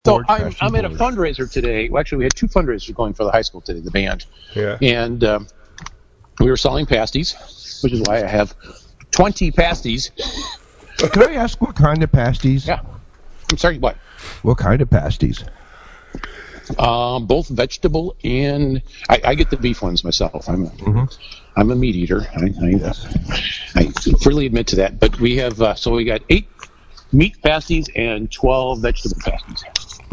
So I'm at a fundraiser today. Well, actually, we had two fundraisers going for the high school today, the band. Yeah. And we were selling pasties, which is why I have 20 pasties. Can I ask what kind of pasties? Yeah. I'm sorry, what? What kind of pasties? Both vegetable and I get the beef ones myself. I'm a meat eater. I freely admit to that. But we have so we got 8 meat pasties and 12 vegetable pasties.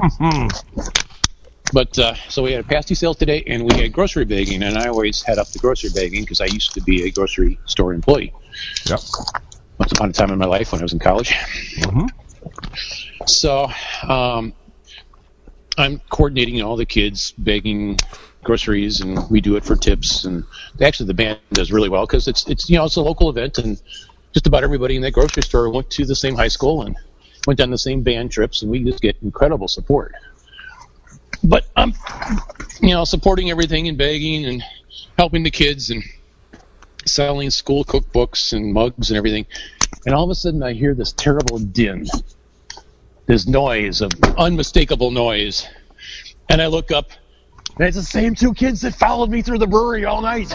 But so we had a pasty sale today, and we had grocery bagging, and I always head up the grocery bagging because I used to be a grocery store employee. Yep. Once upon a time in my life when I was in college. So I'm coordinating all the kids bagging groceries, and we do it for tips. And actually, the band does really well because it's it's a local event, and just about everybody in that grocery store went to the same high school and went on the same band trips, and we just get incredible support. But I'm, supporting everything and bagging and helping the kids and selling school cookbooks and mugs and everything. And all of a sudden, I hear this terrible din. This noise, of unmistakable noise. And I look up, and it's the same 2 kids that followed me through the brewery all night.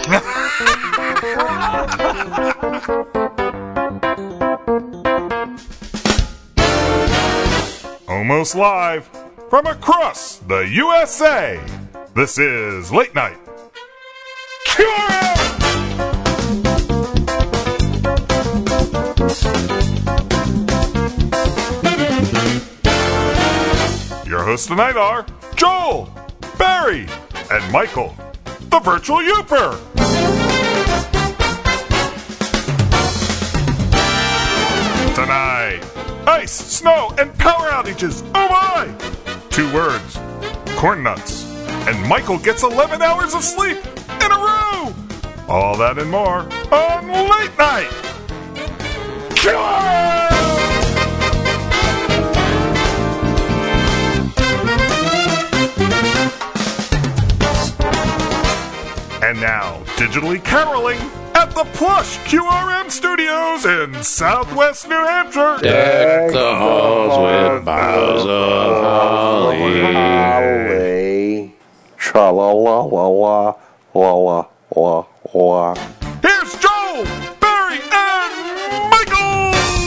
Almost live from across the USA. This is Late Night QRM! Your hosts tonight are Joel, Barry, and Michael, the Virtual Youper. Tonight, ice, snow, and power outages. Oh my! 2 words, corn nuts, and Michael gets 11 hours of sleep in a row. All that and more on Late Night QRM! And now, digitally caroling at the plush QRM Studios in Southwest New Hampshire. Deck the halls with boughs of holly. Tra-la-la-la-la-la-la-la. Here's Joel, Barry, and Michael!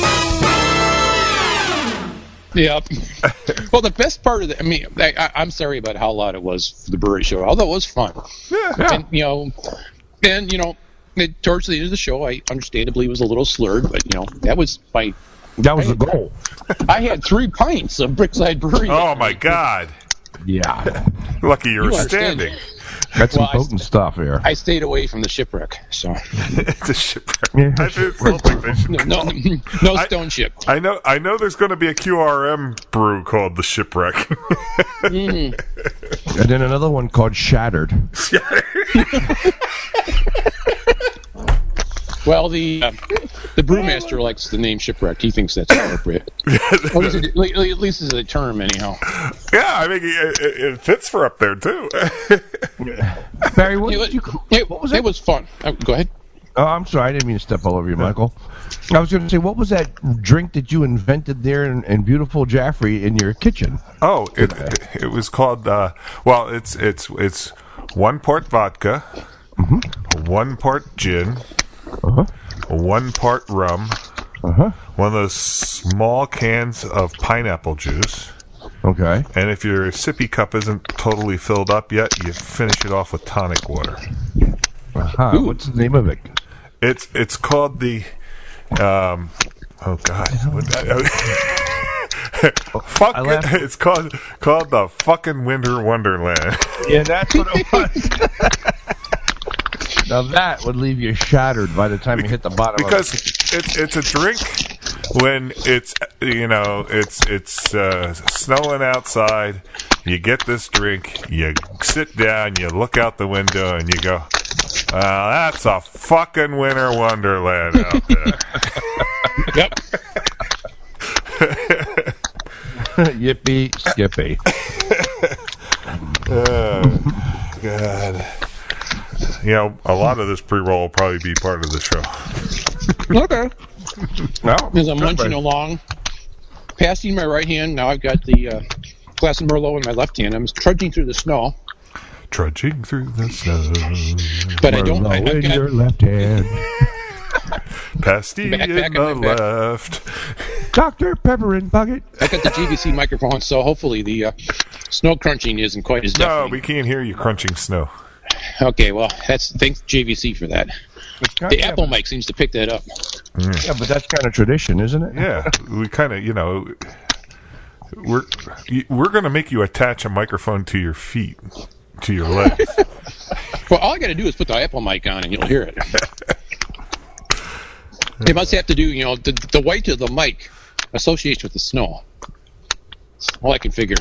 Yep. Well, the best part of I'm sorry about how loud it was for the brewery show, although it was fun. Yeah. And, towards the end of the show, I understandably was a little slurred, but, that was the goal. I had 3 pints of Brickside Brewery. Oh, my God. Yeah. Lucky you were standing. That's some potent stuff here. I stayed away from the shipwreck, so. It's a shipwreck. Yeah. I still think they should no stone ship. I know there's going to be a QRM brew called the Shipwreck. And then another one called Shattered. Well, the brewmaster likes the name Shipwreck. He thinks that's appropriate. At least it's a term, anyhow. Yeah, I mean, it fits for up there, too. Barry, what was that? It was fun. Go ahead. Oh, I'm sorry. I didn't mean to step all over you, Michael. I was going to say, what was that drink that you invented there in beautiful Jaffrey in your kitchen? Oh, it was called, it's 1 part vodka, 1 part gin, 1 part rum, one of those small cans of pineapple juice. Okay. And if your sippy cup isn't totally filled up yet, you finish it off with tonic water. What's the name of it? It's called the oh God. It's called the fucking Winter Wonderland. Yeah, that's what it was. Now that would leave you shattered by the time you hit the bottom. Because it's a drink when it's snowing outside. You get this drink, you sit down, you look out the window, and you go, that's a fucking Winter Wonderland out there. Yep. Yippee skippy. Oh, God. A lot of this pre-roll will probably be part of the show. Okay. Well, as I'm munching along, passing my right hand, now I've got the glass of Merlot in my left hand. I'm trudging through the snow. Trudging through the snow. But I don't. Merlot in your left hand. Pasty in the left. Dr. Pepper in bucket. I got the GVC microphone, so hopefully the snow crunching isn't quite as deafening. No, we can't hear you crunching snow. Okay, well, thanks JVC for that. The Apple mic seems to pick that up. Yeah, but that's kind of tradition, isn't it? Yeah, we kind of, we're going to make you attach a microphone to your feet, to your legs. Well, all I got to do is put the Apple mic on, and you'll hear it. They must have to do, the weight of the mic associates with the snow. All I can figure.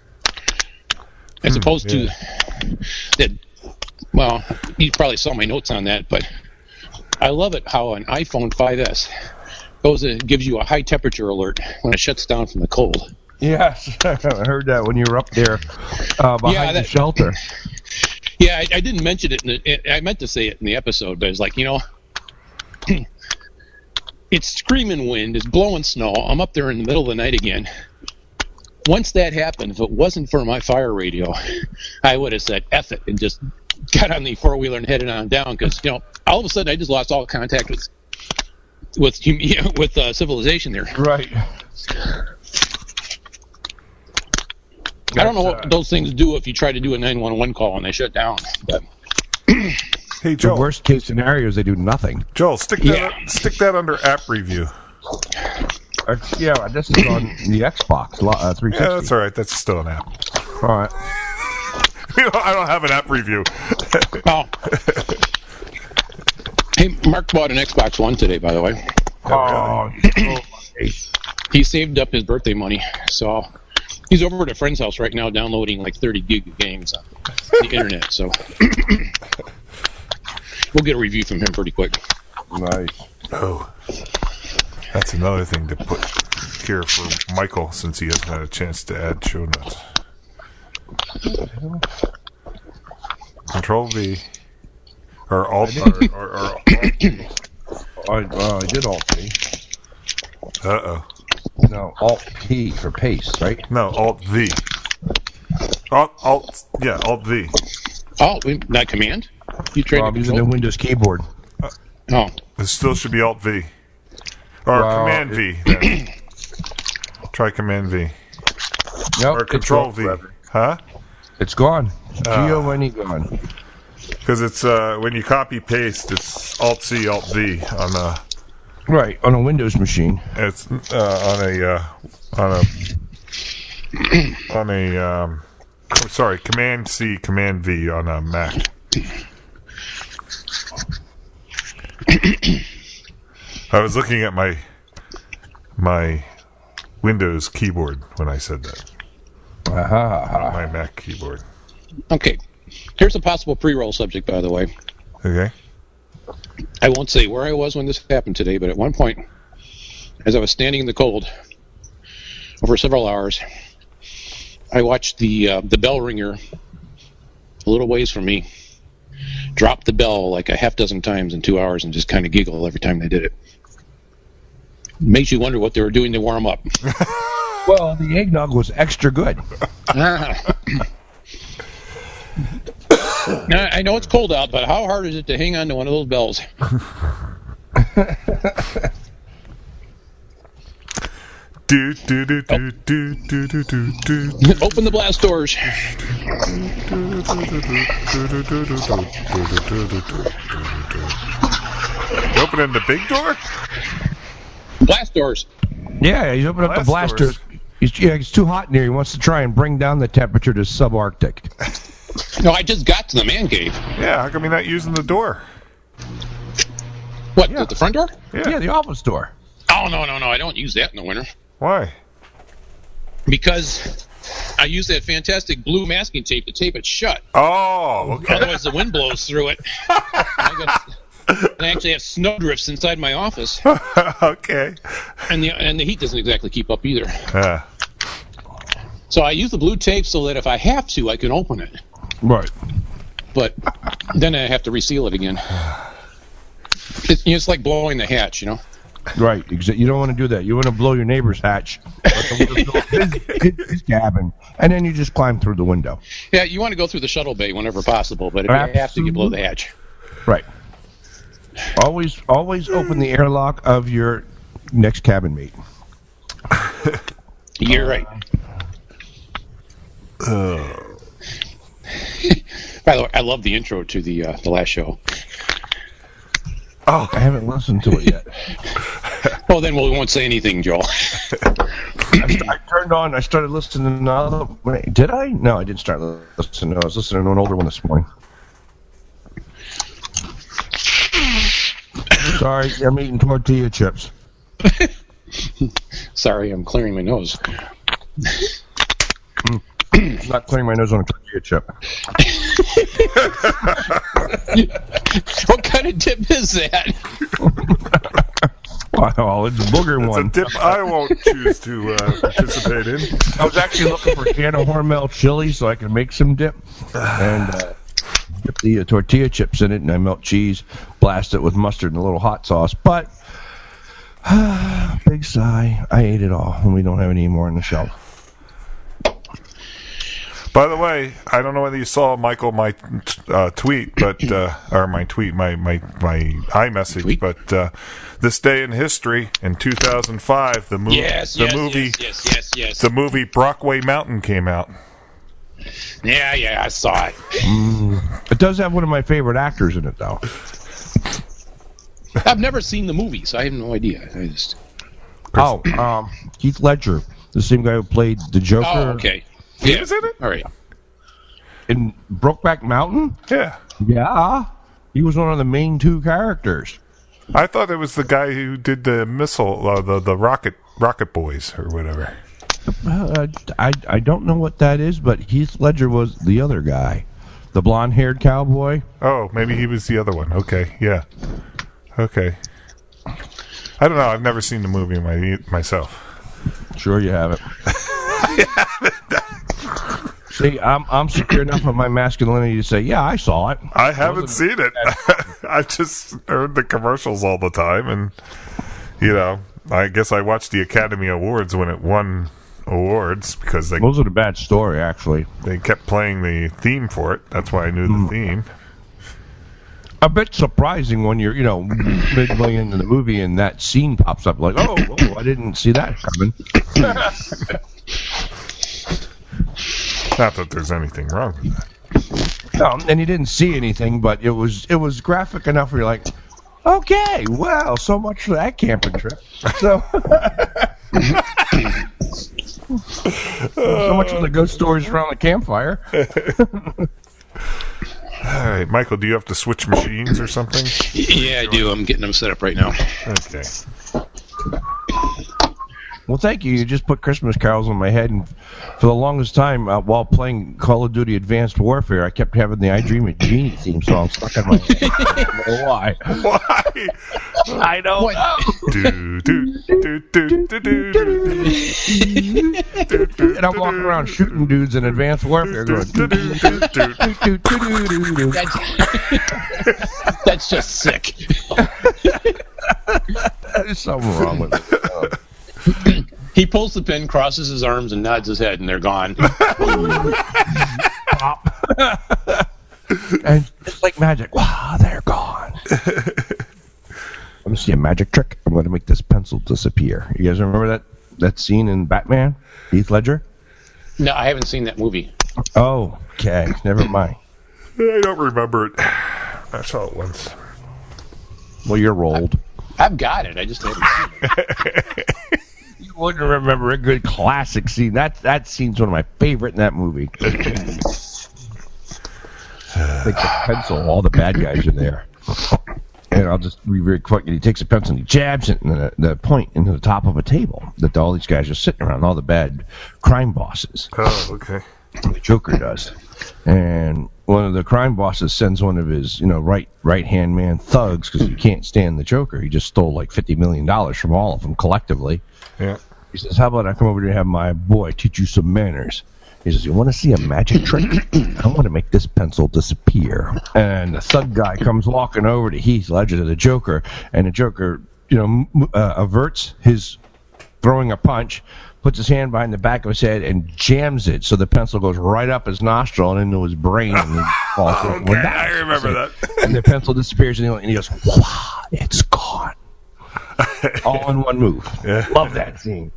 As opposed to that. Well, you probably saw my notes on that, but I love it how an iPhone 5S gives you a high temperature alert when it shuts down from the cold. Yes, I heard that when you were up there behind the shelter. Yeah, I didn't mention it. I meant to say it in the episode, but it's like, it's screaming wind, it's blowing snow. I'm up there in the middle of the night again. Once that happened, if it wasn't for my fire radio, I would have said F it and just got on the four-wheeler and headed on down because, all of a sudden I just lost all contact with civilization there. Right. I don't know what those things do if you try to do a 911 call and they shut down. But hey, Joel. The worst case scenario is they do nothing. Joel, stick that under app review. Yeah, this is on the Xbox 360. Yeah, that's all right. That's still an app. All right. I don't have an app review. Oh. Hey, Mark bought an Xbox One today, by the way. Oh, he saved up his birthday money, so he's over at a friend's house right now downloading like 30 gig of games on the internet, so we'll get a review from him pretty quick. Nice. Oh, that's another thing to put here for Michael since he hasn't had a chance to add show notes. Control V or Alt or Alt. I did Alt V. Uh-oh. No, Alt P for paste, right? No, Alt V. Alt V. Oh, not Command? You tried I'm using the Windows keyboard. Oh. It still should be Alt V. Or Command V. Then. Try Command V. Nope, or Control V. Huh? It's gone. G-O-N-E gone. Because it's when you copy paste, it's Alt C, Alt V on a on a Windows machine. It's Command C, Command V on a Mac. I was looking at my Windows keyboard when I said that. My Mac keyboard. Okay. Here's a possible pre-roll subject, by the way. Okay. I won't say where I was when this happened today, but at one point, as I was standing in the cold over several hours, I watched the bell ringer a little ways from me drop the bell like a half dozen times in 2 hours and just kind of giggle every time they did it. Makes you wonder what they were doing to warm up. Well, the eggnog was extra good. Now, I know it's cold out, but how hard is it to hang on to one of those bells? Open the blast doors. You opening the big door? Blast doors. Yeah, he's opening up the blast doors. It's too hot in here. He wants to try and bring down the temperature to subarctic. No, I just got to the man cave. Yeah, how come you're not using the door? What, the front door? Yeah, the office door. Oh, no, I don't use that in the winter. Why? Because I use that fantastic blue masking tape to tape it shut. Oh, okay. Otherwise the wind blows through it. I actually have snowdrifts inside my office. Okay. And the heat doesn't exactly keep up either. Yeah. So I use the blue tape so that if I have to, I can open it. Right. But then I have to reseal it again. It's like blowing the hatch, Right. You don't want to do that. You want to blow your neighbor's hatch, his cabin, and then you just climb through the window. Yeah, you want to go through the shuttle bay whenever possible, but if you have to, you blow the hatch. Right. Always open the airlock of your next cabin mate. You're right. By the way, I love the intro to the last show. Oh, I haven't listened to it yet. Well, then we won't say anything, Joel. I turned on. I started listening to another. Wait, did I? No, I didn't start listening. No, I was listening to an older one this morning. Sorry, I'm eating tortilla chips. Sorry, I'm clearing my nose. I'm not clearing my nose on a tortilla chip. What kind of dip is that? Wow, it's a booger one. It's a dip I won't choose to participate in. I was actually looking for a can of Hormel chili so I can make some dip. And dip the tortilla chips in it, and I melt cheese, blast it with mustard and a little hot sauce. But, big sigh, I ate it all, and we don't have any more on the shelf. By the way, I don't know whether you saw, Michael, my tweet, but or my tweet, my iMessage, tweet? but this day in history in 2005, the movie, Yes. the movie Brockway Mountain came out. Yeah, I saw it. It does have one of my favorite actors in it, though. I've never seen the movie, so I have no idea. Heath Ledger, the same guy who played the Joker. Oh, okay. He Yeah. was in it? All right. In Brokeback Mountain? Yeah. Yeah. He was one of the main two characters. I thought it was the guy who did the missile, the rocket boys or whatever. I don't know what that is, but Heath Ledger was the other guy. The blonde-haired cowboy. Oh, maybe he was the other one. Okay, yeah. Okay. I don't know. I've never seen the movie myself. Sure you haven't. See, I'm secure enough of my masculinity to say, yeah, I saw it. I haven't seen it. I just heard the commercials all the time, and, I guess I watched the Academy Awards when it won awards, because It wasn't a bad story, actually. they kept playing the theme for it. That's why I knew the theme. A bit surprising when you're, midway into the movie and that scene pops up, like, oh, I didn't see that coming. Not that there's anything wrong with that. No, and you didn't see anything, but it was graphic enough where you're like, okay, well, so much for that camping trip. So, so much for the ghost stories around the campfire. All right, Michael, do you have to switch machines or something? Yeah, I do. I'm getting them set up right now. Okay. Well, thank you. You just put Christmas carols in my head, and for the longest time, while playing Call of Duty Advanced Warfare, I kept having the I Dream of Jeannie theme song stuck in my head. I don't know why. Why? I don't know. And I'm walking around shooting dudes in Advanced Warfare going, That's just sick. there's something wrong with it. He pulls the pin, crosses his arms, and nods his head, and they're gone. Pop. And it's like magic. Wow, they're gone. I'm going to see a magic trick. I'm going to make this pencil disappear. You guys remember that scene in Batman? Heath Ledger? No, I haven't seen that movie. Oh, okay. Never mind. I don't remember it. I saw it once. Well, you're old. I've got it. I just haven't seen it. You wouldn't remember a good classic scene. That scene's one of my favorite in that movie. Like the pencil, all the bad guys are there. And I'll just be very quick. And he takes a pencil and he jabs it in the point into the top of a table that all these guys are sitting around, all the bad crime bosses. Oh, okay. The Joker does. And one of the crime bosses sends one of his, right-hand man thugs, because he can't stand the Joker. He just stole like $50 million from all of them collectively. Yeah. He says, how about I come over here and have my boy teach you some manners? He says, you want to see a magic trick? I want to make this pencil disappear. And the thug guy comes walking over to Heath Ledger, to the Joker, and the Joker averts his throwing a punch, puts his hand behind the back of his head, and jams it so the pencil goes right up his nostril and into his brain. And he falls Okay, I remember that. And the pencil disappears, and he goes, "Wow, it's gone." All in one move. Yeah. Love that scene.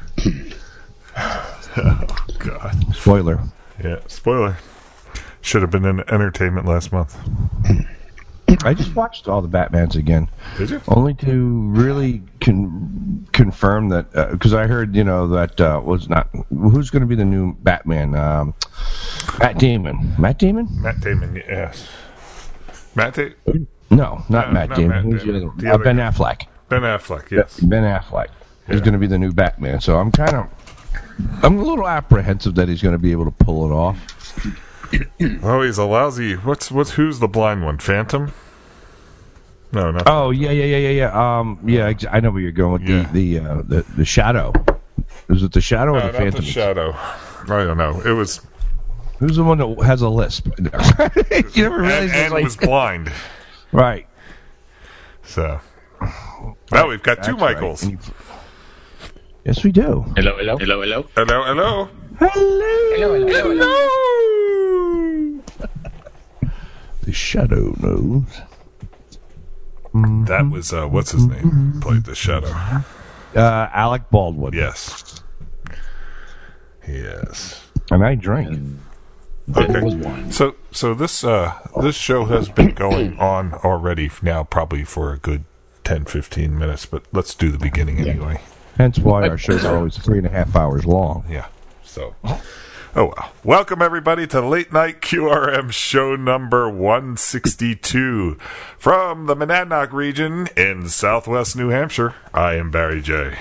Oh, God. Spoiler. Yeah, spoiler. Should have been in entertainment last month. I just watched all the Batmans again. Did you? Only to really confirm that, because I heard, that was not, who's going to be the new Batman? Matt Damon. Matt Damon? Matt Damon, yes. Matt Damon? No, not Matt Damon. Matt Who's Damon. the other Ben Affleck. Ben Affleck, yes. Ben Affleck. Yeah. He's going to be the new Batman. So I'm a little apprehensive that he's going to be able to pull it off. Oh, he's a lousy. Who's the blind one? Phantom? No, not. Oh, yeah. I know where you're going with the Shadow. Is it the Shadow or the Phantom? Not the Shadow. I don't know. It was. Who's the one that has a lisp? You never realized and was blind. Right. So now we've got two That's Michaels. Right. Yes, we do. Hello. The Shadow knows. That was what's his name? Played the Shadow. Alec Baldwin. Yes. And I drank. There was one. So this show has been going on already now probably for a good 10-15 minutes, but let's do the beginning anyway. Hence why our shows are always 3.5 hours long. Yeah. So, oh well. Welcome everybody to Late Night QRM show number 162 from the Monadnock region in southwest New Hampshire. I am Barry J.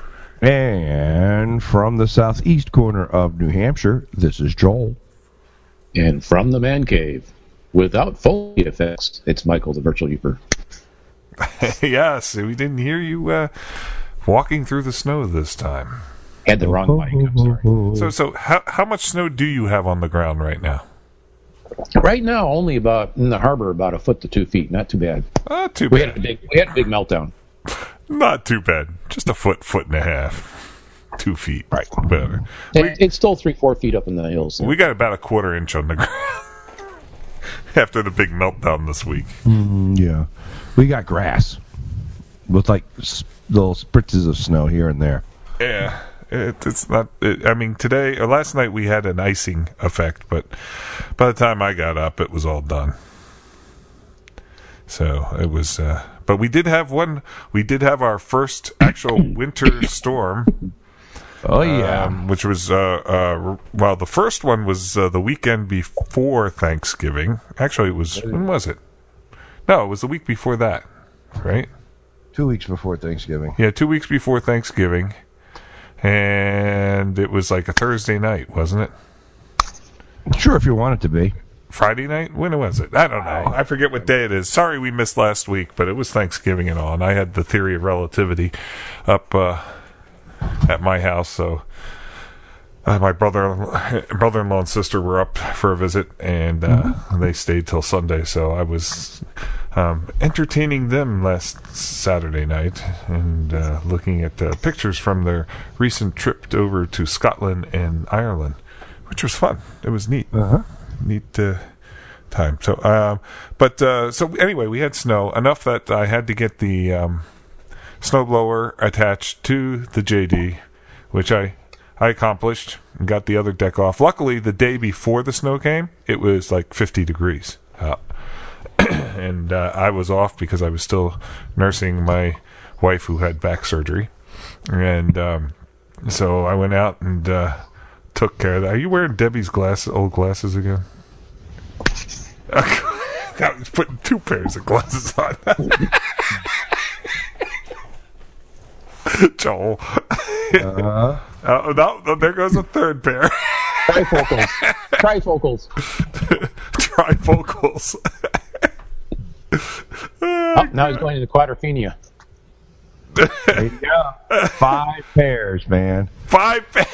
And from the southeast corner of New Hampshire, this is Joel. And from the man cave, without Foley effects, it's Michael, the virtual Youper. Yes, we didn't hear you walking through the snow this time. Had the wrong mic, I'm sorry. So how much snow do you have on the ground right now? Right now, only about, in the harbor, about 1 foot to 2 feet. Not too bad. Too We bad. had a big meltdown. Not too bad. Just a foot and a half. 2 feet. Right. Better. It's still 3-4 feet up in the hills. We got about a 1/4 inch on the ground after the big meltdown this week. Yeah. We got grass with like little spritzes of snow here and there. Yeah. It's not. I mean, today or last night we had an icing effect, but by the time I got up, it was all done. So it was. But we did have one. We did have our first actual winter storm. Oh yeah. Which was well, the first one was the weekend before Thanksgiving. Actually, it was when was it? No, it was the week before that, right? 2 weeks before Thanksgiving. Yeah, 2 weeks before Thanksgiving. And it was like a Thursday night, wasn't it? Sure, if you want it to be. Friday night? When was it? I don't know. I forget what day it is. Sorry we missed last week, but it was Thanksgiving and all. And I had the theory of relativity up at my house. So my brother-in-law and sister were up for a visit, and they stayed till Sunday. So I was entertaining them last Saturday night and looking at pictures from their recent trip over to Scotland and Ireland, which was fun. It was neat. Neat time. So, so anyway, we had snow enough that I had to get the snowblower attached to the JD, which I accomplished and got the other deck off. Luckily, the day before the snow came, it was like 50 degrees out. And I was off because I was still nursing my wife who had back surgery. And so I went out and took care of that. Are you wearing Debbie's old glasses again? I was putting 2 pairs of glasses on. Joel. No, there goes a third pair. Trifocals. Trifocals. Now he's going to the Quadrophenia. There you go. 5 pairs, man. 5 pairs.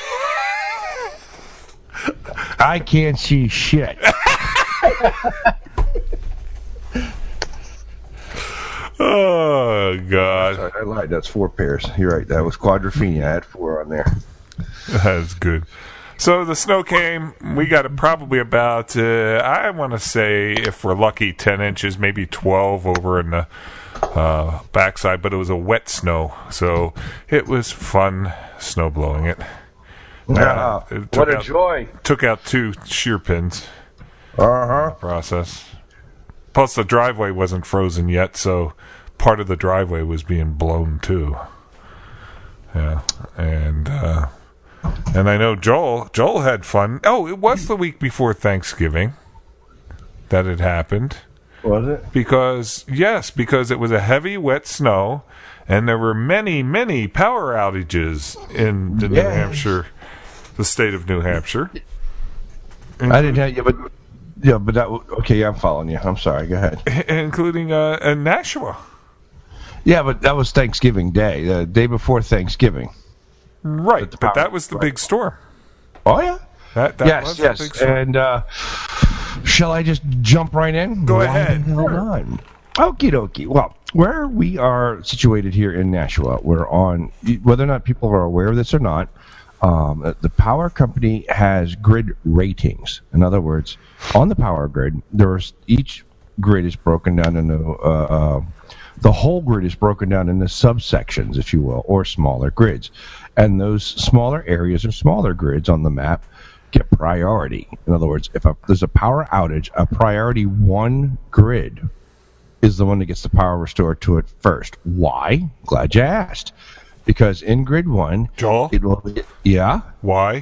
I can't see shit. Oh, God. Sorry, I lied. That's 4 pairs. You're right. That was Quadrophenia. I had 4 on there. That's good. So the snow came. We got it probably about, I want to say, if we're lucky, 10 inches, maybe 12 over in the backside. But it was a wet snow. So it was fun snow blowing it. What a joy. Took out 2 shear pins. Uh-huh. Process. Plus, the driveway wasn't frozen yet, so part of the driveway was being blown too. Yeah, and I know Joel had fun. Oh, it was the week before Thanksgiving that it happened. Was it? Because it was a heavy, wet snow, and there were many power outages in the New Hampshire, the state of New Hampshire. I didn't have you, but. Yeah, but okay, I'm following you. I'm sorry. Go ahead. Including in Nashua. Yeah, but that was Thanksgiving Day, the day before Thanksgiving. Right, but that was the big storm. Oh, yeah? That yes. The big storm. And shall I just jump right in? Go ahead. Okie dokie. Well, where we are situated here in Nashua, we're on, whether or not people are aware of this or not, the power company has grid ratings. In other words, on the power grid, each grid is broken down into the whole grid is broken down into subsections, if you will, or smaller grids. And those smaller areas or smaller grids on the map get priority. In other words, if there's a power outage, a priority 1 grid is the one that gets the power restored to it first. Why? Glad you asked. Because in grid 1, Joel? It will be, yeah? Why?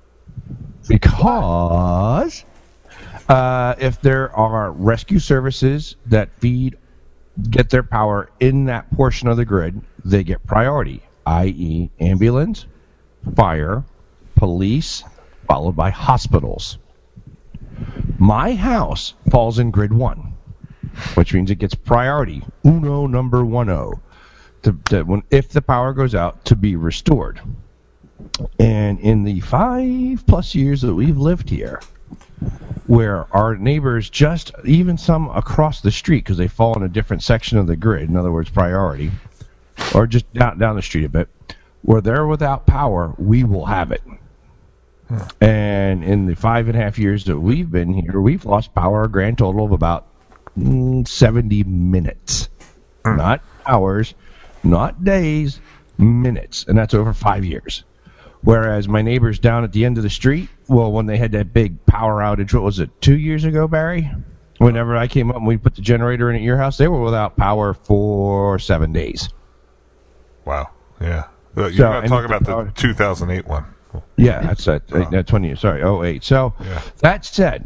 Because if there are rescue services that get their power in that portion of the grid, they get priority, i.e. ambulance, fire, police, followed by hospitals. My house falls in grid 1, which means it gets priority, number 10. If the power goes out, to be restored. And in the 5+ years that we've lived here, where our neighbors, even some across the street, because they fall in a different section of the grid, in other words, priority, or just down the street a bit, where they're without power, we will have it. And in the 5.5 years that we've been here, we've lost power a grand total of about 70 minutes. Not hours, not days, minutes. And that's over 5 years. Whereas my neighbors down at the end of the street, well, when they had that big power outage, what was it, 2 years ago, Barry? Whenever I came up and we put the generator in at your house, they were without power for 7 days. Wow. Yeah. You're not talking about the 2008 one. Yeah, that's that. That's 20 years. Sorry, 08. So, that said,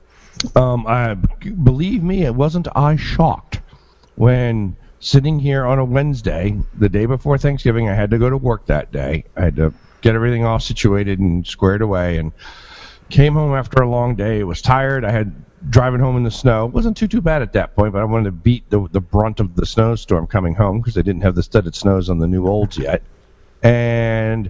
believe me, it wasn't I shocked when sitting here on a Wednesday, the day before Thanksgiving. I had to go to work that day. I had to get everything all situated and squared away, and came home after a long day. I was tired. I had driving home in the snow. It wasn't too bad at that point, but I wanted to beat the brunt of the snowstorm coming home because they didn't have the studded snows on the new olds yet. And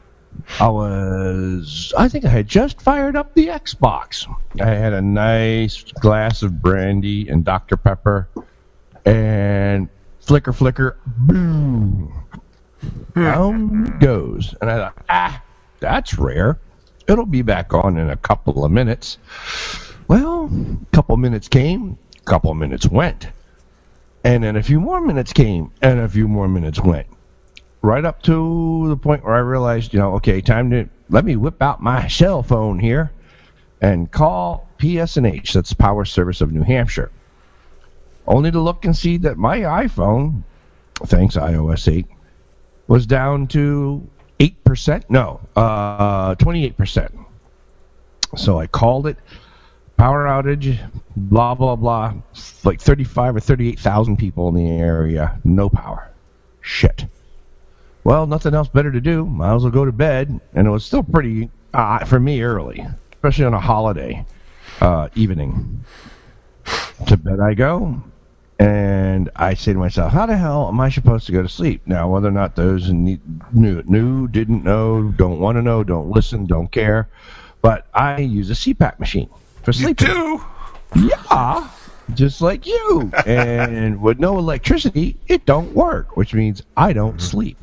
I think I had just fired up the Xbox. I had a nice glass of brandy and Dr. Pepper, and flicker, boom, down it goes. And I thought, that's rare. It'll be back on in a couple of minutes. Well, a couple of minutes came, a couple of minutes went. And then a few more minutes came, and a few more minutes went. Right up to the point where I realized, okay, time to let me whip out my cell phone here and call PSNH, that's Power Service of New Hampshire. Only to look and see that my iPhone, thanks iOS 8, was down to 8%. No, 28%. So I called it. Power outage, blah, blah, blah. Like 35 or 38,000 people in the area, no power. Shit. Well, nothing else better to do. Might as well go to bed. And it was still pretty, for me, early, especially on a holiday evening. To bed I go, and I say to myself, how the hell am I supposed to go to sleep? Now, whether or not those knew, didn't know, don't want to know, don't listen, don't care, but I use a CPAP machine for sleeping. You do? Yeah. just like you. And with no electricity, it don't work, which means I don't sleep.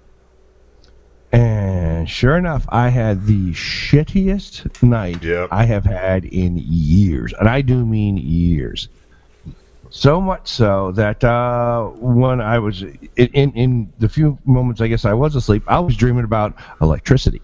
And sure enough, I had the shittiest night I have had in years. And I do mean years. So much so that when I was in the few moments I guess I was asleep, I was dreaming about electricity.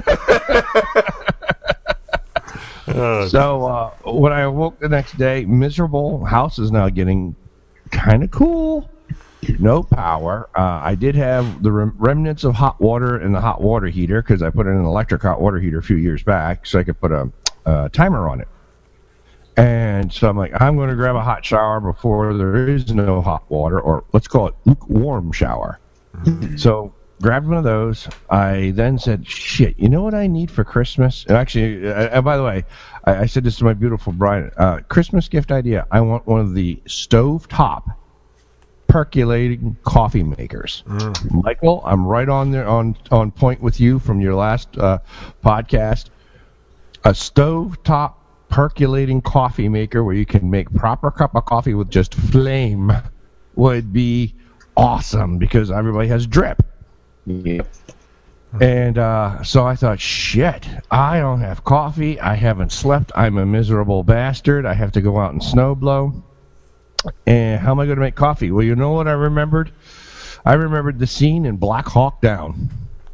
So when I awoke the next day, miserable. House is now getting kind of cool. No power. I did have the remnants of hot water in the hot water heater because I put in an electric hot water heater a few years back so I could put a timer on it. And so I'm like, I'm going to grab a hot shower before there is no hot water, or let's call it lukewarm shower. So grabbed one of those. I then said, shit, you know what I need for Christmas? And actually, by the way, I said this to my beautiful bride. Christmas gift idea. I want one of the stovetop percolating coffee makers. Michael, I'm right on there on point with you from your last podcast. A stovetop percolating coffee maker where you can make proper cup of coffee with just flame would be awesome because everybody has drip. Yep. And so I thought, shit, I don't have coffee. I haven't slept. I'm a miserable bastard. I have to go out and snow blow. And how am I going to make coffee? Well, you know what I remembered? I remembered the scene in Black Hawk Down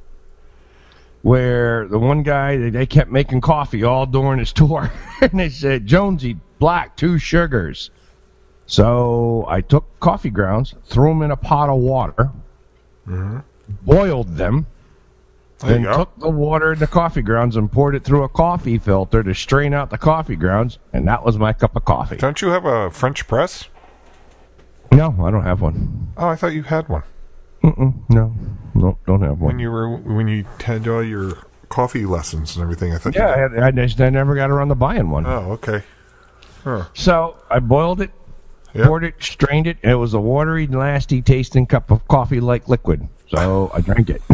where the one guy, they kept making coffee all during his tour. And they said, Jonesy, black, 2 sugars. So I took coffee grounds, threw them in a pot of water, boiled them, then took the water and the coffee grounds and poured it through a coffee filter to strain out the coffee grounds, and that was my cup of coffee. Don't you have a French press? No, I don't have one. Oh, I thought you had one. No, don't have one. When you had all your coffee lessons and everything, I thought. Yeah, I never got around to buying one. Oh, okay. Huh. So I boiled it, poured it, strained it, and it was a watery, nasty tasting cup of coffee like liquid. So I drank it.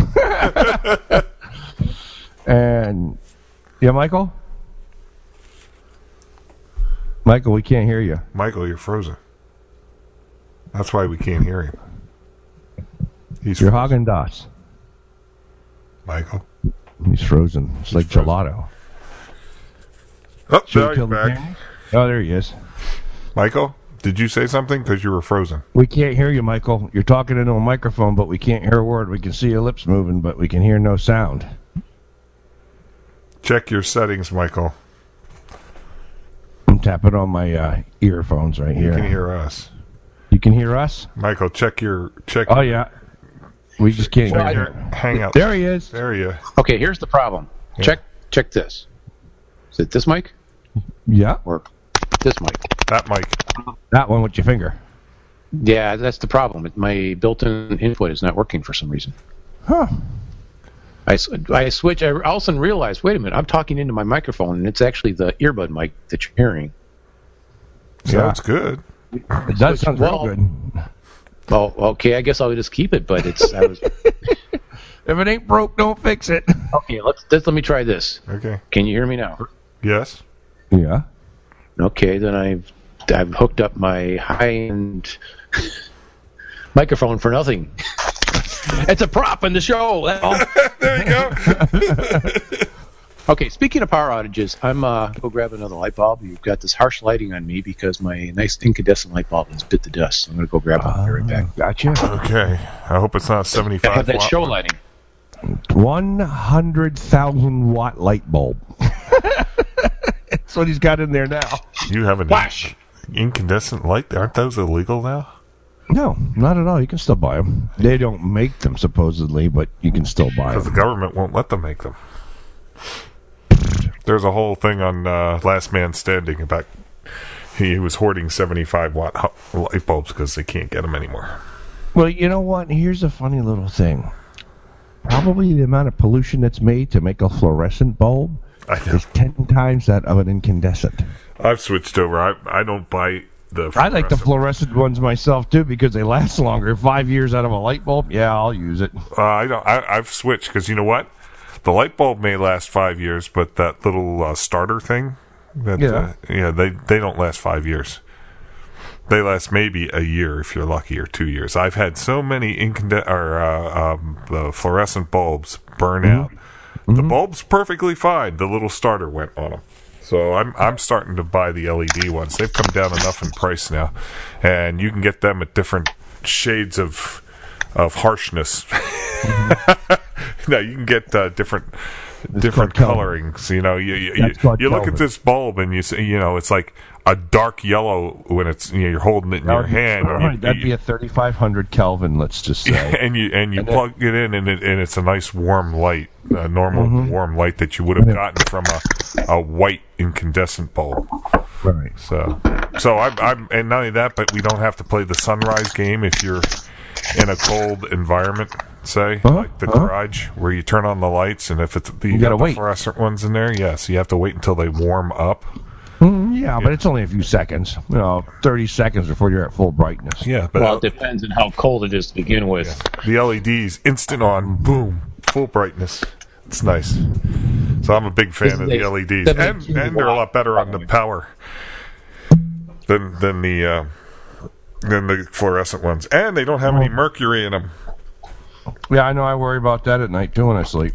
And Michael? Michael, we can't hear you. Michael, you're frozen. That's why we can't hear him. You're Haagen-Dazs. Michael. He's frozen. It's like frozen. Gelato. Oh, there you're back. Oh, there he is. Michael, did you say something? Because you were frozen. We can't hear you, Michael. You're talking into a microphone, but we can't hear a word. We can see your lips moving, but we can hear no sound. Check your settings, Michael. I'm tapping on my earphones right here. You can hear us. You can hear us? Michael, check. Oh, yeah. We just can't hear you. Hang out. There he is. There you. Okay, here's the problem. Yeah. Check this. Is it this mic? Yeah. Or this mic? That mic. That one with your finger. Yeah, that's the problem. My built-in input is not working for some reason. Huh. I switch. I all of a sudden realized, wait a minute, I'm talking into my microphone, and it's actually the earbud mic that you're hearing. Sounds good. It does sound real good. Well, okay, I guess I'll just keep it, but it's... If it ain't broke, don't fix it. Okay, let me try this. Okay. Can you hear me now? Yes. Yeah. Okay, then I've hooked up my high-end microphone for nothing. It's a prop in the show. There you go. Okay, speaking of power outages, I'm go grab another light bulb. You've got this harsh lighting on me because my nice incandescent light bulb has bit the dust. So I'm going to go grab one and be right back. Gotcha. Okay. I hope it's not 75 I have that watt show one. lighting. 100,000 watt light bulb. That's what he's got in there now. You have an Flash. Incandescent light? Aren't those illegal now? No, not at all. You can still buy them. They don't make them, supposedly, but you can still buy them. Because the government won't let them make them. There's a whole thing on Last Man Standing about he was hoarding 75 watt light bulbs because they can't get them anymore. Well, you know what? Here's a funny little thing. Probably the amount of pollution that's made to make a fluorescent bulb is 10 times that of an incandescent. I've switched over. I don't buy the I like the fluorescent ones myself, too, because they last longer. 5 years out of a light bulb, yeah, I'll use it. I've switched because you know what? The light bulb may last 5 years, but that little starter thing, they don't last 5 years. They last maybe a year if you're lucky, or 2 years. I've had so many the fluorescent bulbs burn out. The bulb's perfectly fine. The little starter went on them. So I'm starting to buy the LED ones. They've come down enough in price now, and you can get them at different shades of harshness. No, you can get different colorings. You know, you look at this bulb and you say, you know, it's like a dark yellow when it's, you know, you're holding it in your hand. That'd be a 3,500 Kelvin, let's just say. and you plug it in, and it's a nice warm light, a normal warm light that you would have gotten from a white incandescent bulb. Right. So I'm and not only that, but we don't have to play the sunrise game if you're in a cold environment, say, like the garage, where you turn on the lights, and if you got the fluorescent ones in there, yes, you have to wait until they warm up. Yeah, but it's only a few seconds. 30 seconds before you're at full brightness. Yeah, but it depends on how cold it is to begin with. Yeah. The LEDs, instant on, boom, full brightness. It's nice. So I'm a big fan of the LEDs, and they're a lot better on the power than the fluorescent ones, and they don't have any mercury in them. Yeah, I know. I worry about that at night too when I sleep.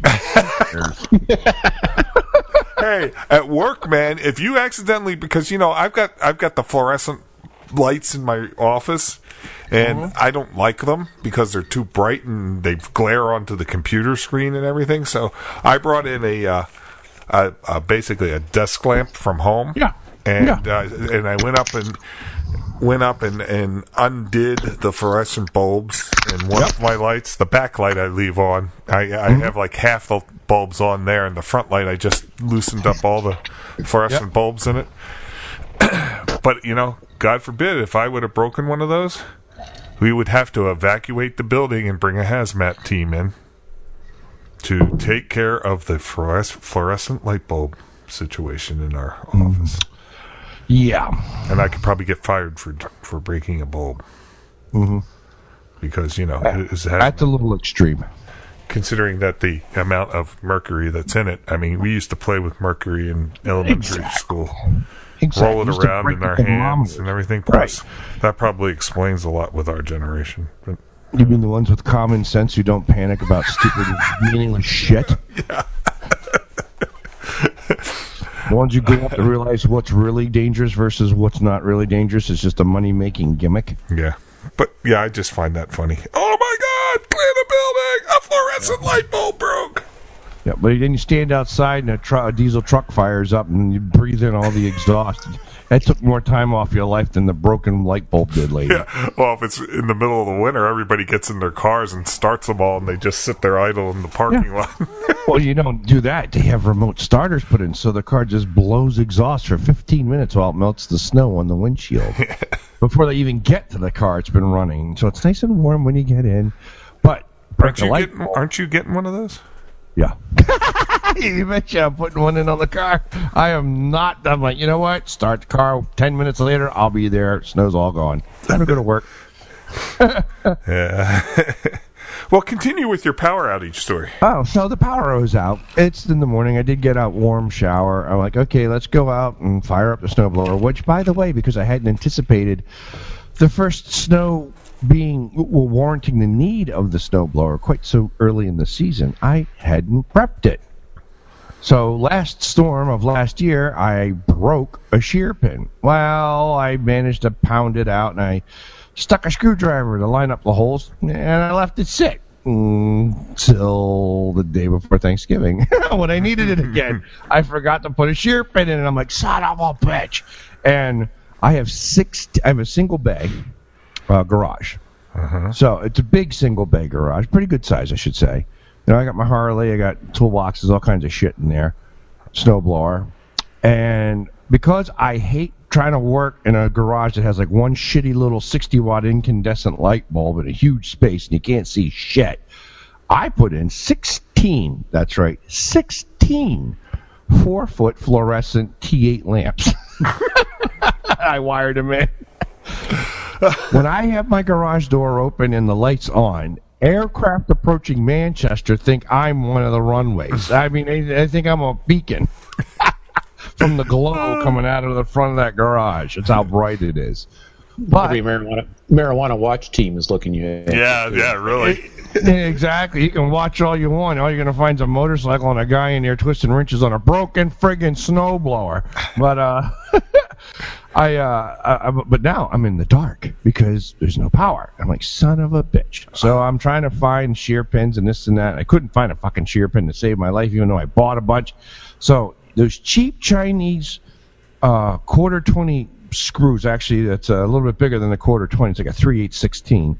Hey, at work, man, if you accidentally, because I've got the fluorescent lights in my office, and I don't like them because they're too bright and they glare onto the computer screen and everything. So I brought in basically a desk lamp from home. Yeah, and I went up and undid the fluorescent bulbs, and one of my lights, the backlight I leave on, I have like half the bulbs on there, and the front light I just loosened up all the fluorescent bulbs in it. But God forbid, if I would have broken one of those, we would have to evacuate the building and bring a hazmat team in to take care of the fluorescent light bulb situation in our office. Yeah. And I could probably get fired for breaking a bulb. Because, that's a little extreme. Considering that the amount of mercury that's in it. I mean, we used to play with mercury in elementary school. Roll it around in our hands and everything. Plus, that probably explains a lot with our generation. But, you mean the ones with common sense who don't panic about stupid, meaningless shit? Yeah. The ones you grow up to realize what's really dangerous versus what's not really dangerous is just a money-making gimmick. Yeah. But, yeah, I just find that funny. Oh, my God! Clear the building! A fluorescent light bulb broke! Yeah, but then you stand outside and a diesel truck fires up and you breathe in all the exhaust. That took more time off your life than the broken light bulb did, lady. Yeah. Well, if it's in the middle of the winter, everybody gets in their cars and starts them all, and they just sit there idle in the parking lot. Well, you don't do that. They have remote starters put in, so the car just blows exhaust for 15 minutes while it melts the snow on the windshield. Before they even get to the car, it's been running. So it's nice and warm when you get in. But aren't you getting one of those? Yeah. You betcha I'm putting one in on the car. I am not. I'm like, you know what? Start the car. 10 minutes later, I'll be there. Snow's all gone. Time to go to work. Yeah. Well, continue with your power outage story. Oh, so the power was out. It's in the morning. I did get out warm shower. I'm like, okay, let's go out and fire up the snowblower, which, by the way, because I hadn't anticipated the first snow warranting the need of the snowblower quite so early in the season, I hadn't prepped it. So last storm of last year, I broke a shear pin. Well, I managed to pound it out, and I stuck a screwdriver to line up the holes, and I left it sit until the day before Thanksgiving when I needed it again. I forgot to put a shear pin in, and I'm like, son of a bitch. And I have a single bay garage. So it's a big single bay garage, pretty good size, I should say. I got my Harley, I got toolboxes, all kinds of shit in there, snowblower, and because I hate trying to work in a garage that has like one shitty little 60-watt incandescent light bulb in a huge space and you can't see shit, I put in 16 4-foot fluorescent T8 lamps. I wired them in. When I have my garage door open and the lights on, aircraft approaching Manchester think I'm one of the runways. I mean, they think I'm a beacon from the glow coming out of the front of that garage. That's how bright it is. But every marijuana watch team is looking you at. Yeah, really. Exactly. You can watch all you want. All you're going to find is a motorcycle and a guy in there twisting wrenches on a broken friggin' snowblower. But but now I'm in the dark because there's no power. I'm like, son of a bitch. So I'm trying to find shear pins and this and that. I couldn't find a fucking shear pin to save my life, even though I bought a bunch. So those cheap Chinese quarter 20 screws, actually, that's a little bit bigger than the quarter 20. It's like a 3/8/16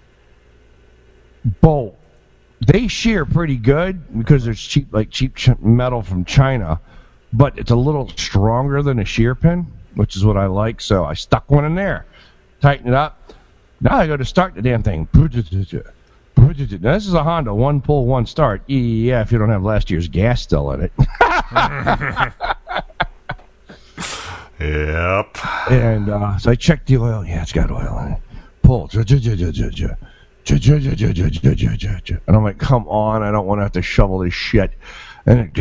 bolt. They shear pretty good because there's cheap metal from China, but it's a little stronger than a shear pin, which is what I like. So I stuck one in there, tighten it up. Now I go to start the damn thing. Now this is a Honda, one pull, one start. Yeah, if you don't have last year's gas still in it. Yep. And so I checked the oil. Yeah, it's got oil in it. Pull. And I'm like, come on, I don't want to have to shovel this shit. And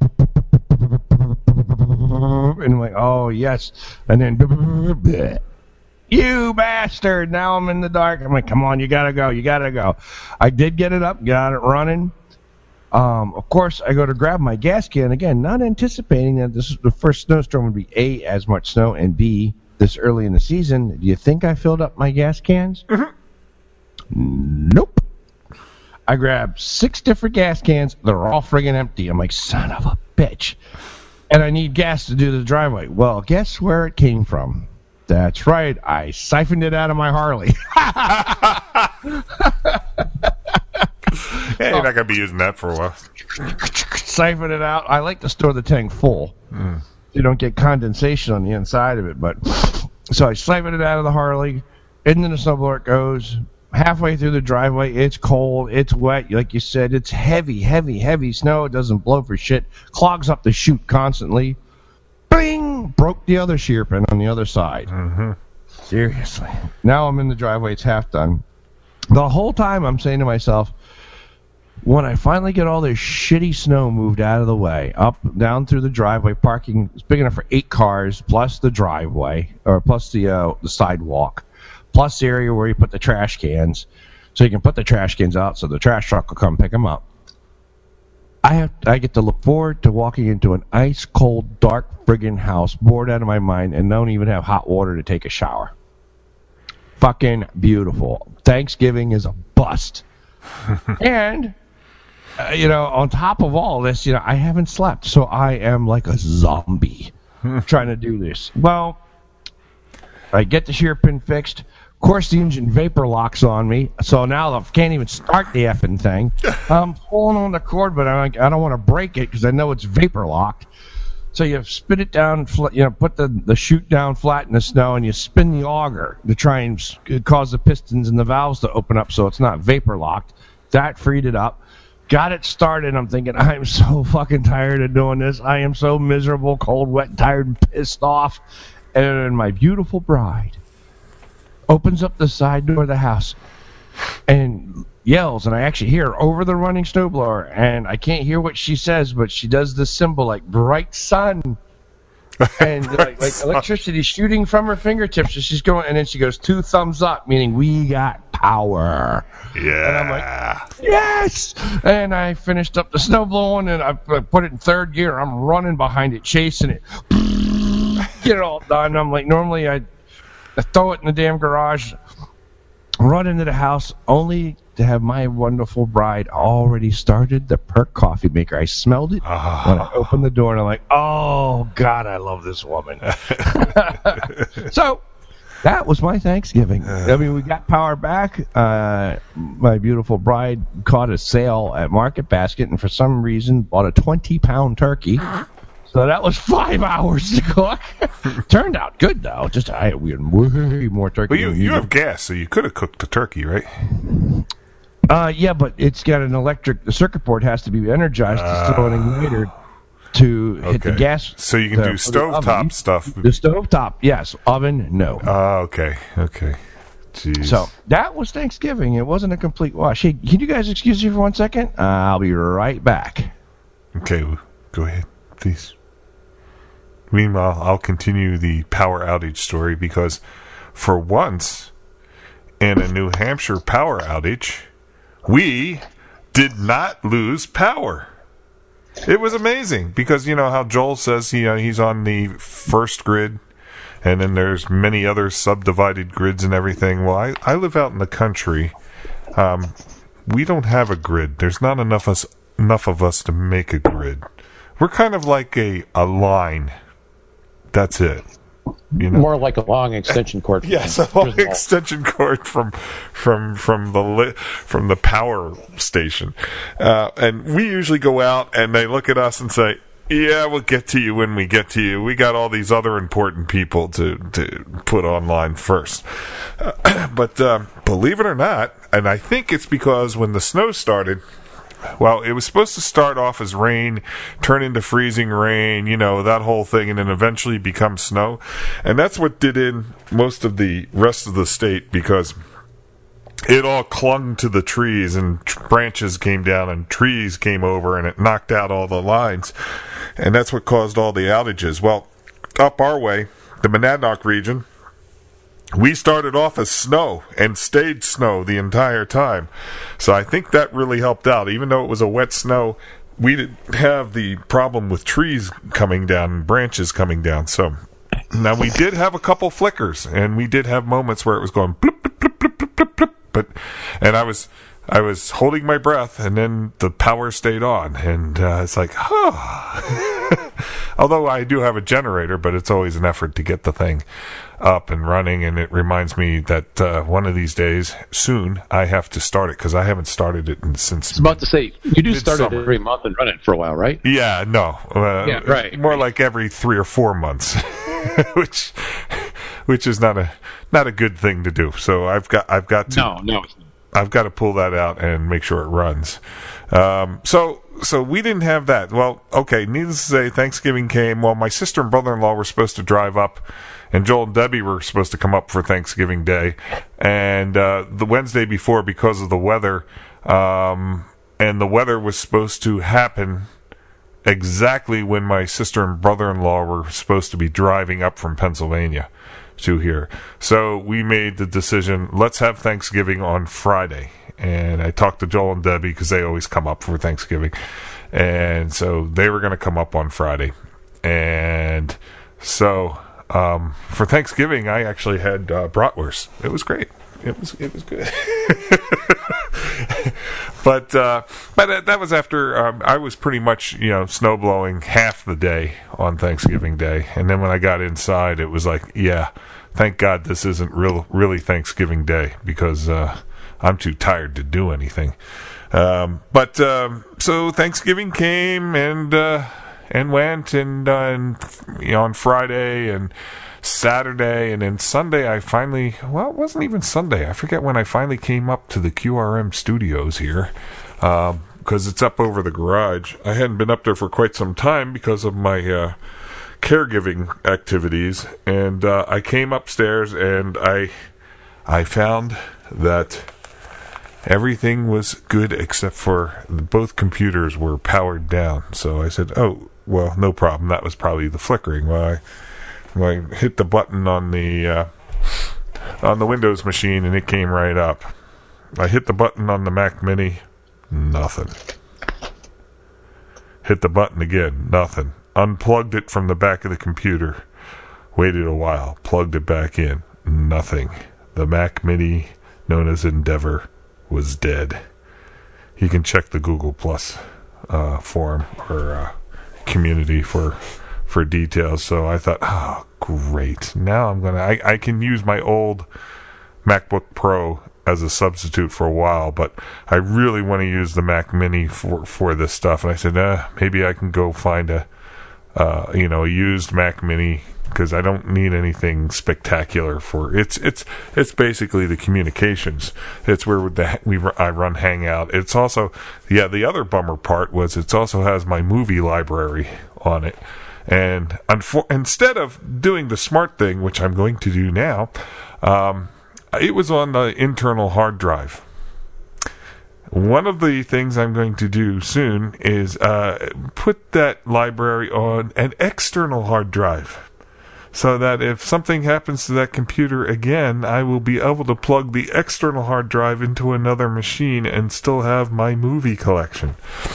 I'm like, oh, yes. And then, you bastard, now I'm in the dark. I'm like, come on, you gotta go. I did get it up, got it running. Of course, I go to grab my gas can, again, not anticipating that this is the first snowstorm would be A, as much snow, and B, this early in the season. Do you think I filled up my gas cans? Mm-hmm. Nope. I grabbed 6 different gas cans. They're all friggin' empty. I'm like, son of a bitch. And I need gas to do the driveway. Well, guess where it came from? That's right. I siphoned it out of my Harley. Yeah, you're not going to be using that for a while. Siphon it out. I like to store the tank full. You don't get condensation on the inside of it. But so I siphoned it out of the Harley. Into the snowblower it goes. Halfway through the driveway, it's cold, it's wet. Like you said, it's heavy snow. It doesn't blow for shit. Clogs up the chute constantly. Bing! Broke the other shear pin on the other side. Mm-hmm. Seriously. Now I'm in the driveway. It's half done. The whole time I'm saying to myself, when I finally get all this shitty snow moved out of the way, up, down through the driveway, parking is big enough for 8 cars, plus the driveway, or plus the sidewalk, plus the area where you put the trash cans, so you can put the trash cans out so the trash truck will come pick them up. I get to look forward to walking into an ice-cold, dark friggin' house, bored out of my mind, and don't even have hot water to take a shower. Fucking beautiful. Thanksgiving is a bust. And, on top of all this, I haven't slept, so I am like a zombie trying to do this. Well, I get the shear pin fixed. Of course, the engine vapor locks on me, so now I can't even start the effing thing. I'm pulling on the cord, but I don't want to break it because I know it's vapor locked. So you spin it down, put the chute down flat in the snow, and you spin the auger to try and cause the pistons and the valves to open up so it's not vapor locked. That freed it up. Got it started. I'm thinking, I'm so fucking tired of doing this. I am so miserable, cold, wet, tired, and pissed off. And my beautiful bride opens up the side door of the house and yells, and I actually hear her over the running snowblower, and I can't hear what she says, but she does this symbol like bright sun, and like electricity shooting from her fingertips. So she's going, and then she goes 2 thumbs up, meaning we got power. Yeah. And I'm like, yes! And I finished up the snow blowing, and I put it in 3rd gear. I'm running behind it, chasing it. Get it all done. I'm like, normally I throw it in the damn garage, run into the house, only to have my wonderful bride already started the Perk coffee maker. I smelled it when I opened the door, and I'm like, oh, God, I love this woman. So that was my Thanksgiving. We got power back. My beautiful bride caught a sale at Market Basket, and for some reason bought a 20-pound turkey. So that was 5 hours to cook. Turned out good, though. Just we had way more turkey. But you have gas, so you could have cooked the turkey, right? Yeah, but it's got an electric. The circuit board has to be energized to throw an igniter to hit the gas. So you can do stovetop stuff. The stovetop, yes. Oven, no. Okay. Jeez. So that was Thanksgiving. It wasn't a complete wash. Hey, can you guys excuse me for 1 second? I'll be right back. Okay, go ahead, please. Meanwhile, I'll continue the power outage story because for once in a New Hampshire power outage, we did not lose power. It was amazing because, you know, how Joel says he's on the first grid, and then there's many other subdivided grids and everything. Well, I live out in the country. We don't have a grid. There's not enough of us to make a grid. We're kind of like a line. That's it. You know? More like a long extension cord. Yes, a long extension cord from the power station. And we usually go out and they look at us and say, "Yeah, we'll get to you when we get to you. We got all these other important people to put online first." But believe it or not, and I think it's because when the snow started, well, it was supposed to start off as rain, turn into freezing rain, you know, that whole thing, and then eventually become snow. And that's what did in most of the rest of the state, because it all clung to the trees and branches came down and trees came over and it knocked out all the lines. And that's what caused all the outages. Well, up our way, the Monadnock region, we started off as snow and stayed snow the entire time. So I think that really helped out. Even though it was a wet snow, we didn't have the problem with trees coming down and branches coming down. So now we did have a couple flickers, and we did have moments where it was going bloop, bloop, bloop, bloop, bloop, bloop, bloop. And I was holding my breath, and then the power stayed on, and it's like, although I do have a generator, but it's always an effort to get the thing up and running, and it reminds me that one of these days, soon, I have to start it, because I haven't started it since... I was about to say, you do start it every month and run it for a while, right? Yeah, no. Yeah, right. More like every 3 or 4 months, which is not a good thing to do. So I've got to... No. I've got to pull that out and make sure it runs. So we didn't have that. Well, okay, needless to say, Thanksgiving came. Well, my sister and brother-in-law were supposed to drive up, and Joel and Debbie were supposed to come up for Thanksgiving Day. And the Wednesday before, because of the weather, and the weather was supposed to happen exactly when my sister and brother-in-law were supposed to be driving up from Pennsylvania to here. So we made the decision, let's have Thanksgiving on Friday. And I talked to Joel and Debbie because they always come up for Thanksgiving. And so they were going to come up on Friday. And so for Thanksgiving, I actually had bratwurst. It was great. It was good. But that was after I was pretty much, snow blowing half the day on Thanksgiving Day. And then when I got inside, it was like, yeah, thank God this isn't really Thanksgiving Day, because I'm too tired to do anything. So Thanksgiving came and went, and on Friday and Saturday, and then Sunday it wasn't even Sunday. I forget when I finally came up to the QRM studios here, because it's up over the garage. I hadn't been up there for quite some time because of my caregiving activities, and I came upstairs and I found that everything was good except for both computers were powered down. So I said, oh, well, no problem. That was probably the flickering. Well, I hit the button on the Windows machine, and it came right up. I hit the button on the Mac Mini, nothing. Hit the button again, nothing. Unplugged it from the back of the computer. Waited a while, plugged it back in, nothing. The Mac Mini, known as Endeavor, was dead. You can check the Google Plus forum or community for details. So I thought, oh, great. Now I can use my old MacBook Pro as a substitute for a while, but I really want to use the Mac Mini for this stuff. And I said, maybe I can go find a used Mac Mini, because I don't need anything spectacular for it's basically the communications. It's where I run Hangout. It's also the other bummer part was it also has my movie library on it. And instead of doing the smart thing, which I'm going to do now, it was on the internal hard drive. One of the things I'm going to do soon is put that library on an external hard drive. so that if something happens to that computer again, I will be able to plug the external hard drive into another machine and still have my movie collection.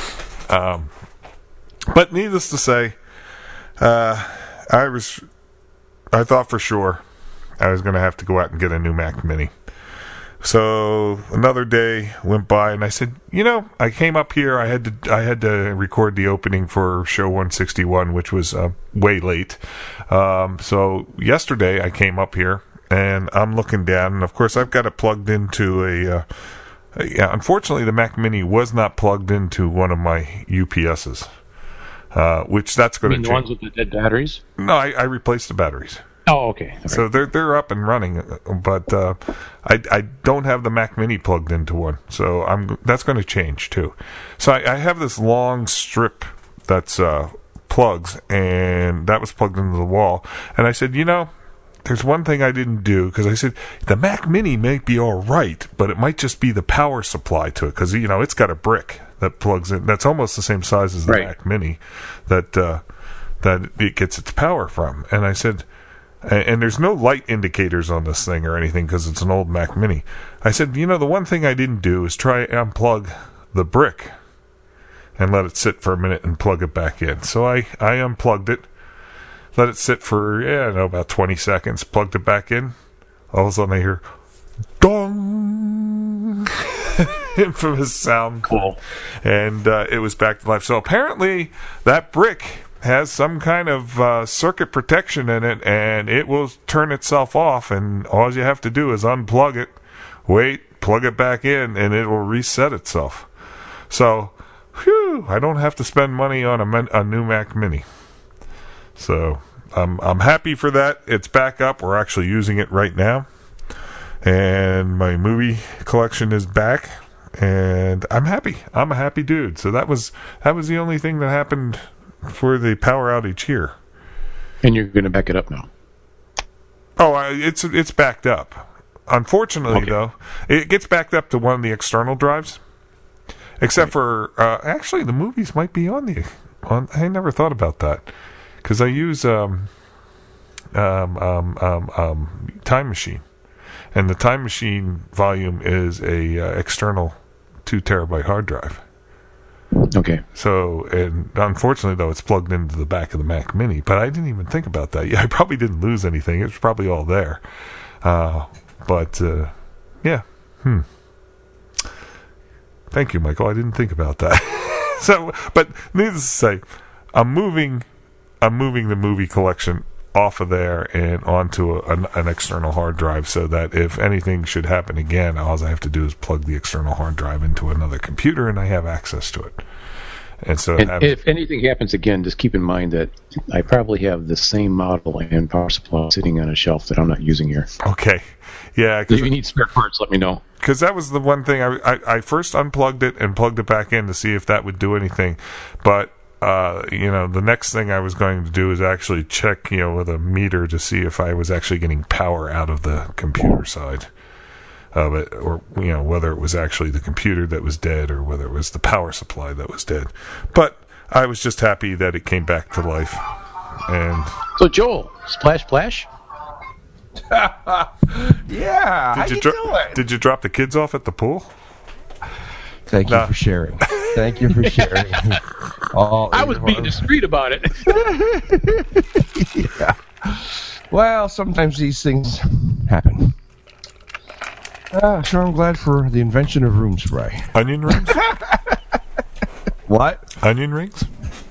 But needless to say, I thought for sure I was going to have to go out and get a new Mac Mini. So another day went by, and I said, I came up here. I had to record the opening for show 161, which was way late. So yesterday I came up here, and I'm looking down, and of course I've got it plugged into unfortunately the Mac Mini was not plugged into one of my UPSs, which that's going to change. The ones with the dead batteries? No, I replaced the batteries. Oh, okay. Right. So they're up and running, but I don't have the Mac Mini plugged into one, so that's going to change too. So I have this long strip that's plugs, and that was plugged into the wall. And I said, there's one thing I didn't do, because I said the Mac Mini may be all right, but it might just be the power supply to it, because it's got a brick that plugs in that's almost the same size as the Mac Mini that it gets its power from. And I said. And there's no light indicators on this thing or anything because it's an old Mac Mini. I said, the one thing I didn't do is try unplug the brick and let it sit for a minute and plug it back in. So I unplugged it, let it sit for, about 20 seconds, plugged it back in. All of a sudden I hear, dong! Infamous sound. Cool. And it was back to life. So apparently that brick has some kind of circuit protection in it, and it will turn itself off, and all you have to do is unplug it, wait, plug it back in, and it will reset itself. So, I don't have to spend money on a new Mac Mini. So, I'm happy for that. It's back up. We're actually using it right now, and my movie collection is back, and I'm happy. I'm a happy dude. So that was the only thing that happened for the power outage here. And you're going to back it up now? Oh, it's backed up. Unfortunately, though, it gets backed up to one of the external drives. Except for, actually, the movies might be on. I never thought about that. Because I use Time Machine. And the Time Machine volume is a external 2 terabyte hard drive. Okay. So, and unfortunately, though, it's plugged into the back of the Mac Mini. But I didn't even think about that. Yeah, I probably didn't lose anything. It was probably all there. Yeah. Thank you, Michael. I didn't think about that. So, but needless to say, I'm moving the movie collection off of there and onto an external hard drive, so that if anything should happen again, all I have to do is plug the external hard drive into another computer, and I have access to it. And so, if anything happens again, just keep in mind that I probably have the same model and power supply sitting on a shelf that I'm not using here. Okay, yeah. If you need spare parts, let me know. Because that was the one thing I first unplugged it and plugged it back in to see if that would do anything, but. The next thing I was going to do is actually check, with a meter to see if I was actually getting power out of the computer side of it, or, whether it was actually the computer that was dead or whether it was the power supply that was dead. But I was just happy that it came back to life. And so, Joel, splash, splash? Yeah, how you doing? Did you drop the kids off at the pool? Thank you for sharing. Thank you for sharing. I was being discreet about it. Yeah. Well, sometimes these things happen. Sure, I'm glad for the invention of room spray. Onion rings? What? Onion rings?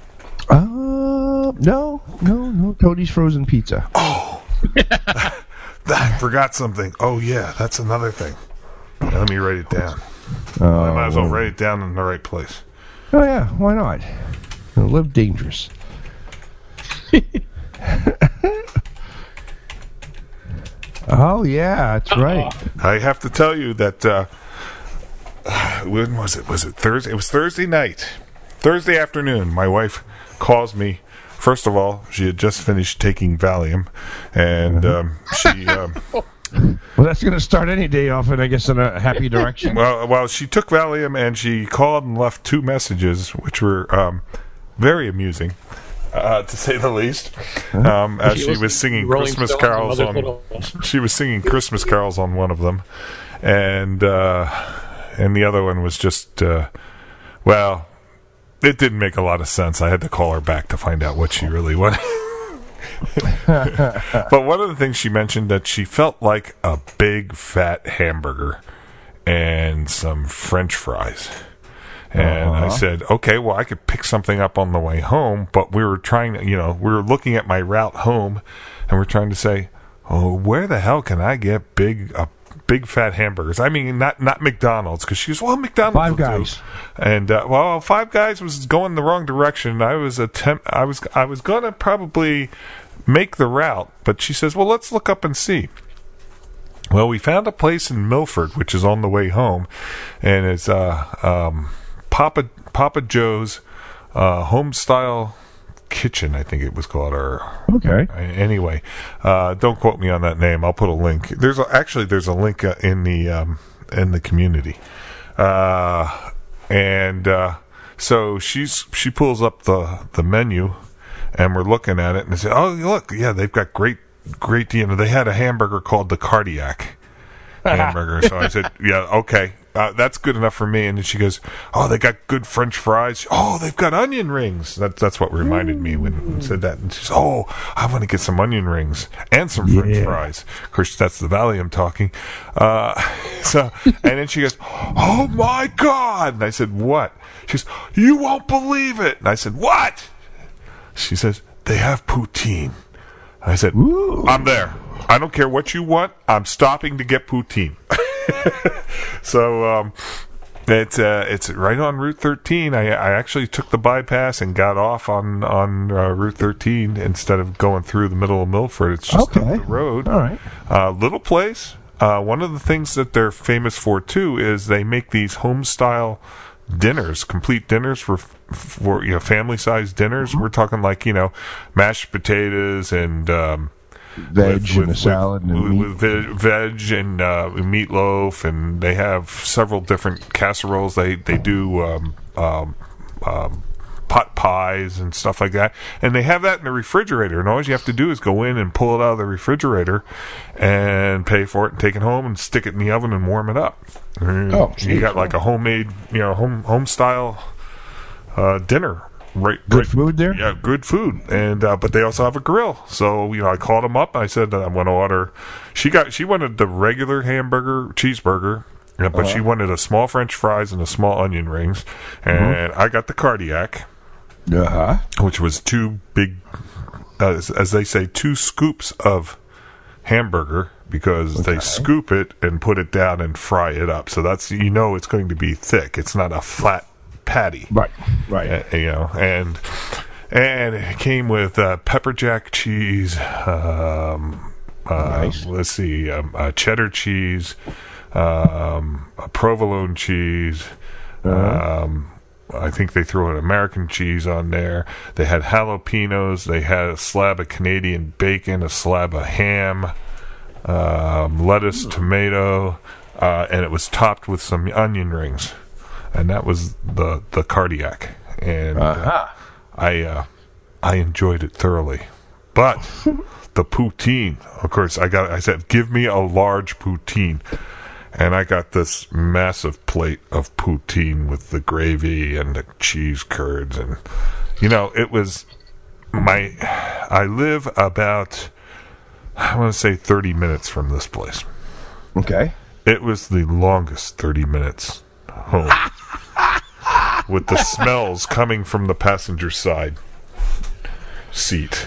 No. Cody's frozen pizza. Oh! I forgot something. Oh, yeah, that's another thing. Let me write it down. I might as well write it down in the right place. Oh, yeah, why not? Live dangerous. Oh, yeah, that's right. I have to tell you that, when was it? Was it Thursday? It was Thursday night. Thursday afternoon, my wife calls me. First of all, she had just finished taking Valium, and she... Well, that's going to start any day off, and I guess in a happy direction. Well, she took Valium, and she called and left 2 messages, which were very amusing. to say the least. As she was singing Christmas carols she was singing Christmas carols on one of them, and the other one was just well, it didn't make a lot of sense. I had to call her back to find out what she really wanted. But one of the things she mentioned that she felt like a big fat hamburger and some French fries. And I said, okay, well, I could pick something up on the way home, but we were trying to, we were looking at my route home, and we're trying to say, oh, where the hell can I get big fat hamburgers? I mean, not McDonald's, because she goes, well, McDonald's. Five Guys. And Five Guys was going the wrong direction. I was going to probably make the route, but she says, well, let's look up and see. Well, we found a place in Milford, which is on the way home, and it's Papa Joe's home style kitchen, I think it was called. Or okay. Anyway, don't quote me on that name. I'll put a link. There's a link in the community, so she pulls up the menu, and we're looking at it, and I say, oh, look, yeah, they've got great. They had a hamburger called the Cardiac hamburger. So I said, yeah, okay, that's good enough for me. And then she goes, oh, they got good French fries. Oh, they've got onion rings. That's what reminded me when you said that. And she says, oh, I want to get some onion rings and some French fries. Of course, that's the Valium talking. And then she goes, oh my God. And I said, what? She goes, you won't believe it. And I said, what? She says, they have poutine. I said, ooh. I'm there. I don't care what you want. I'm stopping to get poutine. So it's right on Route 13. I actually took the bypass and got off on Route 13 instead of going through the middle of Milford. It's just up the road. All right. Little place. One of the things that they're famous for too is they make these home style dinners, complete dinners for family-sized dinners. We're talking like mashed potatoes and veg and a salad and veg and meatloaf, and they have several different casseroles. They do pot pies and stuff like that, and they have that in the refrigerator, and all you have to do is go in and pull it out of the refrigerator and pay for it and take it home and stick it in the oven and warm it up. You got like a homemade home style dinner. Good food there? Yeah, good food. And but they also have a grill. So, I called them up and I said I want to order. She wanted the regular hamburger, cheeseburger, but she wanted a small French fries and a small onion rings. And I got the Cardiac. Which was two big, as they say, 2 scoops of hamburger, because they scoop it and put it down and fry it up. So that's, it's going to be thick. It's not a flat patty. Right. And it came with pepper jack cheese, nice. Let's see, cheddar cheese, a provolone cheese, I think they threw an American cheese on there. They had jalapenos. They had a slab of Canadian bacon, a slab of ham, lettuce, tomato, and it was topped with some onion rings. And that was the Cardiac. And I enjoyed it thoroughly. But the poutine, of course, I said, give me a large poutine. And I got this massive plate of poutine with the gravy and the cheese curds. And, it was I live about, I want to say 30 minutes from this place. Okay. It was the longest 30 minutes home. With the smells coming from the passenger side seat.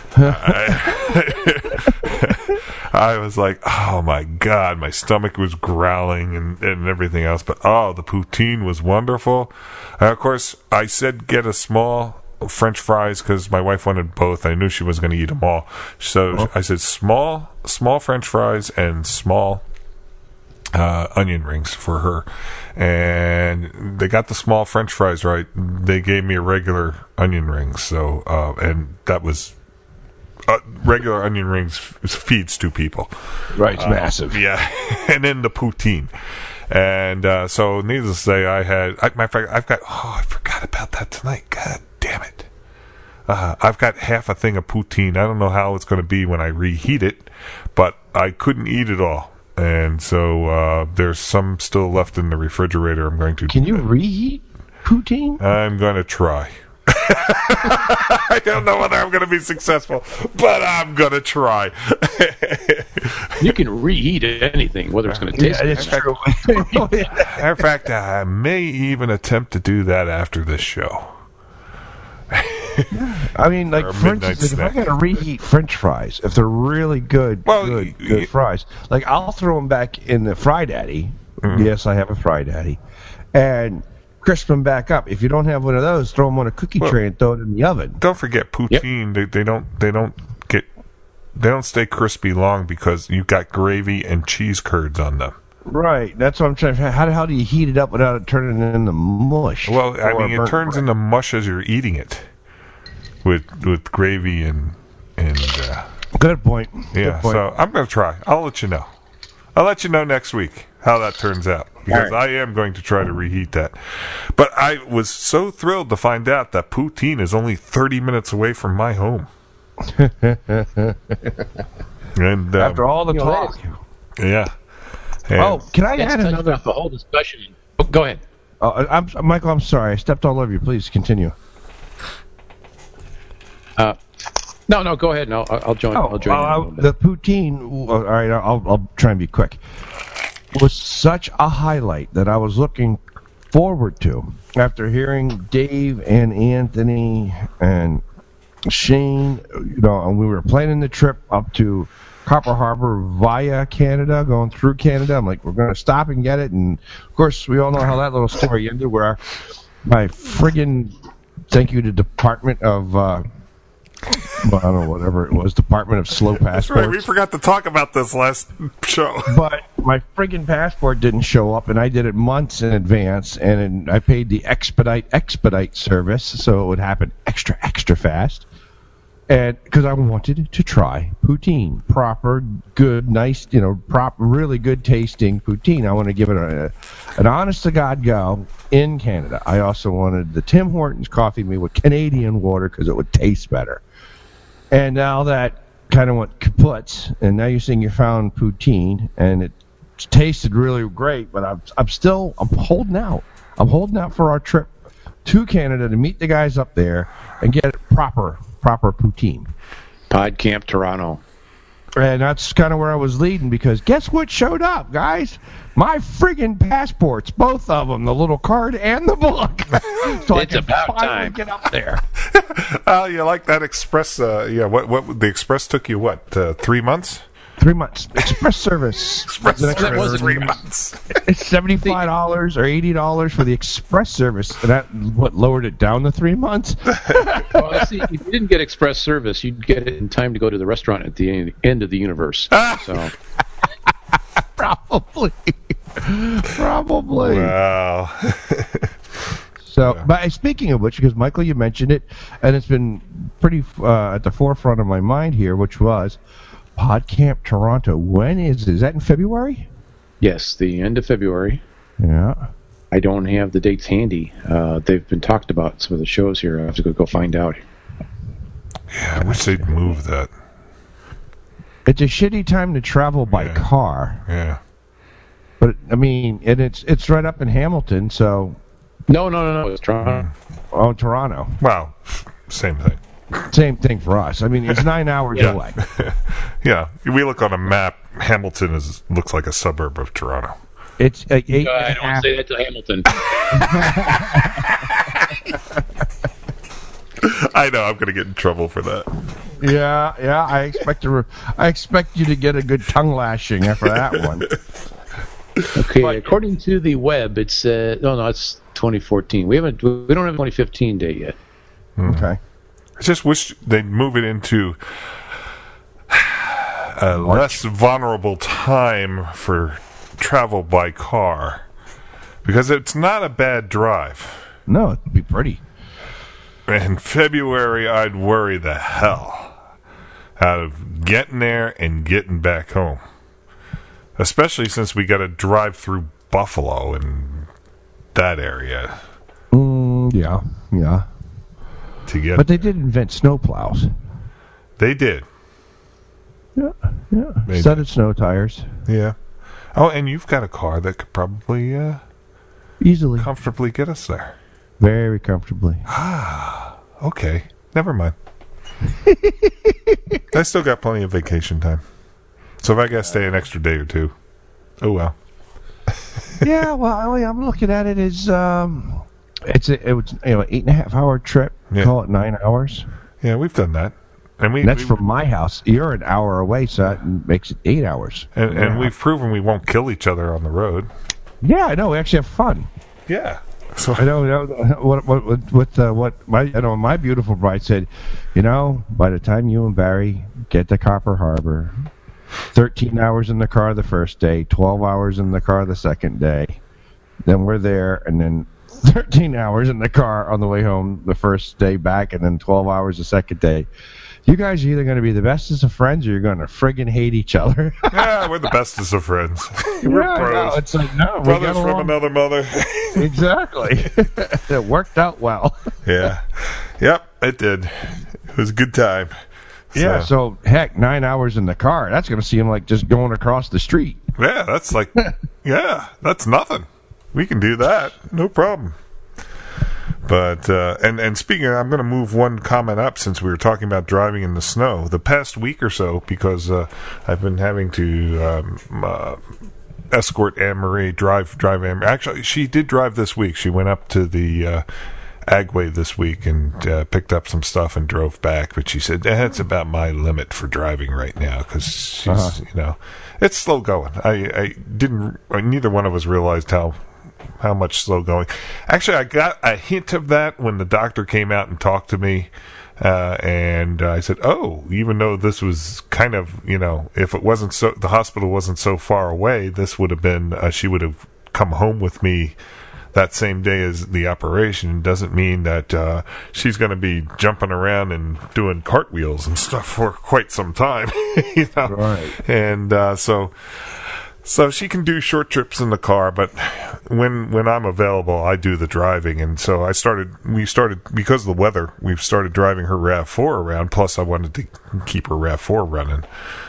I was like, oh my God, my stomach was growling and everything else. But the poutine was wonderful. And of course, I said get a small French fries because my wife wanted both. I knew she was going to eat them all. So I said small French fries and small onion rings for her. And they got the small French fries right. They gave me a regular onion rings. So, and that was regular onion rings feeds 2 people. Right, it's massive. Yeah, and then the poutine. And so, needless to say, I forgot about that tonight. God damn it. I've got half a thing of poutine. I don't know how it's going to be when I reheat it, but I couldn't eat it all. And so there's some still left in the refrigerator. I'm going to... Can you reheat poutine? I'm going to try. I don't know whether I'm going to be successful, but I'm going to try. You can reheat anything, whether it's going to taste good. It's true. Matter of fact, I may even attempt to do that after this show. I mean, like, for instance, if I got to reheat French fries, if they're really good, good fries, like, I'll throw them back in the Fry Daddy. Mm-hmm. Yes, I have a Fry Daddy. And crisp them back up. If you don't have one of those, throw them on a cookie tray and throw it in the oven. Don't forget poutine. Yep. They don't stay crispy long because you've got gravy and cheese curds on them. Right. That's what I'm trying to... How do you heat it up without it turning into mush? Well, I mean, it turns into mush as you're eating it. With gravy and good point. Yeah, good point. So I'm going to try. I'll let you know. I'll let you know next week how that turns out, because I am going to try to reheat that. But I was so thrilled to find out that poutine is only 30 minutes away from my home. And after all the talk, yeah. And can I add another? The whole discussion. Oh, go ahead. Michael, I'm sorry. I stepped all over you. Please continue. No, go ahead. No, I'll join. I'll join. The poutine. All right, I'll try and be quick. Was such a highlight that I was looking forward to after hearing Dave and Anthony and Shane. And we were planning the trip up to Copper Harbor via Canada, going through Canada. I'm like, we're going to stop and get it, and of course, we all know how that little story ended. Where my friggin' thank you to Department of. I don't know, whatever it was, Department of Slow Passports. That's right, we forgot to talk about this last show. But my friggin' passport didn't show up, and I did it months in advance, and I paid the expedite service, so it would happen extra fast. And because I wanted to try poutine, proper, good, nice, really good tasting poutine. I want to give it an honest to God go in Canada. I also wanted the Tim Hortons coffee made with Canadian water because it would taste better. And now that kind of went kaput, and now you're saying you found poutine, and it tasted really great, but I'm holding out. I'm holding out for our trip to Canada to meet the guys up there and get it proper poutine. PodCamp Toronto. And that's kind of where I was leading, because guess what showed up, guys? My friggin' passports, both of them, the little card and the book. So it's about time. Get up there. Oh, you like that Express? What the Express took you? 3 months? 3 months. Express service. Express service. 3 months. It's $75 or $80 for the Express service. And that lowered it down to 3 months. Well, see, if you didn't get Express service, you'd get it in time to go to the restaurant at the end of the universe. So. Probably. Wow. So, but speaking of which, because Michael, you mentioned it, and it's been pretty at the forefront of my mind here, which was PodCamp Toronto. When is it? Is that in February? Yes, the end of February. Yeah. I don't have the dates handy. They've been talked about some of the shows here. I have to go find out. Yeah, I wish they'd move that. It's a shitty time to travel by car. Yeah. But I mean, and it's right up in Hamilton, so. No. It's Toronto. Oh, Toronto. Wow. Same thing. Same thing for us. I mean, it's 9 hours away. Yeah. We look on a map. Hamilton looks like a suburb of Toronto. It's like 8. I don't say that to Hamilton. I know. I'm going to get in trouble for that. Yeah. I expect you to get a good tongue lashing after that one. Okay. According to the web, it's it's 2014. We don't have a 2015 date yet. Okay. I just wish they'd move it into a less vulnerable time for travel by car, because it's not a bad drive. No, it'd be pretty. In February, I'd worry the hell out of getting there and getting back home, especially since we got to drive through Buffalo and that area. Yeah. to get. But they did invent snowplows. They did. Yeah. They Studded snow tires. Yeah. Oh, and you've got a car that could probably Easily. comfortably get us there. Very comfortably. Okay. Never mind. I still got plenty of vacation time. So if I got to stay an extra day or two, oh well. Yeah, well, I'm looking at it as it was 8.5 hour trip. Yeah. Call it 9 hours. Yeah, we've done that. And That's from my house. You're an hour away, so that makes it 8 hours. And we've proven we won't kill each other on the road. Yeah, I know. We actually have fun. Yeah. So I know what my beautiful bride said. By the time you and Barry get to Copper Harbor, 13 hours in the car the first day, 12 hours in the car the second day, then we're there, and then 13 hours in the car on the way home the first day back, and then 12 hours the second day. You guys are either going to be the bestest of friends or you're going to friggin' hate each other. yeah, we're the bestest of friends. We're pros. No, it's like, no, brothers from another mother. Exactly. It worked out well. Yeah. Yep, it did. It was a good time. Yeah, so heck, 9 hours in the car, that's going to seem like just going across the street. Yeah, that's like, that's nothing. We can do that. No problem. But, and speaking of, I'm going to move one comment up since we were talking about driving in the snow. The past week or so, because I've been having to escort Anne-Marie, drive Anne-Marie. Actually, she did drive this week. She went up to the Agway this week and picked up some stuff and drove back. But she said, that's about my limit for driving right now because she's, it's slow going. Neither one of us realized how much slow going. Actually, I got a hint of that when the doctor came out and talked to me. And I said, even though this was kind of, if it wasn't so, the hospital wasn't so far away, this would have been, she would have come home with me that same day as the operation. Doesn't mean that she's going to be jumping around and doing cartwheels and stuff for quite some time. Right. And so she can do short trips in the car, but when I'm available, I do the driving. And so we started because of the weather, we've started driving her RAV4 around. Plus, I wanted to keep her RAV4 running.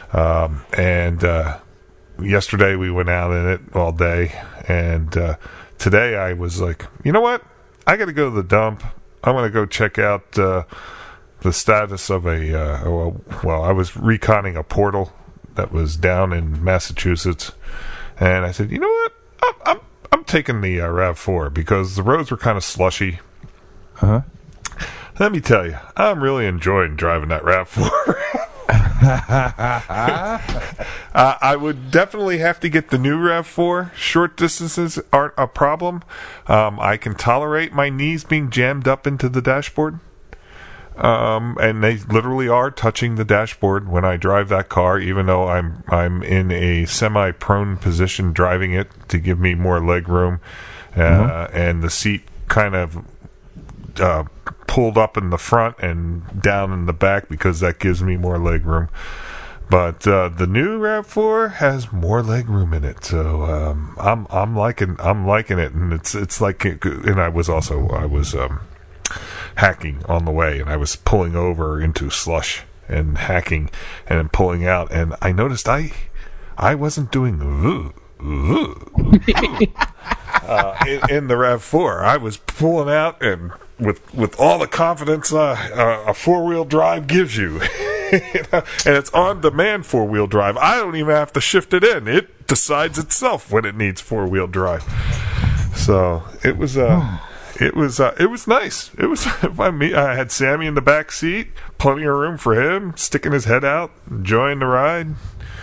And yesterday we went out in it all day. And today I was like, you know what? I got to go to the dump. I want to go check out the status of I was reconning a portal that was down in Massachusetts, and I said, you know what, I'm taking the RAV4 because the roads were kind of slushy. Let me tell you, I'm really enjoying driving that RAV4. I would definitely have to get the new RAV4. Short distances aren't a problem. I can tolerate my knees being jammed up into the dashboard. And they literally are touching the dashboard when I drive that car, even though I'm in a semi-prone position driving it to give me more leg room, and the seat kind of pulled up in the front and down in the back because that gives me more leg room. But the new RAV4 has more leg room in it, so I'm liking it, and it's like, and I was hacking on the way, and I was pulling over into slush and hacking and then pulling out, and I noticed I wasn't doing in the RAV4. I was pulling out and with all the confidence a four-wheel drive gives you. And it's on-demand four-wheel drive. I don't even have to shift it in. It decides itself when it needs four-wheel drive. So it was nice. It was I had Sammy in the back seat, plenty of room for him, sticking his head out, enjoying the ride.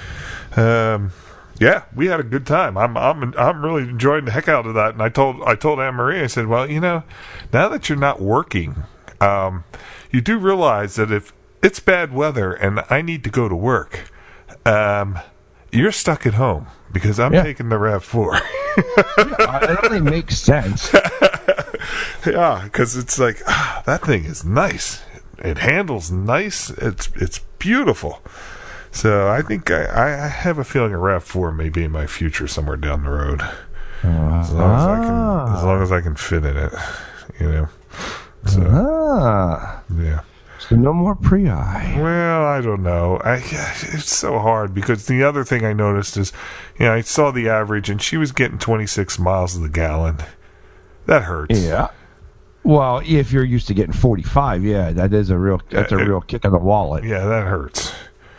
Yeah, we had a good time. I'm really enjoying the heck out of that. And I told Anne-Marie, I said, well, now that you're not working, you do realize that if it's bad weather and I need to go to work, you're stuck at home because I'm taking the RAV4. It only makes sense. Yeah, because it's like, that thing is nice. It handles nice. It's beautiful. So I think I have a feeling a RAV4 may be in my future somewhere down the road. As long as I can fit in it, So, Ah. yeah. So no more Prii. Well, I don't know. It's so hard because the other thing I noticed is, I saw the average and she was getting 26 miles to the gallon. That hurts. Yeah. Well, if you're used to getting 45, that's a real kick in the wallet. Yeah, that hurts.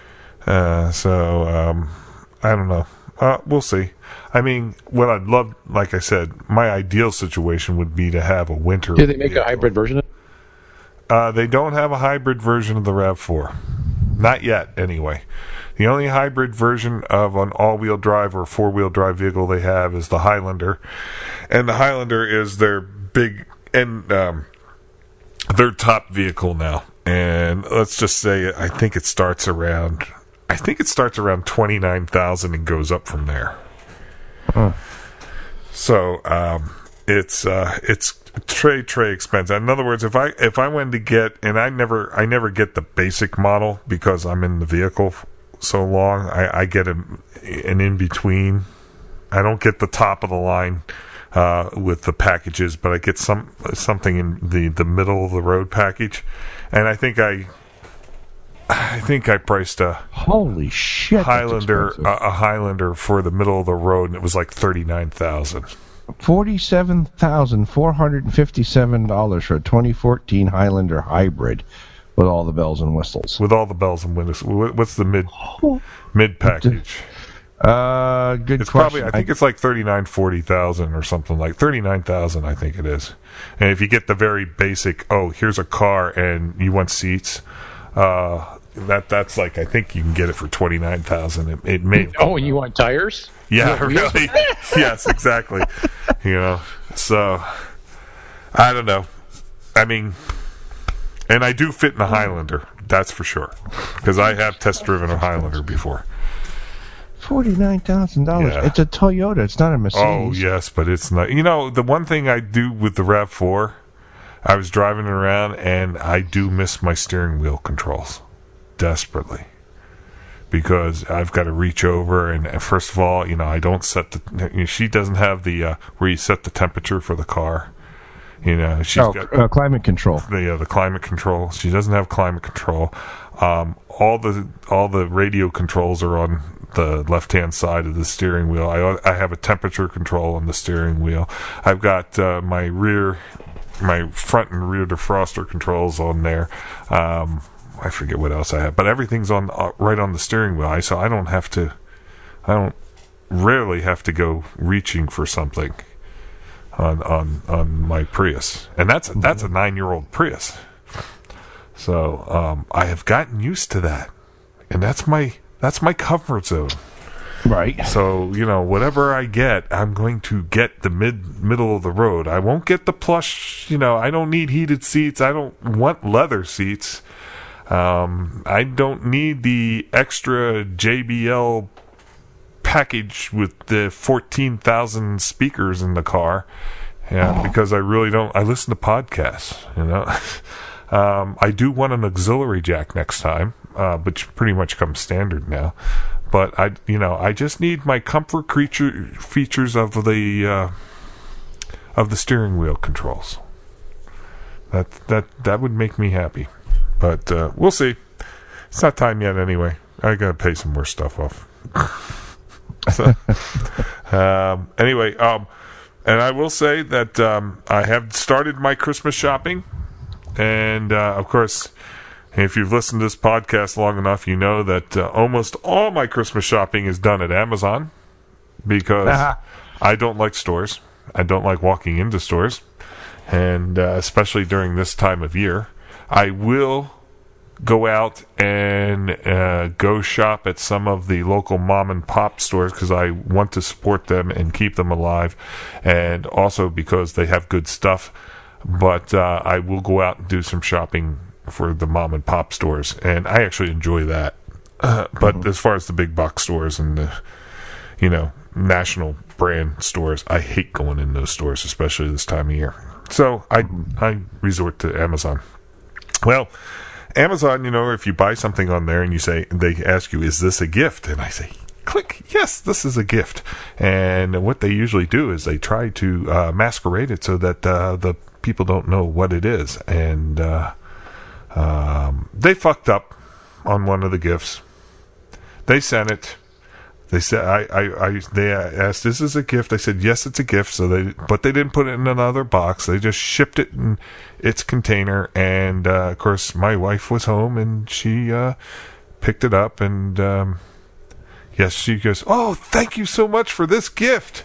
So I don't know. We'll see. I mean, what I'd love, like I said, my ideal situation would be to have a winter. Do they make a hybrid version of it? They don't have a hybrid version of the RAV4. Not yet, anyway. The only hybrid version of an all-wheel drive or four-wheel drive vehicle they have is the Highlander. And the Highlander is their big and their top vehicle now. And let's just say I think it starts around 29,000 and goes up from there. Huh. So it's très expensive. In other words, if I went to get, and I never get the basic model because I'm in the vehicle so long, I get an in between. I don't get the top of the line with the packages, but I get something in the middle of the road package, and I think I priced a holy shit Highlander a Highlander for the middle of the road, and it was like $39,000. $47,457 for a 2014 Highlander hybrid with all the bells and whistles. With all the bells and whistles. What's the mid package? Good it's question. Probably, I think it's like 40,000 or something, like 39,000. I think it is. And if you get the very basic, here's a car and you want seats, that's like, I think you can get it for 29,000. It may. Oh, and you want tires? Yeah, really. Yes, exactly. So I don't know. I mean, and I do fit in a Highlander, that's for sure, because I have test driven a Highlander before. $49,000. Yeah. It's a Toyota. It's not a Mercedes. Oh yes, but it's not. The one thing I do with the RAV4, I was driving it around, and I do miss my steering wheel controls desperately. Because I've got to reach over, and first of all, I don't set the. She doesn't have the where you set the temperature for the car. She's got climate control. The climate control. She doesn't have climate control. All the radio controls are on the left-hand side of the steering wheel. I have a temperature control on the steering wheel. I've got my front and rear defroster controls on there. I forget what else I have, but everything's on right on the steering wheel. So I don't rarely have to go reaching for something on my Prius, and that's a 9-year-old Prius. So I have gotten used to that, and that's my comfort zone. Right. So whatever I get, I'm going to get the middle of the road. I won't get the plush. I don't need heated seats. I don't want leather seats. I don't need the extra JBL package with the 14,000 speakers in the car, because I really don't. I listen to podcasts, I do want an auxiliary jack next time, which pretty much comes standard now. But I just need my comfort features of the steering wheel controls. That would make me happy. But we'll see. It's not time yet anyway. I gotta pay some more stuff off. So, anyway, and I will say that I have started my Christmas shopping. And, of course, if you've listened to this podcast long enough, you know that almost all my Christmas shopping is done at Amazon. Because I don't like stores. I don't like walking into stores. And especially during this time of year. I will go out and go shop at some of the local mom and pop stores because I want to support them and keep them alive, and also because they have good stuff. But I will go out and do some shopping for the mom and pop stores, and I actually enjoy that. But as far as the big box stores and the national brand stores, I hate going in those stores, especially this time of year. So I resort to Amazon. Well, Amazon, if you buy something on there and they ask you, is this a gift? And I say, click, yes, this is a gift. And what they usually do is they try to masquerade it so that the people don't know what it is. And they fucked up on one of the gifts. They sent it. They said, they asked, "This is a gift?" I said, "Yes, it's a gift." But they didn't put it in another box. They just shipped it in its container. And of course, my wife was home, and she picked it up. And yes, she goes, "Oh, thank you so much for this gift."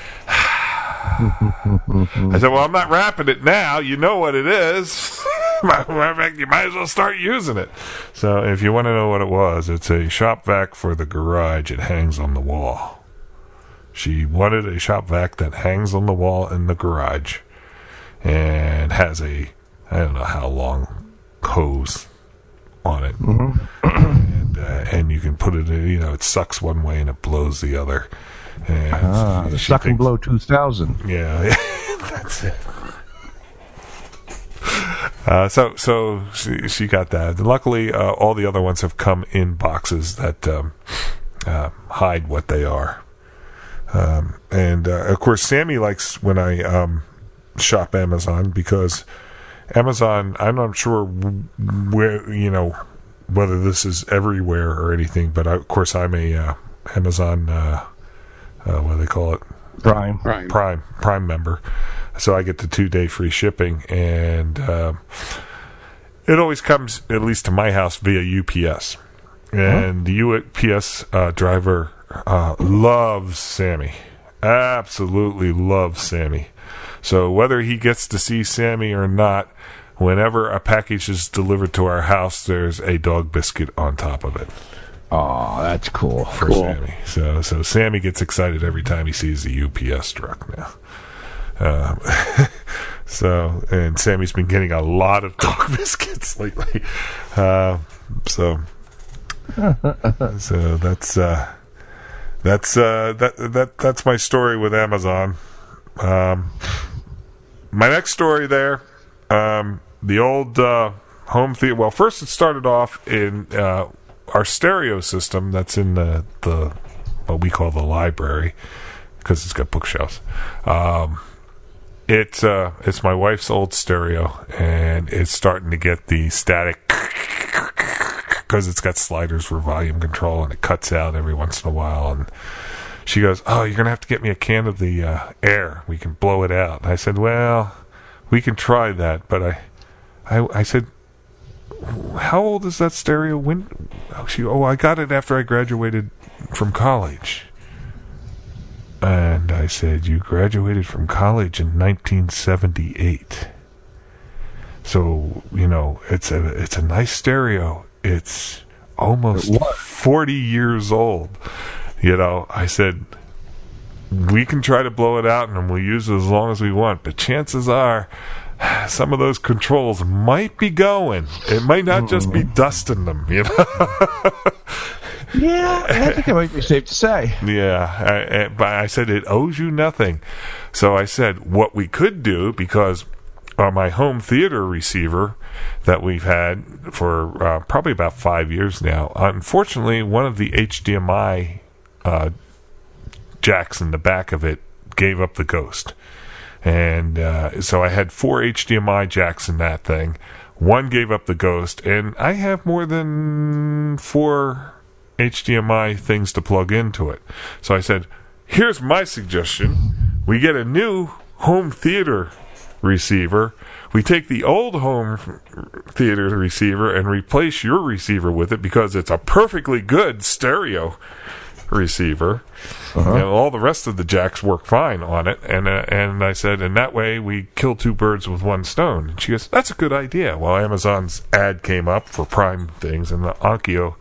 I said, "Well, I'm not wrapping it now. You know what it is. You might as well start using it." So if you want to know what it was, it's a shop vac for the garage. It hangs on the wall. She wanted a shop vac that hangs on the wall in the garage and has a, I don't know how long, hose on it. And you can put it in, it sucks one way and it blows the other. And the Suck and Blow 2000. Yeah, that's it. So she got that. And luckily, all the other ones have come in boxes that hide what they are. And of course, Sammy likes when I shop Amazon, because Amazon, I'm not sure where, whether this is everywhere or anything, but of course I'm a Amazon, what do they call it? Prime member. So I get the 2-day free shipping, and it always comes, at least to my house, via UPS. And the UPS driver loves Sammy. Absolutely loves Sammy. So whether he gets to see Sammy or not, whenever a package is delivered to our house, there's a dog biscuit on top of it. Oh, that's cool. For Sammy. So Sammy gets excited every time he sees the UPS truck now. And Sammy's been getting a lot of dog biscuits lately. So that's my story with Amazon. My next story there, the old home theater. Well, first it started off in our stereo system that's in the what we call the library, because it's got bookshelves. It's my wife's old stereo, and it's starting to get the static because it's got sliders for volume control, and it cuts out every once in a while. And she goes, "Oh, you're gonna have to get me a can of the air. We can blow it out." And I said, "Well, we can try that," but I said, "How old is that stereo?" I got it after I graduated from college. And I said, "You graduated from college in 1978. So, it's a nice stereo. It's almost 40 years old." I said, "We can try to blow it out and we'll use it as long as we want, but chances are some of those controls might be going. It might not just be dusting them, Yeah, I think it might be safe to say. Yeah, but I said it owes you nothing. So I said what we could do, because my home theater receiver that we've had for probably about 5 years now, unfortunately, one of the HDMI jacks in the back of it gave up the ghost. And so I had 4 HDMI jacks in that thing. One gave up the ghost, and I have more than 4 HDMI things to plug into it. So I said, here's my suggestion. We get a new home theater receiver. We take the old home theater receiver and replace your receiver with it, because it's a perfectly good stereo receiver. And all the rest of the jacks work fine on it. And I said, and that way we kill 2 birds with 1 stone. And she goes, "That's a good idea." Well, Amazon's ad came up for Prime things, and the Onkyo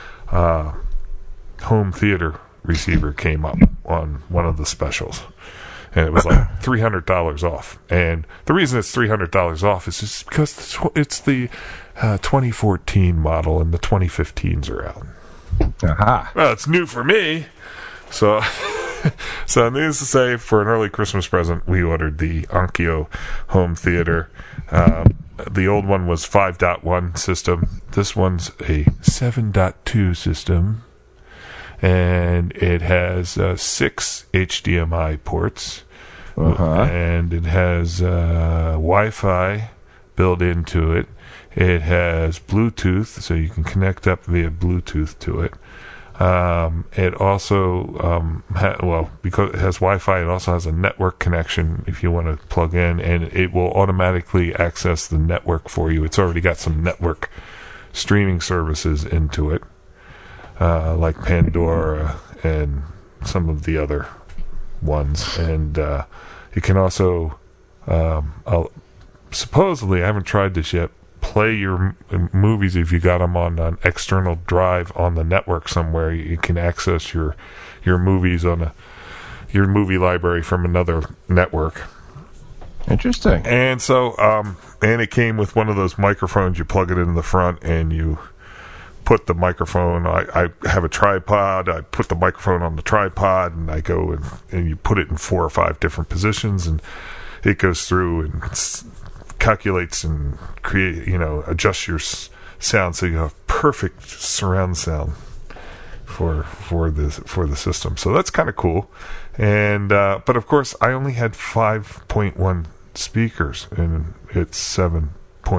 home theater receiver came up on one of the specials, and it was like $300 off. And the reason it's $300 off is just because it's the 2014 model, and the 2015s are out. Well, it's new for me, so needless to say, for an early Christmas present, we ordered the Onkyo home theater. The old one was 5.1 system. This one's a 7.2 system, and it has 6 HDMI ports, and it has Wi-Fi built into it. It has Bluetooth, so you can connect up via Bluetooth to it. It also, because it has Wi-Fi, it also has a network connection if you want to plug in, and it will automatically access the network for you. It's already got some network streaming services into it, like Pandora and some of the other ones. And you can also, supposedly, I haven't tried this yet, play your movies if you got them on an external drive on the network somewhere. You can access your movies on your movie library from another network. Interesting. And so, and it came with one of those microphones. You plug it in the front, and you put the microphone. I have a tripod. I put the microphone on the tripod, and I go and you put it in 4 or 5 different positions, and it goes through and calculates and adjusts your sound so you have perfect surround sound for the system. So that's kind of cool. And but of course, I only had 5.1 speakers, and it's 7.2.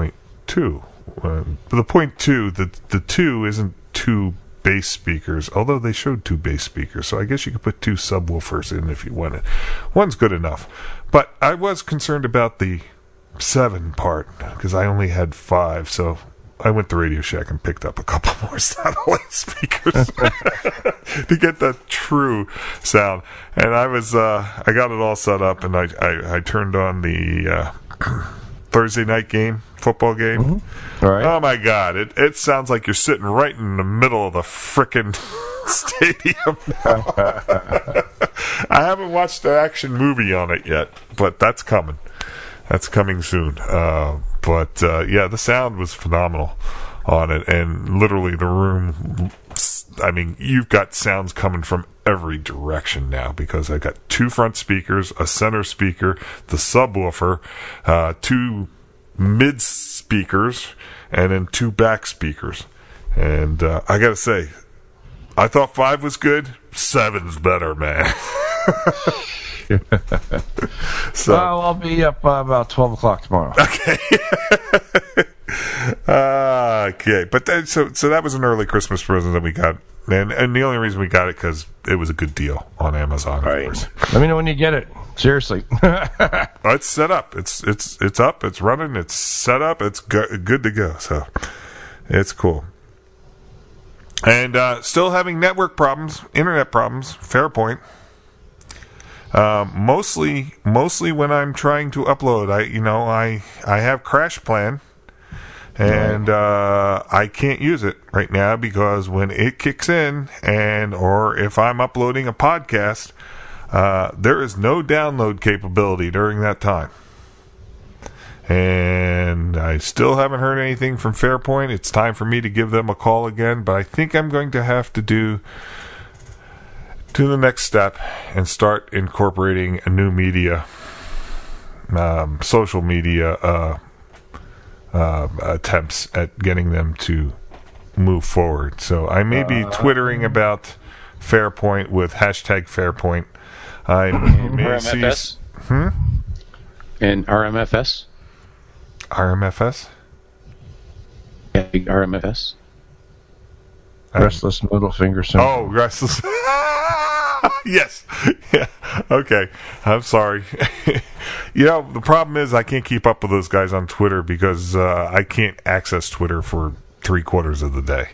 The 0.2, the 2 isn't 2 bass speakers, although they showed 2 bass speakers. So I guess you could put 2 subwoofers in if you wanted. One's good enough. But I was concerned about the 7 part because I only had 5, so I went to Radio Shack and picked up a couple more satellite speakers to get that true sound. And I got it all set up, and I turned on the Thursday night football game. Mm-hmm. All right. Oh my God, it sounds like you're sitting right in the middle of the frickin' stadium. I haven't watched the action movie on it yet, but that's coming. That's coming soon. But the sound was phenomenal on it, and literally the room, I mean, you've got sounds coming from every direction now because I got 2 front speakers, a center speaker, the subwoofer, 2 mid speakers, and then 2 back speakers. And I gotta say, I thought 5 was good. 7's better, man. So I'll be up about 12 o'clock tomorrow. Okay. Okay, but so that was an early Christmas present that we got, and the only reason we got it because it was a good deal on Amazon. Of course. Let me know when you get it. Seriously. It's set up. It's up. It's running. It's set up. It's good to go. So it's cool. And still having network problems, internet problems. Fair point. Mostly when I'm trying to upload, I have Crash Plan, and I can't use it right now because when it kicks in, or if I'm uploading a podcast, there is no download capability during that time. And I still haven't heard anything from Fairpoint. It's time for me to give them a call again, but I think I'm going to have to do the next step and start incorporating a new media, social media attempts at getting them to move forward. So I may be twittering about Fairpoint with hashtag Fairpoint. I may RMFS? And RMFS? RMFS? Yeah, RMFS. Restless middle finger syndrome. Oh, restless. Yes. Yeah. Okay. I'm sorry. The problem is I can't keep up with those guys on Twitter because I can't access Twitter for 3/4 of the day.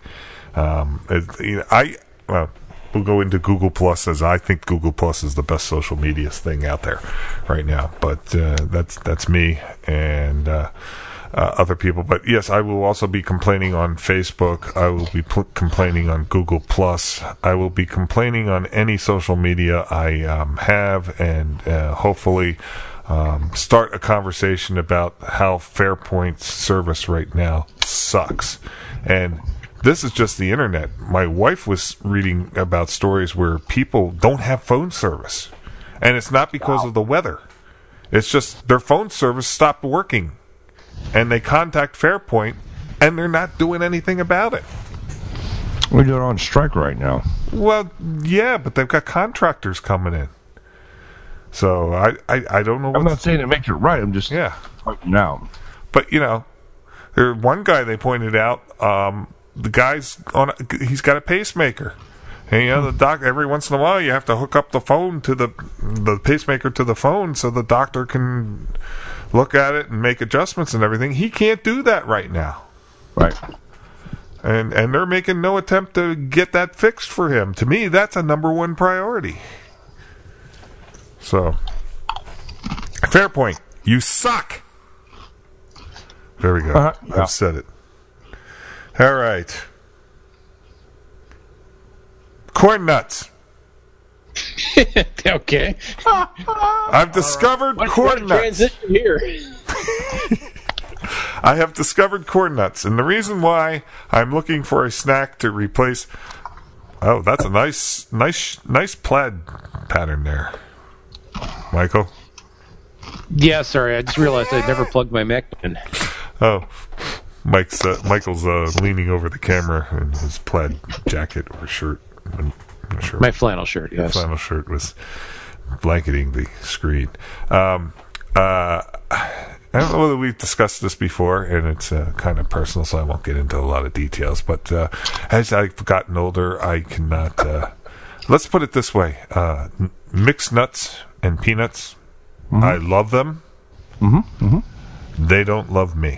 We'll go into Google Plus, as I think Google Plus is the best social media thing out there right now. But that's me and other people. But yes, I will also be complaining on Facebook. I will be complaining on Google Plus. I will be complaining on any social media I have, and hopefully start a conversation about how Fairpoint's service right now sucks. And this is just the internet. My wife was reading about stories where people don't have phone service, and it's not because of the weather. It's just their phone service stopped working, and they contact Fairpoint, and they're not doing anything about it. We're doing on strike right now. Well, yeah, but they've got contractors coming in. So I don't know. I'm not saying it makes it right. I'm just pointing out. But there's one guy they pointed out. The guy's he's got a pacemaker. And the doc, every once in a while, you have to hook up the phone to the pacemaker to the phone so the doctor can look at it and make adjustments and everything. He can't do that right now. Right. And they're making no attempt to get that fixed for him. To me, that's a number one priority. So, fair point. You suck. There we go. I've said it. All right. Corn nuts. Okay. I've discovered corn nuts. Transition here. I have discovered corn nuts, and the reason why I'm looking for a snack to replace. Oh, that's a nice plaid pattern there, Michael. Yeah, sorry, I just realized I'd never plugged my Mac in. Oh, Michael's leaning over the camera in his plaid jacket or shirt. I'm not sure. My flannel shirt. Yes, flannel shirt was blanketing the screen. I don't know whether we've discussed this before, and it's kind of personal, so I won't get into a lot of details. But as I've gotten older, I cannot. Let's put it this way: mixed nuts and peanuts. Mm-hmm. I love them. Mm-hmm. Mm-hmm. They don't love me.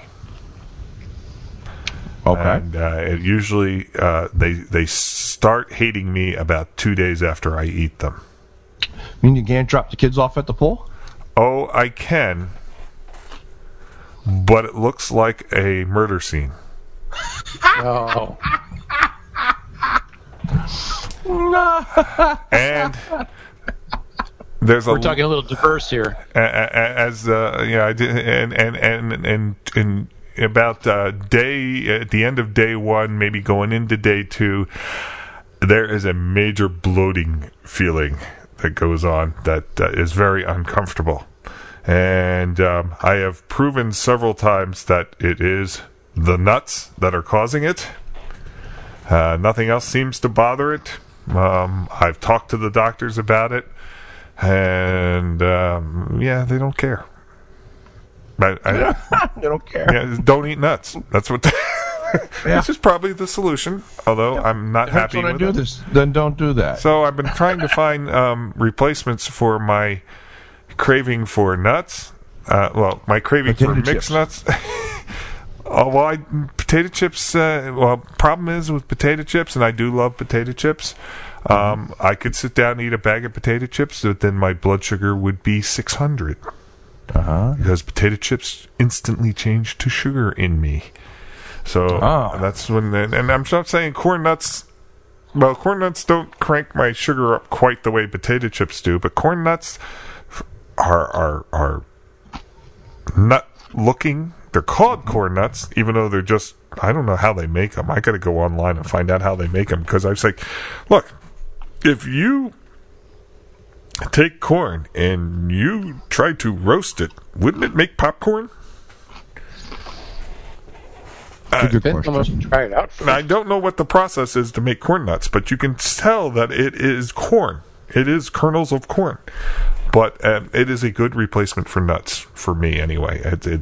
Okay. And it usually they start hating me about 2 days after I eat them. You mean you can't drop the kids off at the pool? Oh, I can. But it looks like a murder scene. Oh. And we're talking a little diverse here. I did, and about at the end of day one, maybe going into day two, there is a major bloating feeling that goes on that is very uncomfortable. And I have proven several times that it is the nuts that are causing it. Nothing else seems to bother it. I've talked to the doctors about it, and they don't care. They don't care. Yeah, don't eat nuts. That's what. This is probably the solution. Although I'm not happy with it. Then don't do that. So I've been trying to find replacements for my craving for nuts. My craving for mixed nuts. Potato chips. Problem is with potato chips, and I do love potato chips. I could sit down and eat a bag of potato chips, but then my blood sugar would be 600. Because potato chips instantly change to sugar in me. So that's when. And I'm not saying corn nuts. Well, corn nuts don't crank my sugar up quite the way potato chips do, but corn nuts are nut looking. They're called corn nuts, even though they're just, I don't know how they make them. I got to go online and find out how they make them, because I was like, look, if you take corn and you try to roast it, wouldn't it make popcorn? Depends how much you try it out for. I don't know what the process is to make corn nuts, but you can tell that it is corn. It is kernels of corn. But it is a good replacement for nuts, for me anyway.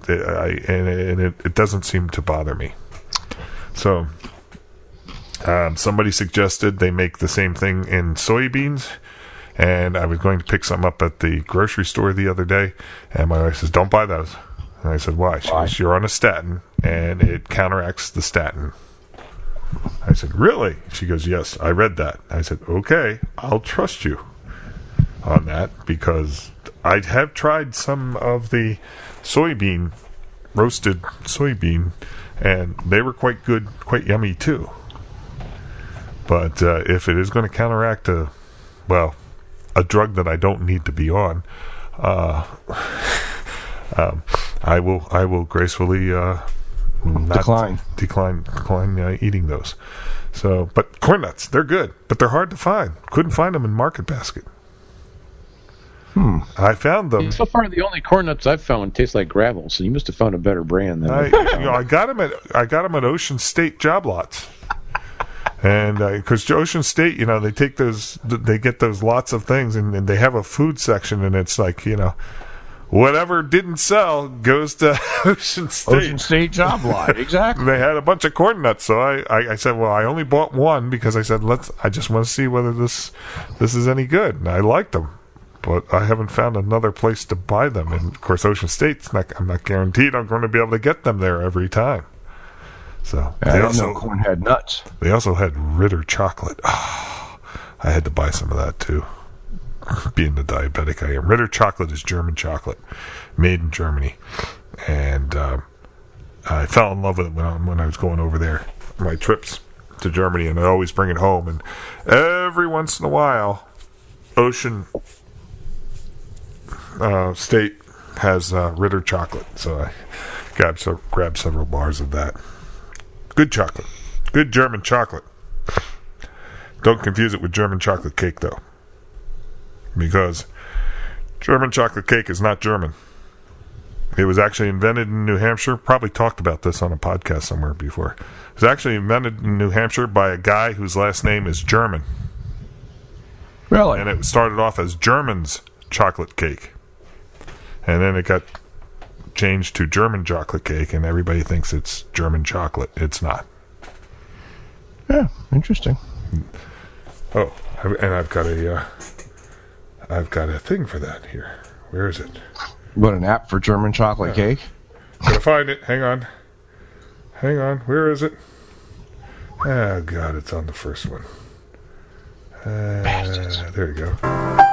It doesn't seem to bother me. So, somebody suggested they make the same thing in soybeans. And I was going to pick some up at the grocery store the other day, and my wife says, "Don't buy those." And I said, "Why?" She goes, "You're on a statin, and it counteracts the statin." I said, "Really?" She goes, "Yes, I read that." I said, "Okay, I'll trust you on that, because I have tried some of the roasted soybean, and they were quite good, quite yummy too. But if it is going to counteract a drug that I don't need to be on, I will gracefully decline eating those. So, but corn nuts, they're good, but they're hard to find. Couldn't find them in Market Basket. I found them. So far, the only corn nuts I've found taste like gravel. So you must have found a better brand than I got them at Ocean State Job Lots. And because Ocean State, they take they get those lots of things, and they have a food section, and it's like, whatever didn't sell goes to Ocean State. Ocean State job lot, exactly. They had a bunch of corn nuts, so I said, well, I only bought one because I said, I just want to see whether this is any good, and I liked them, but I haven't found another place to buy them. And of course, Ocean State's I'm not guaranteed I'm going to be able to get them there every time. So I didn't know corn had nuts. They also had Ritter chocolate. Oh, I had to buy some of that too. Being the diabetic I am, Ritter chocolate is German chocolate, made in Germany, and I fell in love with it when I was going over there. My trips to Germany, and I always bring it home. And every once in a while, Ocean State has Ritter chocolate, so I grabbed several bars of that. Good chocolate. Good German chocolate. Don't confuse it with German chocolate cake, though. Because German chocolate cake is not German. It was actually invented in New Hampshire. Probably talked about this on a podcast somewhere before. It was actually invented in New Hampshire by a guy whose last name is German. Really? And it started off as German's chocolate cake. And then it got changed to German chocolate cake, and everybody thinks it's German chocolate. It's not. Yeah, interesting. Oh, and I've got a thing for that here. Where is it? What, an app for German chocolate cake? Gotta find it. Hang on. Where is it? Oh God, it's on the first one. There you go.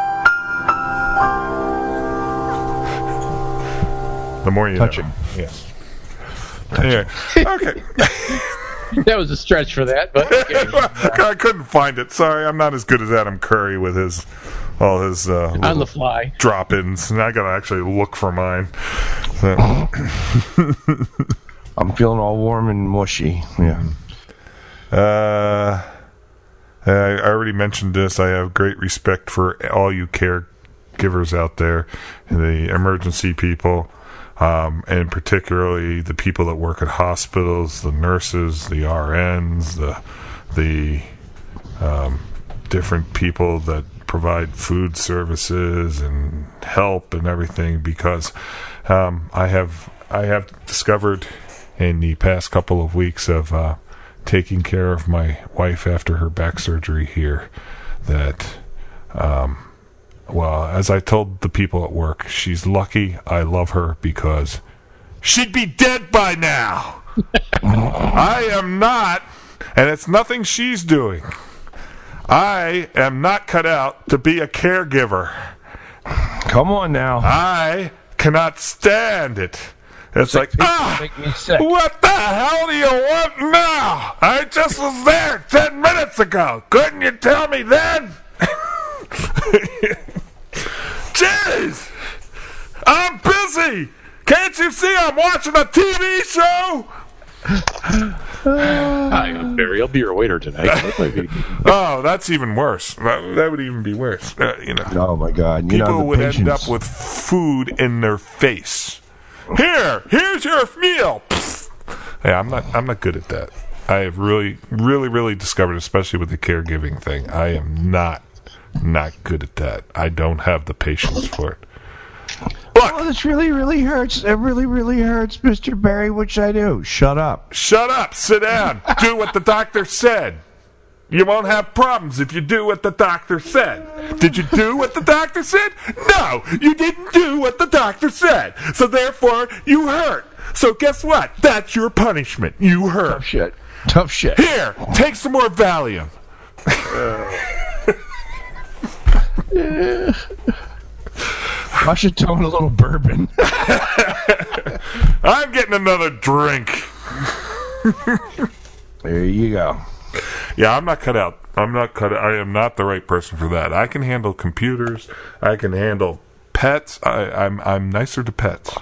The more you Touching. know. Yes. Anyway, okay. That was a stretch for that, but okay. I couldn't find it. Sorry, I'm not as good as Adam Curry with all his on the fly drop-ins, and I gotta actually look for mine. So. I'm feeling all warm and mushy. Yeah. I already mentioned this. I have great respect for all you caregivers out there, the emergency people. And particularly the people that work at hospitals, the nurses, the RNs, the different people that provide food services and help and everything. Because I have discovered in the past couple of weeks of taking care of my wife after her back surgery here that. Well, as I told the people at work, she's lucky I love her because she'd be dead by now. I am not, and it's nothing she's doing. I am not cut out to be a caregiver. Come on now. I cannot stand it. It's like, make me sick. What the hell do you want now? I just was there 10 minutes ago. Couldn't you tell me then? Jeez! I'm busy! Can't you see I'm watching a TV show? Hi, I'm Barry. I'll be your waiter tonight. Oh, that's even worse. That would even be worse. Oh my God! People would end up with food in their face. Here's your meal. Yeah, I'm not good at that. I have really, really, really discovered, especially with the caregiving thing, I am not good at that. I don't have the patience for it. Look, this really, really hurts. It really, really hurts, Mr. Barry. What should I do? Shut up. Shut up. Sit down. Do what the doctor said. You won't have problems if you do what the doctor said. Did you do what the doctor said? No, you didn't do what the doctor said. So therefore, you hurt. So guess what? That's your punishment. You hurt. Tough shit. Here, take some more Valium. I should tone a little bourbon. I'm getting another drink. There you go. Yeah, I'm not cut out. I am not the right person for that. I can handle computers. I can handle pets. I'm nicer to pets.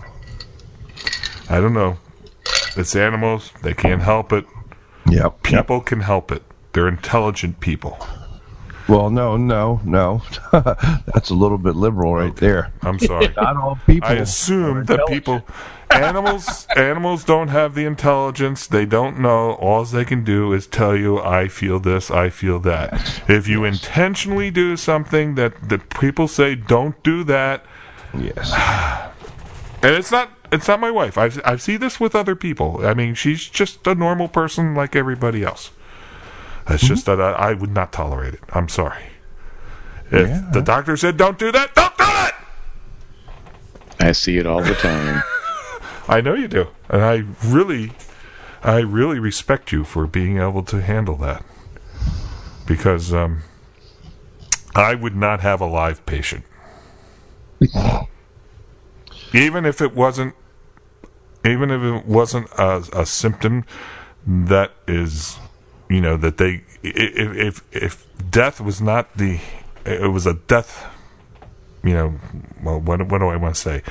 I don't know. It's animals. They can't help it. Yep. People can help it. They're intelligent people. Well, no. That's a little bit liberal right there. I'm sorry. Not all people. I assume that animals don't have the intelligence. They don't know. All they can do is tell you, I feel this, I feel that. Yes. If you intentionally do something that people say, don't do that. Yes. And it's not my wife. I've seen this with other people. I mean, she's just a normal person like everybody else. It's just that I would not tolerate it. I'm sorry. If the doctor said, don't do that, don't do it! I see it all the time. I know you do. And I really respect you for being able to handle that. Because I would not have a live patient. Even if it wasn't a symptom that is, that they, if death was not it was a death, well, what do I want to say?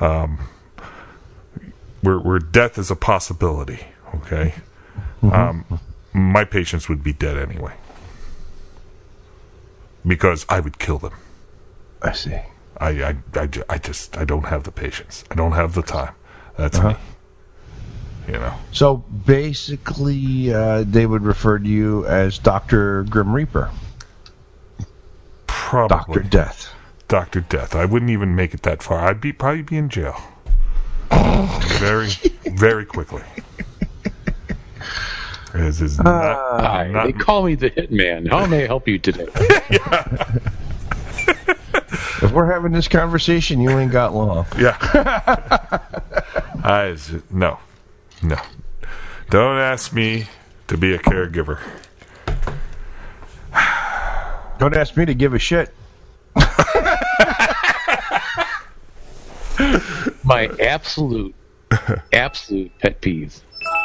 Where death is a possibility, okay? My patients would be dead anyway. Because I would kill them. I see. I don't have the patience. I don't have the time. That's me. So basically, they would refer to you as Dr. Grim Reaper. Probably. Dr. Death. Dr. Death. I wouldn't even make it that far. I'd probably be in jail. Very, very quickly. This is not they call me the Hitman. How may I help you today? If we're having this conversation, you ain't got long. Yeah. No. Don't ask me to be a caregiver. Don't ask me to give a shit. My absolute pet peeve.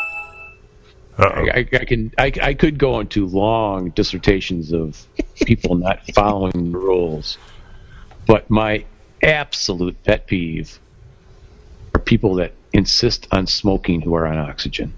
I could go into long dissertations of people not following the rules, but my absolute pet peeve are people that insist on smoking who are on oxygen.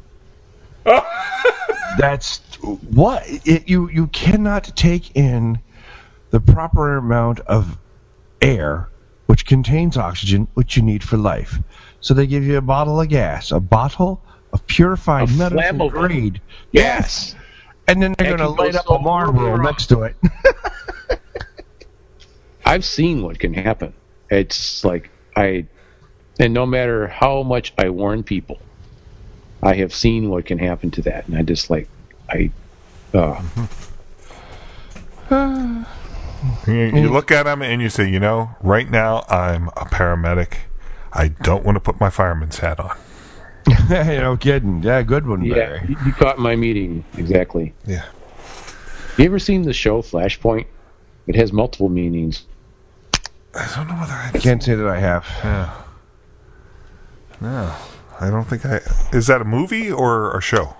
That's what you cannot take in the proper amount of air, which contains oxygen, which you need for life. So they give you a bottle of gas, a bottle of purified medical grade. Yes. And then they're going to light up a Marlboro next to it. I've seen what can happen. It's like and no matter how much I warn people, I have seen what can happen to that, and I just You look at them and you say, right now I'm a paramedic. I don't want to put my fireman's hat on. No kidding. Yeah, good one, Barry. Yeah, you caught my meaning. Exactly. Yeah. You ever seen the show Flashpoint? It has multiple meanings. I don't know whether I can't say that I have. Yeah. No, I don't think I... Is that a movie or a show?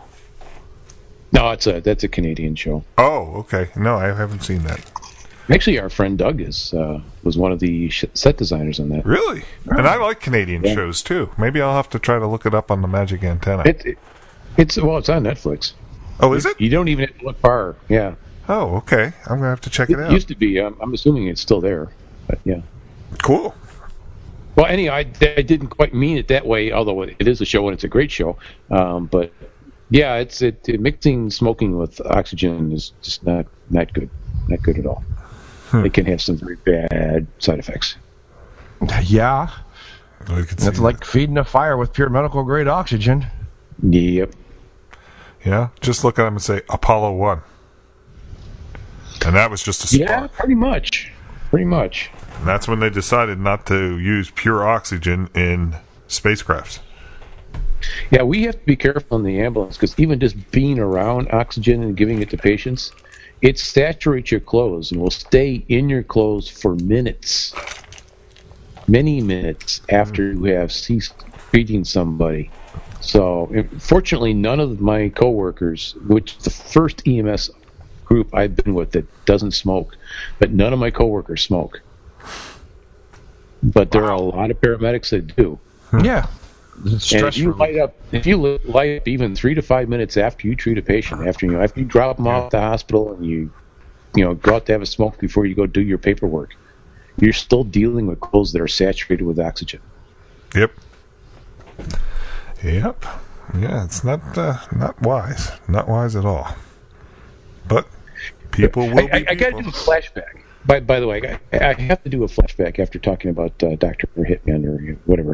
No, that's a Canadian show. Oh, okay. No, I haven't seen that. Actually, our friend Doug was one of the set designers on that. Really? And I like Canadian shows, too. Maybe I'll have to try to look it up on the Magic Antenna. It's on Netflix. Oh, is it? You don't even have to look far. Yeah. Oh, okay. I'm going to have to check it out. It used to be. I'm assuming it's still there. But, yeah. Cool. Well, anyhow, I didn't quite mean it that way, although it is a show and it's a great show. But, yeah, mixing smoking with oxygen is just not good. Not good at all. It can have some very bad side effects. Yeah. That's like feeding a fire with pure medical grade oxygen. Yep. Yeah, just look at them and say Apollo 1. And that was just a spark. Yeah, pretty much. And that's when they decided not to use pure oxygen in spacecrafts. Yeah, we have to be careful in the ambulance because even just being around oxygen and giving it to patients, it saturates your clothes and will stay in your clothes for minutes, many minutes after you have ceased treating somebody. So, fortunately, none of my coworkers, which is the first EMS group I've been with that doesn't smoke, but none of my coworkers smoke. But there are a lot of paramedics that do. Yeah. And if you light up even 3 to 5 minutes after you treat a patient, after you drop them off at the hospital and you go out to have a smoke before you go do your paperwork. You're still dealing with clothes that are saturated with oxygen. Yep. Yeah, it's not wise. Not wise at all. But people will be I got to do a flashback. By the way, I have to do a flashback after talking about Dr. Hitman or whatever.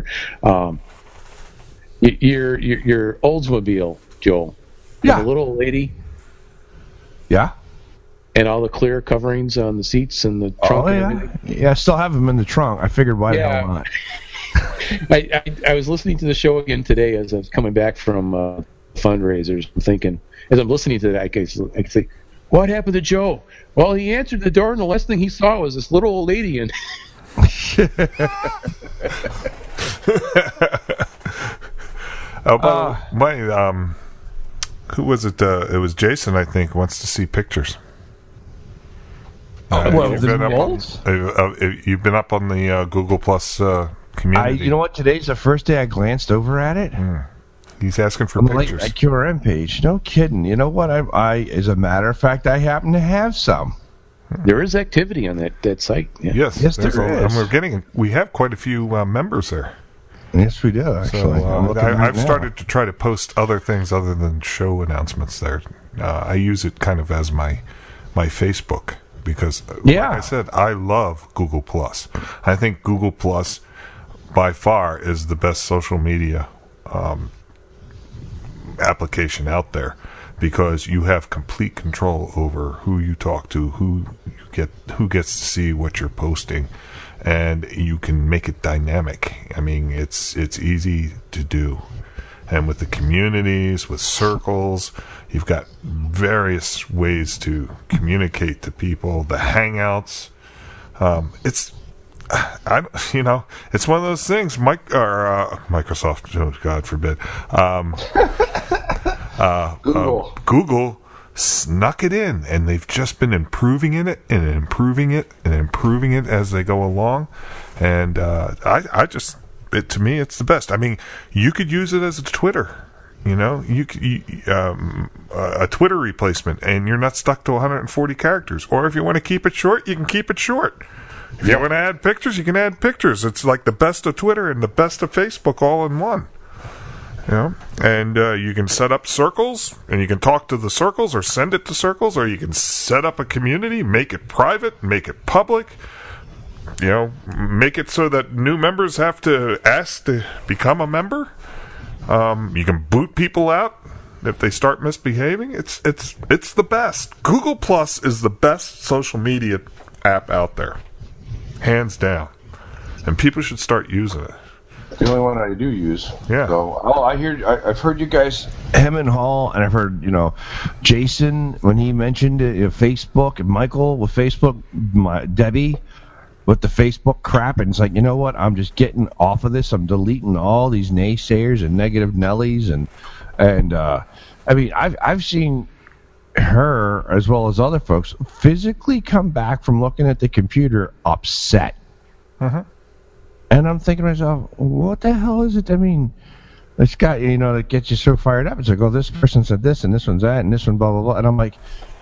Your Oldsmobile, Joel. Yeah. The little lady. Yeah. And all the clear coverings on the seats and the trunk and everything. Yeah, I still have them in the trunk. I figured why the hell not. I was listening to the show again today as I was coming back from fundraisers. I'm thinking, as I'm listening to that, I could say, what happened to Joe? Well, he answered the door, and the last thing he saw was this little old lady. And who was it? It was Jason, I think, wants to see pictures. You've been up on the Google Plus community. You know what? Today's the first day I glanced over at it. He's asking for on pictures. The QRM page. No kidding. You know what? I as a matter of fact, I happen to have some. There is activity on that site. Yeah. Yes, there is. And we have quite a few members there. Yes, we do, actually. So, I've started to try to post other things other than show announcements there. I use it kind of as my Facebook because, like I said, I love Google Plus. I think Google Plus, by far, is the best social media application out there because you have complete control over who you talk to, who gets to see what you're posting. And you can make it dynamic. I mean, it's easy to do. And with the communities, with circles, you've got various ways to communicate to people. The Hangouts, it's one of those things. Microsoft, oh, God forbid, Google snuck it in, and they've just been improving it and improving it and improving it as they go along. And to me, it's the best. I mean, you could use it as a Twitter, a Twitter replacement, and you're not stuck to 140 characters. Or if you want to keep it short, you can keep it short. If you want to add pictures, you can add pictures. It's like the best of Twitter and the best of Facebook all in one. And you can set up circles, and you can talk to the circles or send it to circles, or you can set up a community, make it private, make it public, make it so that new members have to ask to become a member. You can boot people out if they start misbehaving. It's the best. Google Plus is the best social media app out there, hands down, and people should start using it. The only one I do use. Yeah. So, I've heard you guys, him and Hall, and I've heard, Jason, when he mentioned Facebook, and Michael with Facebook, Debbie with the Facebook crap, and it's like, you know what, I'm just getting off of this. I'm deleting all these naysayers and negative Nellies, and I mean, I've seen her, as well as other folks, physically come back from looking at the computer upset. Uh-huh. And I'm thinking to myself, what the hell is it? I mean, this guy, that gets you so fired up. It's like, oh, this person said this, and this one's that, and this one blah, blah, blah. And I'm like,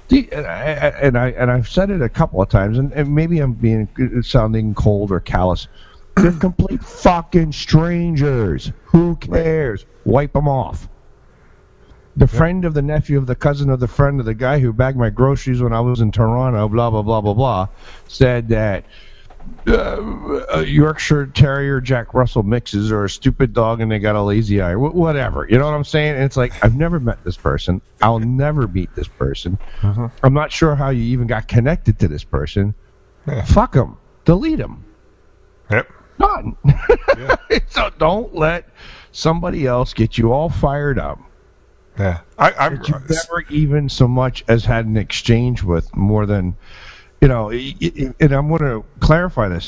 and I've said it a couple of times, and maybe I'm sounding cold or callous. They're complete fucking strangers. Who cares? Wipe them off. The friend of the nephew of the cousin of the friend of the guy who bagged my groceries when I was in Toronto, blah, blah, blah, blah, blah, said that Yorkshire Terrier Jack Russell mixes or a stupid dog and they got a lazy eye, whatever. You know what I'm saying? And it's like, I've never met this person. I'll never meet this person. Uh-huh. I'm not sure how you even got connected to this person. Yeah. Fuck them. Delete them. Yep. Done. Yeah. So don't let somebody else get you all fired up. Yeah. That you never even so much as had an exchange with more than... and I'm going to clarify this.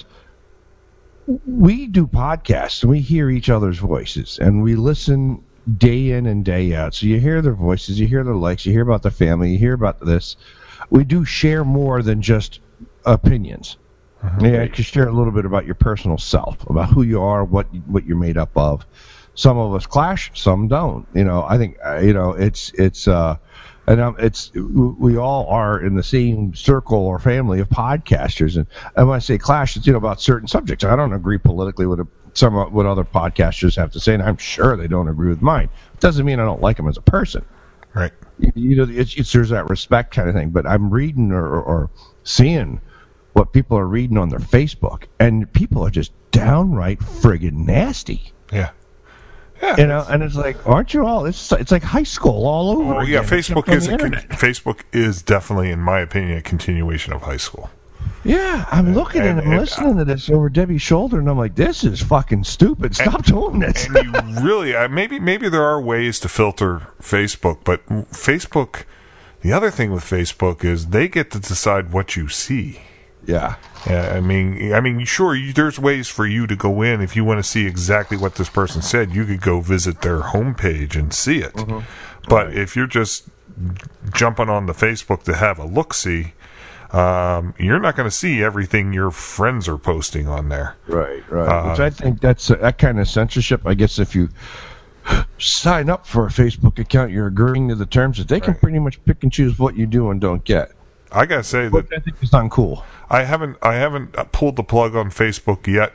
We do podcasts, and we hear each other's voices, and we listen day in and day out. So you hear their voices, you hear their likes, you hear about the family, you hear about this. We do share more than just opinions. Uh-huh. Yeah, I can share a little bit about your personal self, about who you are, what you're made up of. Some of us clash, some don't. I think it's And we all are in the same circle or family of podcasters. And when I say clash, it's about certain subjects. I don't agree politically with what other podcasters have to say, and I'm sure they don't agree with mine. It doesn't mean I don't like them as a person. Right. There's that respect kind of thing. But I'm reading or seeing what people are reading on their Facebook, and people are just downright friggin' nasty. Yeah. Yeah, and it's like, aren't you all? It's like high school all over. Oh yeah, again, Facebook is definitely, in my opinion, a continuation of high school. Yeah, I'm looking and I'm listening to this over Debbie's shoulder, and I'm like, this is fucking stupid. Stop doing this. And you really, maybe there are ways to filter Facebook, but Facebook. The other thing with Facebook is they get to decide what you see. Yeah. Yeah, I mean, sure, there's ways for you to go in if you want to see exactly what this person said. You could go visit their homepage and see it. Mm-hmm. But if you're just jumping on the Facebook to have a look-see, you're not going to see everything your friends are posting on there. Right. Which I think that's that kind of censorship. I guess if you sign up for a Facebook account, you're agreeing to the terms that they can pretty much pick and choose what you do and don't get. I gotta say that I think it's uncool. I haven't pulled the plug on Facebook yet.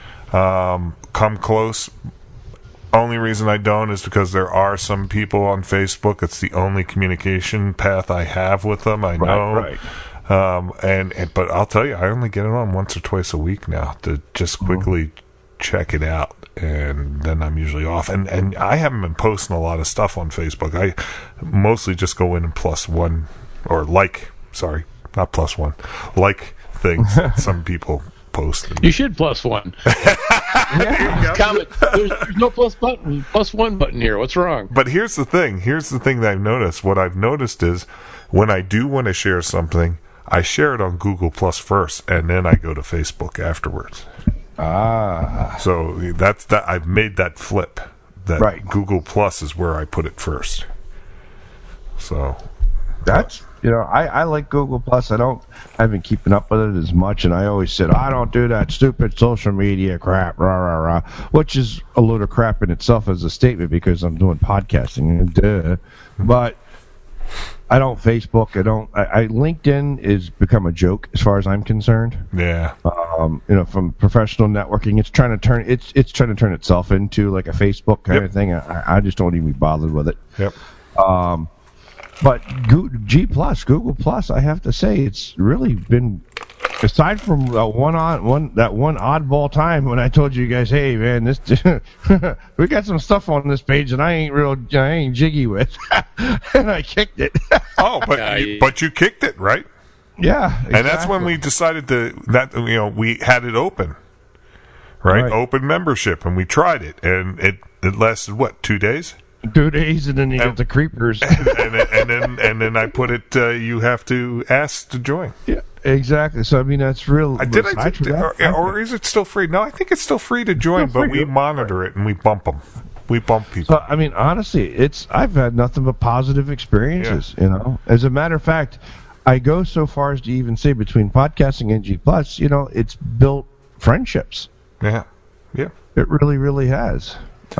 Come close. Only reason I don't is because there are some people on Facebook. It's the only communication path I have with them. I know. Right. But I'll tell you, I only get it on once or twice a week now to just quickly check it out, and then I'm usually off. And I haven't been posting a lot of stuff on Facebook. I mostly just go in and plus one or like. Sorry, not plus one. Like things that some people post. You should plus one. Comment. There's no plus one button here. What's wrong? But here's the thing. Here's the thing that I've noticed. What I've noticed is when I do want to share something, I share it on Google Plus first, and then I go to Facebook afterwards. So that's that. I've made that flip. That Google Plus is where I put it first. So that's. I like Google Plus. I've been keeping up with it as much, and I always said, I don't do that stupid social media crap, rah, rah, rah, which is a load of crap in itself as a statement because I'm doing podcasting, duh. But I don't Facebook. LinkedIn has become a joke as far as I'm concerned. Yeah. From professional networking, it's trying to turn itself into like a Facebook kind of thing. I just don't even be bothered with it. Yep. But Google Plus, I have to say, it's really been, aside from that one oddball time when I told you guys, hey man, this we got some stuff on this page and I ain't jiggy with, and I kicked it. But you kicked it, right? Yeah, exactly. And that's when we decided we had it open, right? Open membership, and we tried it, and it lasted 2 days? 2 days, and then you get the creepers. and then I put it. You have to ask to join. Yeah, exactly. So I mean, that's real. Or is it still free? No, I think it's still free to join, but we monitor it and we bump them. We bump people. So I mean, honestly, I've had nothing but positive experiences. Yeah. As a matter of fact, I go so far as to even say between podcasting and G Plus, it's built friendships. Yeah. It really, really has.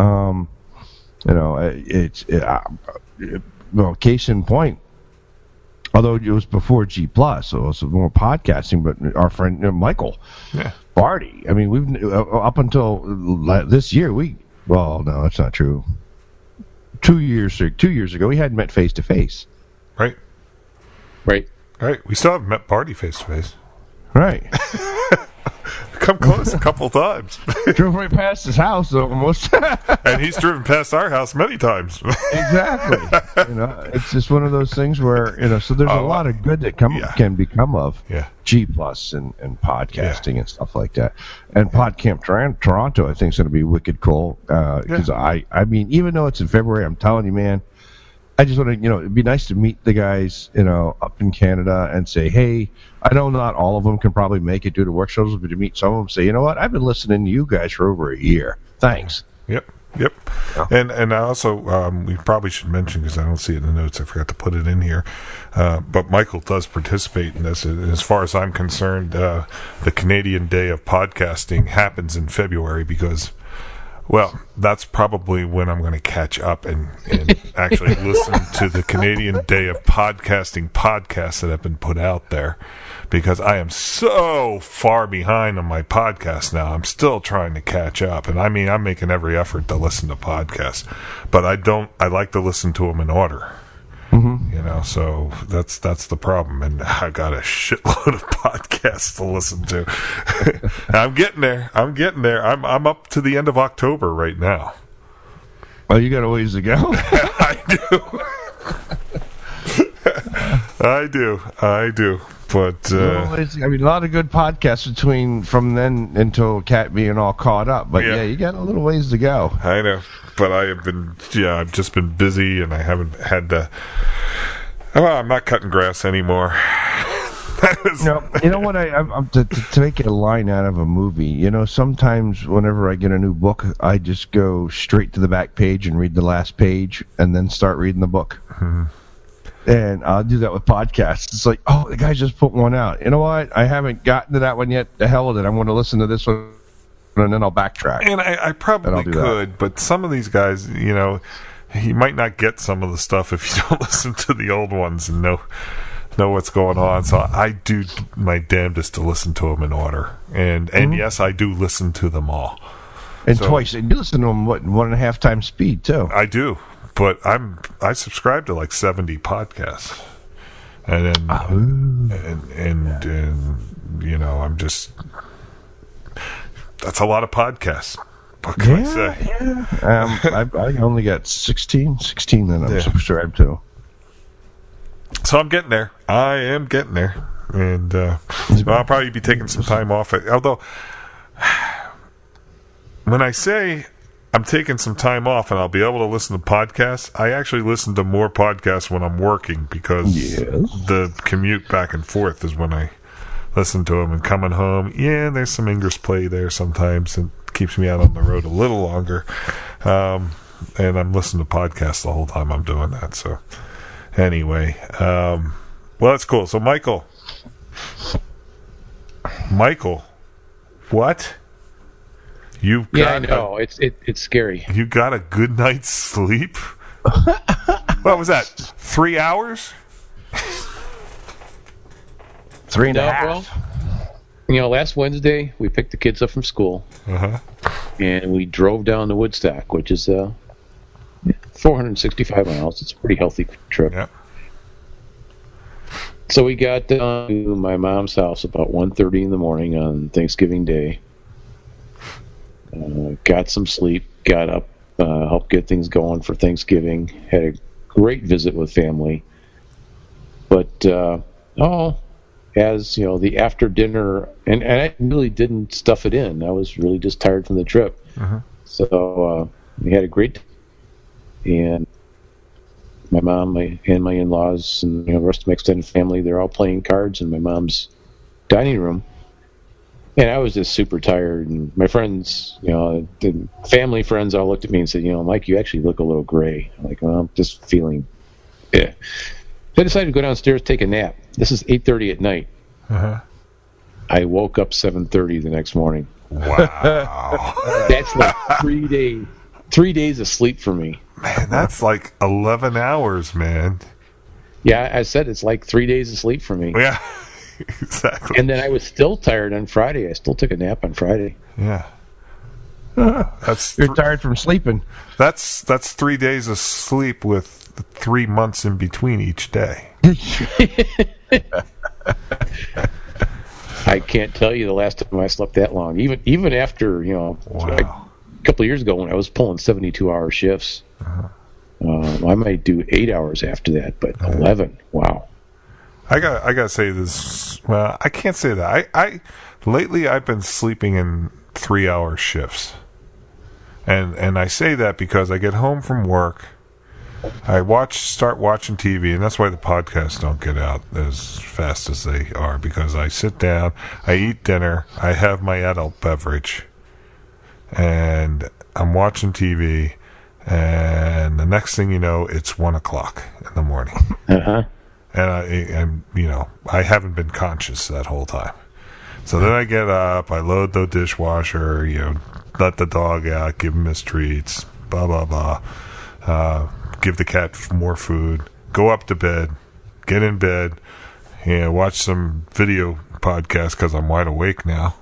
Case in point, although it was before G Plus, so it was more podcasting, but our friend Michael Barty, I mean, we've up until this year, no, that's not true. 2 years ago, we hadn't met face to face. Right. We still haven't met Barty face to face. Right. Come close a couple times. Drove right past his house almost. And he's driven past our house many times. Exactly. It's just one of those things where, so there's a lot of good that can become of G Plus and podcasting and stuff like that. And PodCamp Toronto, I think, is going to be wicked cool. Because I mean, even though it's in February, I'm telling you, man, I just want to, it'd be nice to meet the guys, up in Canada and say, hey, I know not all of them can probably make it due to work schedules, but to meet some of them, say, you know what, I've been listening to you guys for over a year. Thanks. Yep. And I also, we probably should mention, because I don't see it in the notes, I forgot to put it in here, but Michael does participate in this. As far as I'm concerned, the Canadian Day of Podcasting happens in February because Well, that's probably when I'm going to catch up and actually listen to the Canadian Day of Podcasting podcasts that have been put out there, because I am so far behind on my podcast now. I'm still trying to catch up, and I mean, I'm making every effort to listen to podcasts, but I like to listen to them in order. You know, so that's the problem, and I got a shitload of podcasts to listen to. I'm getting there. I'm up to the end of October right now. Well, you got a ways to go. I do. But I mean, a lot of good podcasts from then until Cat being all caught up. But yeah, you got a little ways to go. I know, but I've just been busy, and I haven't had to. Well, I'm not cutting grass anymore. No, you know what? I'm to make a line out of a movie. You know, sometimes whenever I get a new book, I just go straight to the back page and read the last page, and then start reading the book. Mm-hmm. And I'll do that with podcasts. It's like, oh, the guy just put one out. You know what? I haven't gotten to that one yet. The hell with it. I'm going to listen to this one, and then I'll backtrack. And I probably could, but some of these guys, you know, you might not get some of the stuff if you don't listen to the old ones and know what's going on. So I do my damnedest to listen to them in order. And yes, I do listen to them all. And twice. And you listen to them, 1.5 times speed, too. I do. But I subscribe to like 70 podcasts, and then and you know, I'm just, that's a lot of podcasts. What can I say? Yeah. I only got 16 that I'm subscribed to. So I'm getting there. I am getting there, and I'll probably be taking some time off. Although, when I say I'm taking some time off and I'll be able to listen to podcasts, I actually listen to more podcasts when I'm working, because the commute back and forth is when I listen to them. And coming home, there's some English play there sometimes, and keeps me out on the road a little longer. And I'm listening to podcasts the whole time I'm doing that. So anyway, well, that's cool. So Michael, what? You've got I know. It's scary. You got a good night's sleep? What was that? 3 hours? 3.5. Well, you know, last Wednesday we picked the kids up from school, and we drove down to Woodstock, which is 465 miles. It's a pretty healthy trip. Yeah. So we got down to my mom's house about 1:30 in the morning on Thanksgiving Day. Got some sleep, got up, helped get things going for Thanksgiving. Had a great visit with family. But, as, you know, the after dinner, and I really didn't stuff it in. I was really just tired from the trip. So we had a great and my mom and my in-laws and, you know, the rest of my extended family, they're all playing cards in my mom's dining room. And I was just super tired, and my friends, you know, the family friends all looked at me and said, you know, Mike, you actually look a little gray. I'm like, well, I'm just feeling, So I decided to go downstairs, take a nap. This is 8:30 at night. I woke up 7:30 the next morning. Wow. That's like 3 days. 3 days of sleep for me. Man, that's like 11 hours, man. Yeah, I said it's like 3 days of sleep for me. Yeah. Exactly. And then I was still tired on Friday. I still took a nap on Friday. Yeah. You're tired from sleeping. That's 3 days of sleep with 3 months in between each day. I can't tell you the last time I slept that long. Even after, you know, a couple of years ago when I was pulling 72-hour shifts. I might do 8 hours after that, but 11. Wow. I gotta say this. Well, I can't say that. I lately I've been sleeping in 3-hour shifts, and I say that because I get home from work, I start watching TV, and that's why the podcasts don't get out as fast as they are, because I sit down, I eat dinner, I have my adult beverage, and I'm watching TV, and the next thing you know, it's 1 o'clock in the morning. And you know, I haven't been conscious that whole time. So then I get up, I load the dishwasher, you know, let the dog out, give him his treats, blah, blah, blah. Give the cat more food, go up to bed, get in bed, watch some video podcasts because I'm wide awake now.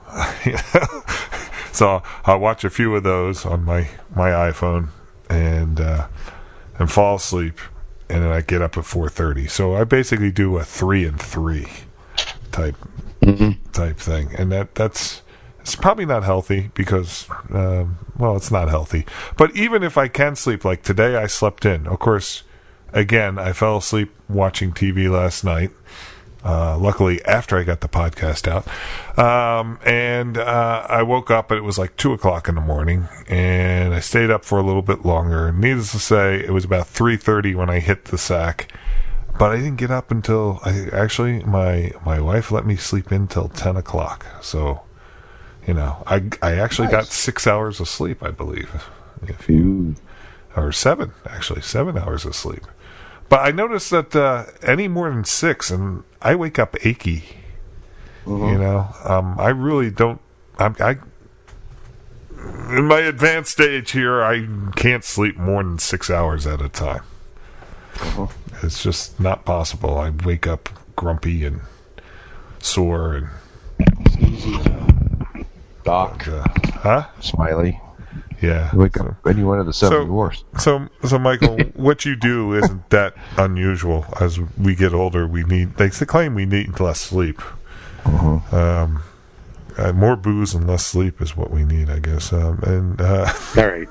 So I'll watch a few of those on my iPhone and fall asleep, and then I get up at 4:30. So I basically do a 3 and 3 type thing, and it's probably not healthy because it's not healthy. But even if I can sleep, like today, I slept in. Of course, again, I fell asleep watching TV last night. Luckily, after I got the podcast out, and I woke up and it was like 2:00 in the morning, and I stayed up for a little bit longer. Needless to say, it was about 3:30 when I hit the sack, but I didn't get up until my wife let me sleep in till 10 o'clock. So, I actually got 6 hours of sleep, I believe, or 7 hours of sleep. But I noticed that any more than 6, and I wake up achy. I really don't. I in my advanced stage here, I can't sleep more than 6 hours at a time. It's just not possible. I wake up grumpy and sore and. Doc. Smiley. Yeah. Wake up any one of the 7 dwarfs. So Michael, what you do isn't that unusual. As we get older, they claim we need less sleep. More booze and less sleep is what we need, I guess. All right.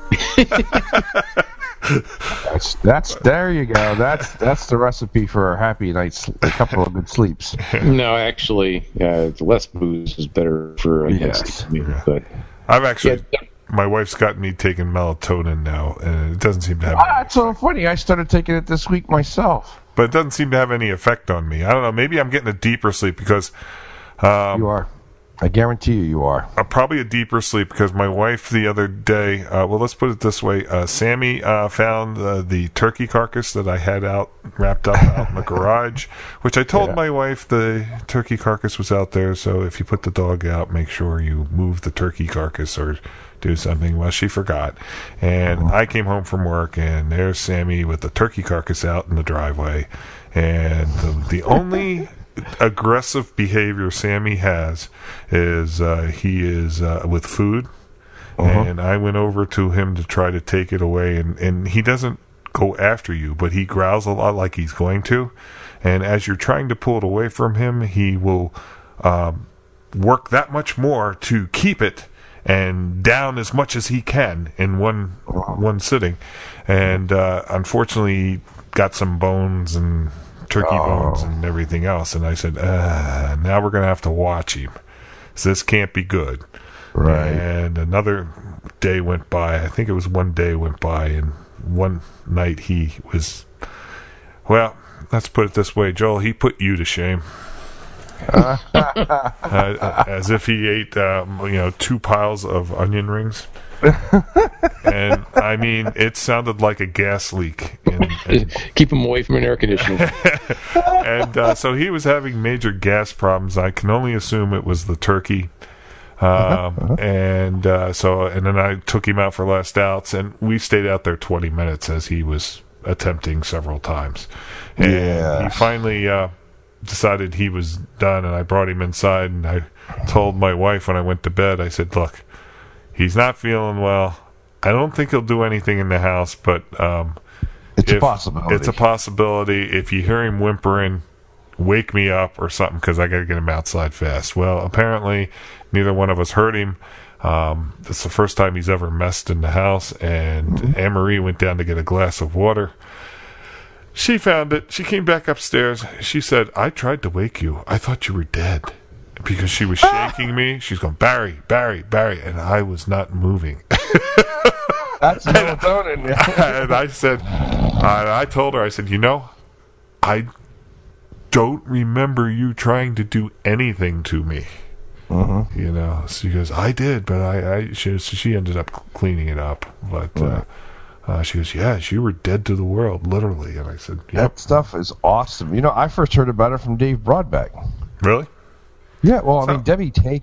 That's there you go. That's the recipe for a happy night's, a couple of good sleeps. No, actually, less booze is better for a good sleep. But I've actually. My wife's got me taking melatonin now, and it doesn't seem to have... it's so funny. I started taking it this week myself. But it doesn't seem to have any effect on me. I don't know. Maybe I'm getting a deeper sleep because... you are. I guarantee you are. Probably a deeper sleep because my wife the other day... let's put it this way. Sammy found the turkey carcass that I had wrapped up out in the garage, which I told my wife the turkey carcass was out there, so if you put the dog out, make sure you move the turkey carcass or... do something. Well, she forgot, and I came home from work, and there's Sammy with the turkey carcass out in the driveway, and the only aggressive behavior Sammy has is he is with food, and I went over to him to try to take it away, and he doesn't go after you, but he growls a lot like he's going to, and as you're trying to pull it away from him, he will work that much more to keep it and down as much as he can in one sitting, and unfortunately he got some bones and turkey bones and everything else, and I said, now we're gonna have to watch him, so this can't be good. Right. And another day went by. I think it was one day went by, and one night he was, well, let's put it this way, Joel, he put you to shame. As if he ate 2 piles of onion rings. And I mean, it sounded like a gas leak. Keep him away from an air conditioner. And so he was having major gas problems. I can only assume it was the turkey. And then I took him out for last outs, and we stayed out there 20 minutes as he was attempting several times. And he finally decided he was done, and I brought him inside, and I told my wife when I went to bed, I said, look, he's not feeling well. I don't think he'll do anything in the house, but it's a possibility. It's a possibility. If you hear him whimpering, wake me up or something, because I got to get him outside fast. Well, apparently neither one of us heard him. It's the first time he's ever messed in the house, and Anne-Marie went down to get a glass of water. She found it. She came back upstairs. She said, I tried to wake you. I thought you were dead. Because she was shaking me. She's going, Barry, Barry, Barry. And I was not moving. That's melatonin. And I said, I told her, I said, I don't remember you trying to do anything to me. So she goes, I did, but she ended up cleaning it up. But she goes, yes, you were dead to the world, literally. And I said, yep. That stuff is awesome. I first heard about it from Dave Broadbeck. Really? Yeah, well, I mean, Debbie takes it.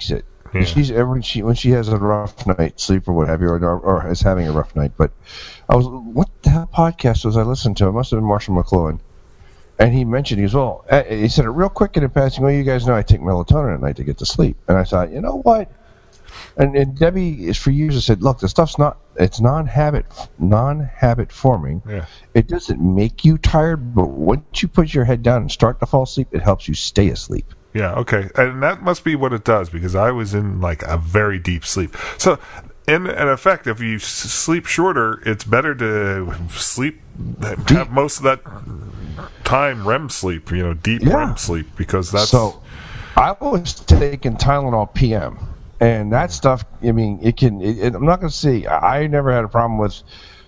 Yeah. When she has a rough night, sleep or what have you, or is having a rough night. But what the hell podcast was I listening to? It must have been Marshall McLuhan. And he mentioned, he said it real quick in passing, well, you guys know I take melatonin at night to get to sleep. And I thought, you know what? And Debbie is for years has said, look, the stuff's it's non-habit forming. Yeah. It doesn't make you tired, but once you put your head down and start to fall asleep, it helps you stay asleep. Yeah, okay. And that must be what it does, because I was in like a very deep sleep. So, in effect, if you sleep shorter, it's better to sleep, have most of that time REM sleep, deep REM sleep, because that's... So, I was taking Tylenol PM, and that stuff, I mean, I'm not going to say, I never had a problem with...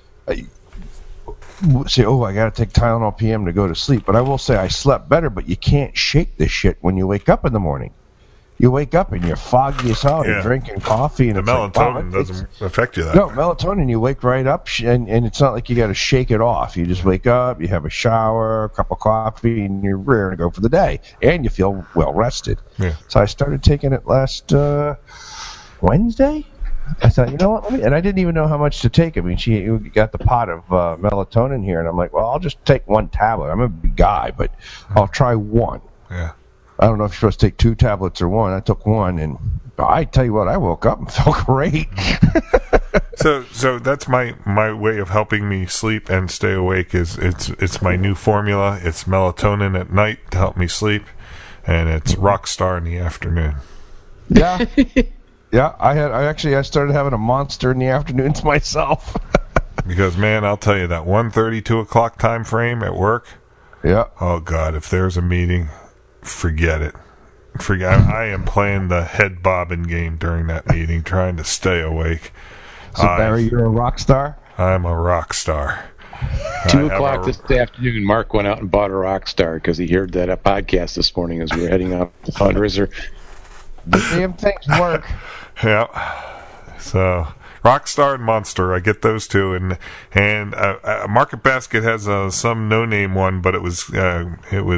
say, I got to take Tylenol PM to go to sleep. But I will say I slept better, but you can't shake this shit when you wake up in the morning. You wake up and you're foggy as hell. You're drinking coffee. And the melatonin doesn't affect you that No, way. melatonin, you wake right up, and it's not like you got to shake it off. You just wake up, you have a shower, a cup of coffee, and you're ready to go for the day. And you feel well rested. Yeah. So I started taking it last Wednesday. I thought, you know what? And I didn't even know how much to take. I mean, she got the pot of melatonin here, and I'm like, well, I'll just take one tablet. I'm a big guy, but I'll try one. Yeah. I don't know if you're supposed to take 2 tablets or one. I took one, and I tell you what, I woke up and felt great. So that's my way of helping me sleep and stay awake. It's my new formula. It's melatonin at night to help me sleep, and it's Rockstar in the afternoon. Yeah. Yeah, I started having a Monster in the afternoons myself. Because, man, I'll tell you, that 1:30, 2 o'clock time frame at work, yeah. Oh, God, if there's a meeting, forget it. I am playing the head bobbing game during that meeting, trying to stay awake. So, Barry, you're a rock star? I'm a rock star. 2 o'clock this afternoon, Mark went out and bought a Rockstar because he heard that podcast this morning as we were heading out the fundraiser. The damn things work. Yeah. So, Rockstar and Monster, I get those two, and Market Basket has some no-name one, but it was 0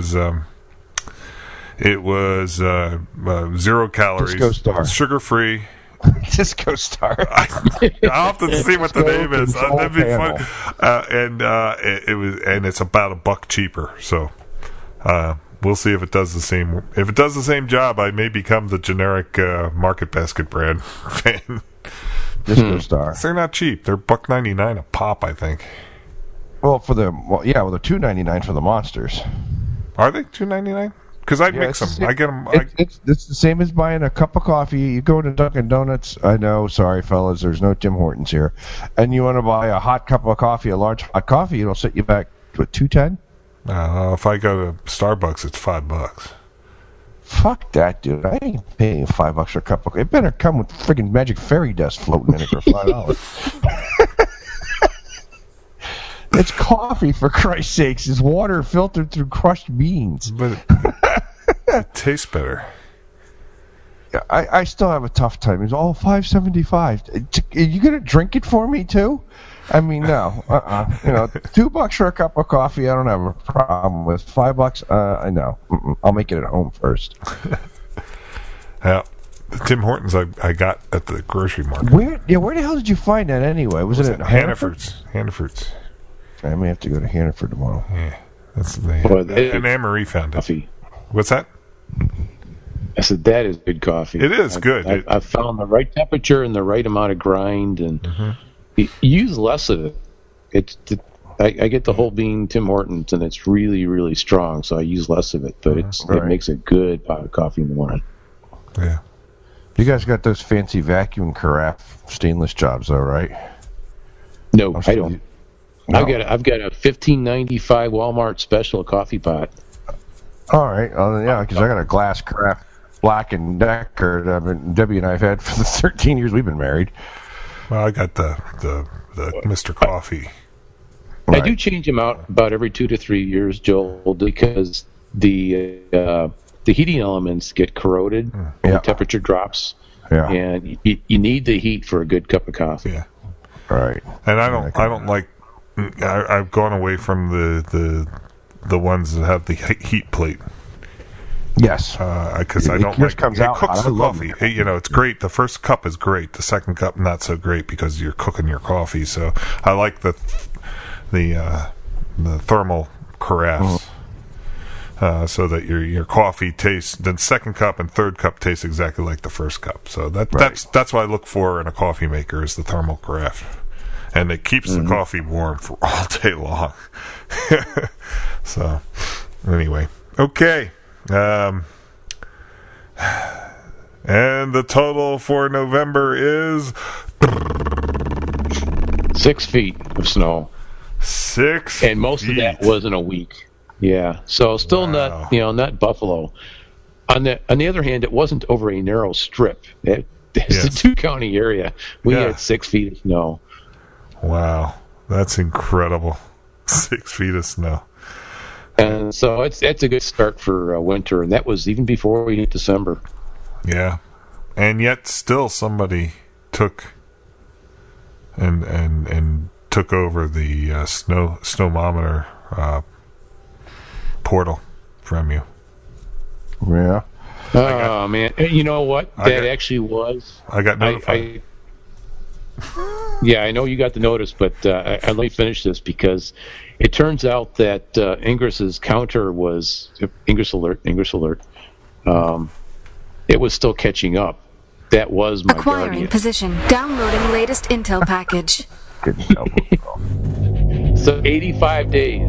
calories, Disco Star, sugar-free. Disco Star. I'll have to see what the name is. That'd be fun. And it's about $1 cheaper. So we'll see if it does the same. If it does the same job, I may become the generic Market Basket brand fan. Disco Star. They're not cheap. They're $1.99 a pop, I think. Well, they're $2.99 for the Monsters. Are they $2.99? Because I mix them. I get them. It's the same as buying a cup of coffee. You go to Dunkin' Donuts. I know, sorry fellas, there's no Tim Hortons here. And you want to buy a hot cup of coffee, a large hot coffee. It'll set you back to $2.10. If I go to Starbucks, it's $5. Fuck that, dude. I ain't paying $5 for a cup of coffee. It better come with friggin' magic fairy dust floating in it for $5. It's coffee, for Christ's sakes. It's water filtered through crushed beans. But it tastes better. I still have a tough time. It's all $5.75. Are you gonna drink it for me too? I mean, no. $2 for a cup of coffee, I don't have a problem with. $5, I know. I'll make it at home first. Yeah, the Tim Hortons I got at the grocery market. Where the hell did you find that anyway? Was it at Hannaford's? Hannaford's. I may have to go to Hannaford tomorrow. Yeah, that's and Anne-Marie found it. Coffee. What's that? I said that is good coffee. It is good. I've found the right temperature and the right amount of grind, and you use less of it. I get the whole bean Tim Hortons, and it's really, really strong, so I use less of it. But it makes a good pot of coffee in the morning. Yeah. You guys got those fancy vacuum carafe stainless jobs, though, right? No, I don't. No. I've got a $15.95 Walmart special coffee pot. All right, because I got a glass carafe Black and Decker that Debbie and I have had for the 13 years we've been married. Well, I got the Mr. Coffee. Right. I do change them out about every 2 to 3 years, Joel, because the heating elements get corroded when the temperature drops, and you need the heat for a good cup of coffee. Yeah, right. And I don't like. I've gone away from the ones that have the heat plate. Yes. Because I don't Yours like comes it. out Cooks hot. I the love coffee. it. Hey, it's great. The first cup is great. The second cup not so great because you're cooking your coffee. So I like the thermal carafes. So that your coffee tastes, the second cup and third cup tastes exactly like the first cup. So that's what I look for in a coffee maker is the thermal carafe, and it keeps the coffee warm for all day long. So anyway, okay, and the total for November is 6 feet of snow, 6, and most of that was in a week. Yeah, so still Wow. not Buffalo. On the other hand, it wasn't over a narrow strip. It's Yes. a 2-county area. We Yeah. had 6 feet of snow. Wow, that's incredible. 6 feet of snow. And so it's a good start for winter, and that was even before we hit December. Yeah, and yet still somebody took and took over the snowmometer portal from you. Yeah. Oh man, and you know what? That actually was. I got notified. Yeah, I know you got the notice, but let me finish this because it turns out that Ingres's counter was Ingress alert. It was still catching up. That was my Acquiring Guardian. position. Downloading latest intel package. Good job. So 85 days.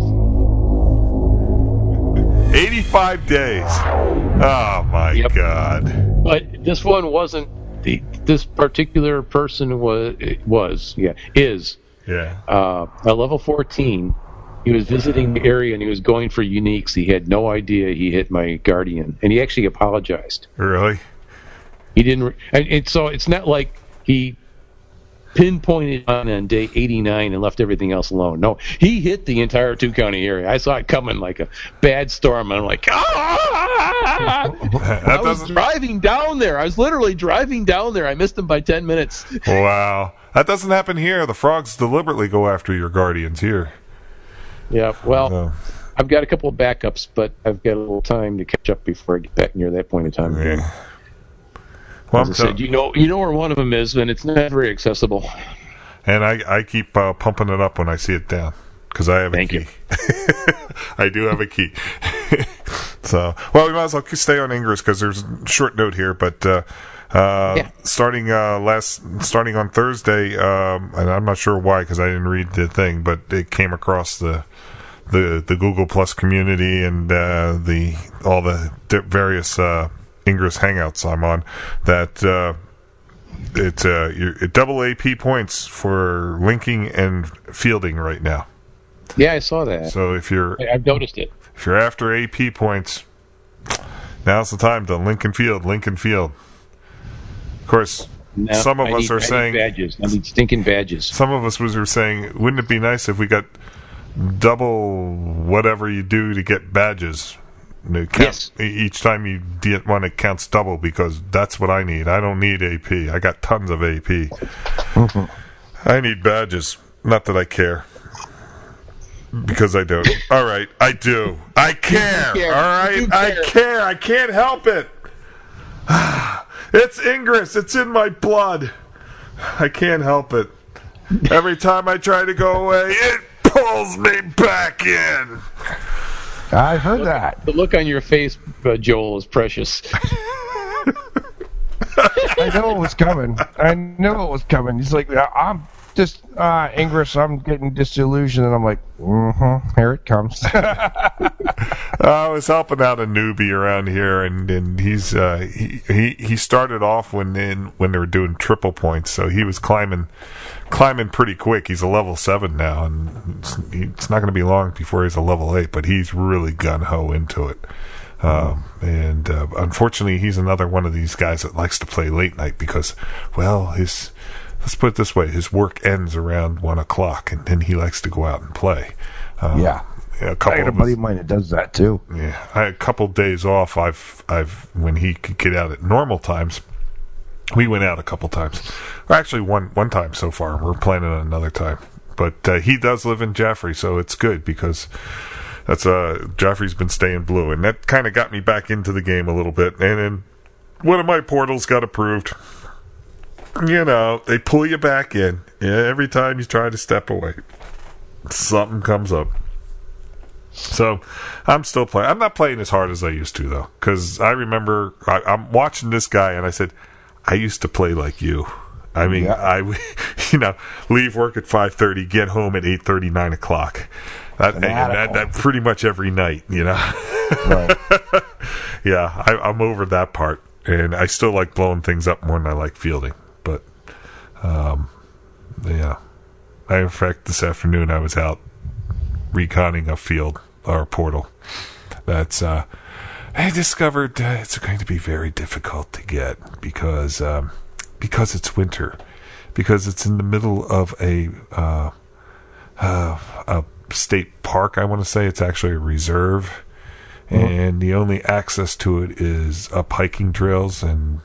85 days. Oh my Yep. God. But this one wasn't. This particular person is Yeah. a level 14. He was visiting the area and he was going for uniques. He had no idea he hit my Guardian, and he actually apologized. Really? He didn't, and so it's not like he pinpointed on day 89 and left everything else alone. No, he hit the entire 2-county area. I saw it coming like a bad storm, and I'm like, I was driving down there. I was literally driving down there. I missed him by 10 minutes. Wow. That doesn't happen here. The frogs deliberately go after your Guardians here. Yeah, well, So, I've got a couple of backups, but I've got a little time to catch up before I get back near that point in time. yeah. Well, As I said, you know where one of them is, and it's not very accessible. and I keep pumping it up when I see it down because I have a Thank key. you. I do have a key. So, well, we might as well stay on Ingress because there's a short note here, but starting on Thursday, and I'm not sure why because I didn't read the thing, but it came across the Google Plus community and all the various Ingress Hangouts I'm on that it's double AP points for linking and fielding right now. Yeah, I saw that. So if I've noticed it. if you're after AP points, now's the time to link and field. Of course, No, some of I us need- are I need saying badges. I need stinking badges. some of us were saying, wouldn't it be nice if we got double whatever you do to get badges? Yes. Each time you get one, it counts double because that's what I need. I don't need AP. I got tons of AP. I need badges. Not that I care. Because I don't. All right, I do. I care. care. All right, You I care. care. I can't help it. It's Ingress. It's in my blood. I can't help it. Every time I try to go away, it pulls me back in. I heard that. The look on your face, Joel, is precious. I know it was coming. He's like, I'm just, Ingress, I'm getting disillusioned. And I'm like, here it comes. I was helping out a newbie around here, and he's he started off when they were doing triple points, so he was climbing pretty quick. He's a level 7 now, and it's not going to be long before he's a level 8. But he's really gun ho into it. And unfortunately, he's another one of these guys that likes to play late night because, well, let's put it this way: his work ends around 1:00, and then he likes to go out and play. Yeah. A couple I got a buddy of mine that does that too. Yeah, I had a couple days off. I've when he could get out at normal times, we went out a couple times. Or actually, one time so far. We're planning on another time. But he does live in Jaffrey, so it's good because That's Joffrey's been staying blue, and that kind of got me back into the game a little bit. And then one of my portals got approved. You know, they pull you back in every time you try to step away. Something comes up. So I'm still playing. I'm not playing as hard as I used to, though, because I remember I'm watching this guy, and I said, I used to play like you. I mean, I leave work at 5:30, get home at 8:30, 9 o'clock. That pretty much every night, you know. Right. Yeah, I'm over that part, and I still like blowing things up more than I like fielding. But, yeah. In fact, this afternoon I was out reconning a field or portal. That's I discovered it's going to be very difficult to get because it's winter, because it's in the middle of a state park. I want to say it's actually a reserve, and the only access to it is up hiking trails, and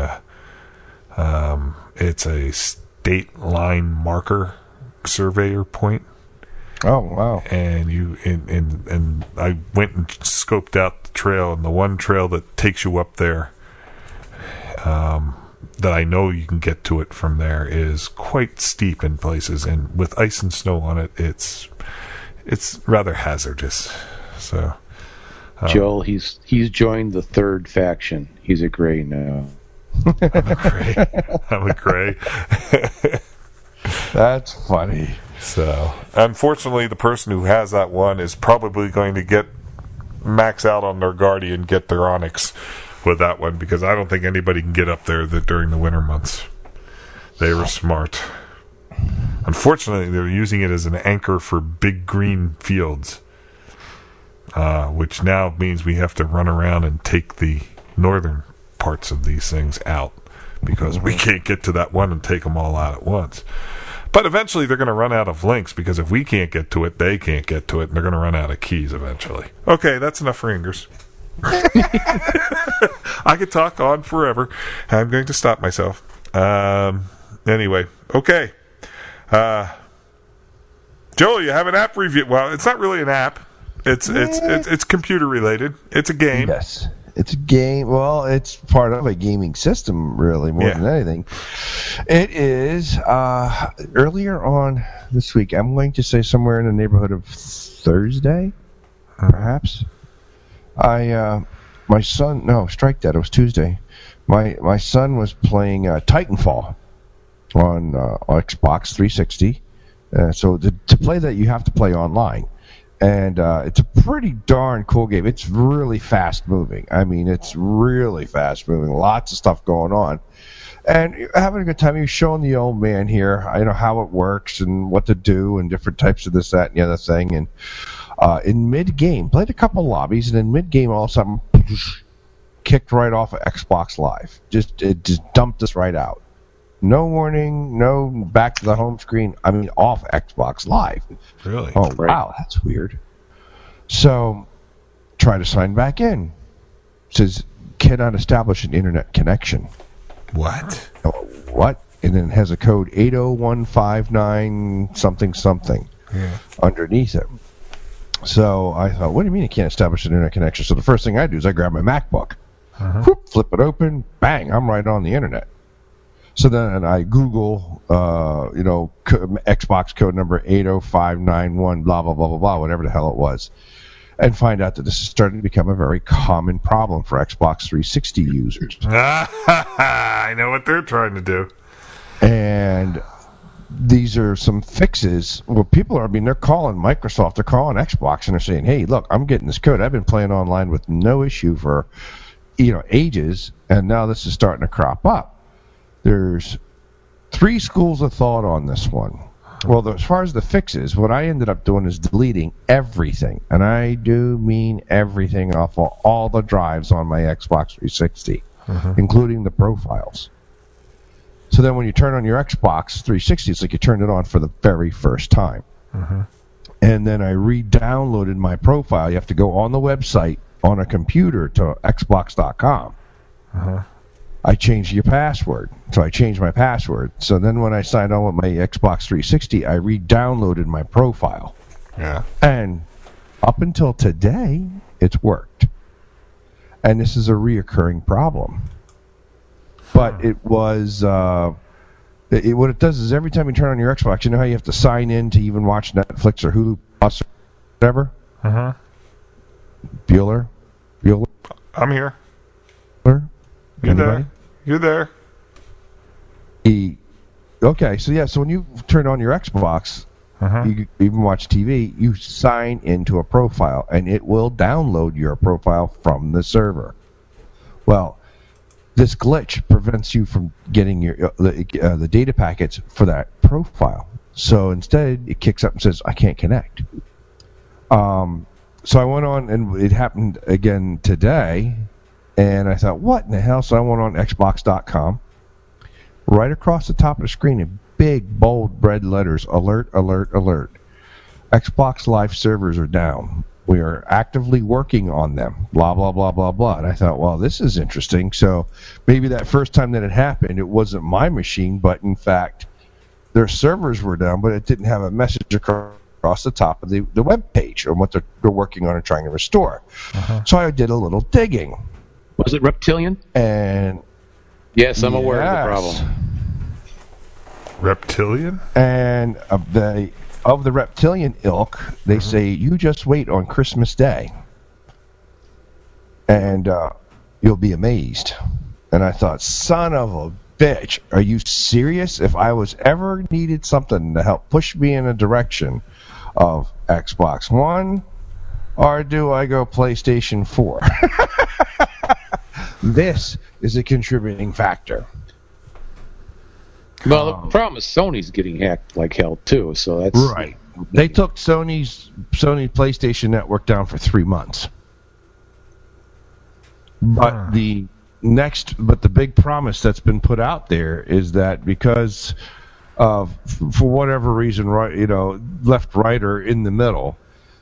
it's a state line marker surveyor point. Oh wow! And I went and scoped out the trail, and the one trail that takes you up there, that I know you can get to it from there, is quite steep in places, and with ice and snow on it, it's rather hazardous. So, Joel, he's joined the third faction. He's a gray now. I'm a gray. That's funny. So, unfortunately, the person who has that one is probably going to max out on their Guardian, get their Onyx with that one, because I don't think anybody can get up there during the winter months. They were smart. Unfortunately, they're using it as an anchor for big green fields, which now means we have to run around and take the northern parts of these things out, because we can't get to that one and take them all out at once. But eventually they're going to run out of links, because if we can't get to it, they can't get to it, and they're going to run out of keys eventually. Okay, that's enough for Ingers. I could talk on forever. I'm going to stop myself. Anyway, okay. Joel, you have an app review. Well, it's not really an app. It's computer related. It's a game. Yes. It's a game. Well, it's part of a gaming system, really, more than anything. It is earlier on this week. I'm going to say somewhere in the neighborhood of Thursday, perhaps. My son. No, strike that. It was Tuesday. My son was playing Titanfall on Xbox 360. So to play that, you have to play online. And it's a pretty darn cool game. It's really fast moving. I mean, it's really fast moving. Lots of stuff going on. And you're having a good time. You're showing the old man here, how it works and what to do and different types of this, that, and the other thing. And in mid-game, played a couple lobbies, and in mid-game, all of a sudden, kicked right off of Xbox Live. It just dumped us right out. No warning, no back to the home screen. I mean, off Xbox Live. Really? Oh, right. Wow, that's weird. So, try to sign back in. It says, cannot establish an internet connection. What? What? And then it has a code 80159 something something underneath it. So, I thought, what do you mean you can't establish an internet connection? So, the first thing I do is I grab my MacBook. Whoop, flip it open. Bang, I'm right on the internet. So then I Google, Xbox code number 80591, blah, blah, blah, blah, blah, whatever the hell it was, and find out that this is starting to become a very common problem for Xbox 360 users. I know what they're trying to do. And these are some fixes. Well, they're calling Microsoft, they're calling Xbox, and they're saying, hey, look, I'm getting this code. I've been playing online with no issue for, ages, and now this is starting to crop up. There's 3 schools of thought on this one. Well, as far as the fixes, what I ended up doing is deleting everything, and I do mean everything off of all the drives on my Xbox 360, including the profiles. So then when you turn on your Xbox 360, it's like you turned it on for the very first time. And then I re-downloaded my profile. You have to go on the website on a computer to Xbox.com. I changed your password. So I changed my password. So then when I signed on with my Xbox 360, I re-downloaded my profile. Yeah. And up until today, it's worked. And this is a reoccurring problem. But it was... what it does is every time you turn on your Xbox, you know how you have to sign in to even watch Netflix or Hulu Plus or whatever? Uh-huh. Bueller? I'm here. You're there. You're there. Okay, so when you turn on your Xbox, you even watch TV, you sign into a profile, and it will download your profile from the server. Well, this glitch prevents you from getting the data packets for that profile. So instead, it kicks up and says, I can't connect. So I went on, and it happened again today, and I thought, what in the hell? So I went on Xbox.com. Right across the top of the screen in big, bold red letters, alert, alert, alert. Xbox Live servers are down. We are actively working on them, blah, blah, blah, blah, blah. And I thought, well, this is interesting. So maybe that first time that it happened, it wasn't my machine, but in fact, their servers were down, but it didn't have a message across the top of the web page on what they're working on and trying to restore. So I did a little digging. Was it Reptilian? And yes, I'm aware of the problem. Reptilian? And of the Reptilian ilk, they say, you just wait on Christmas Day, and you'll be amazed. And I thought, son of a bitch, are you serious? If I was ever needed something to help push me in a direction of Xbox One, or do I go PlayStation 4? This is a contributing factor. Well, the problem is Sony's getting hacked like hell too, so that's right. They took Sony PlayStation Network down for 3 months, but the big promise that's been put out there is that because of, for whatever reason, right, left, right, or in the middle,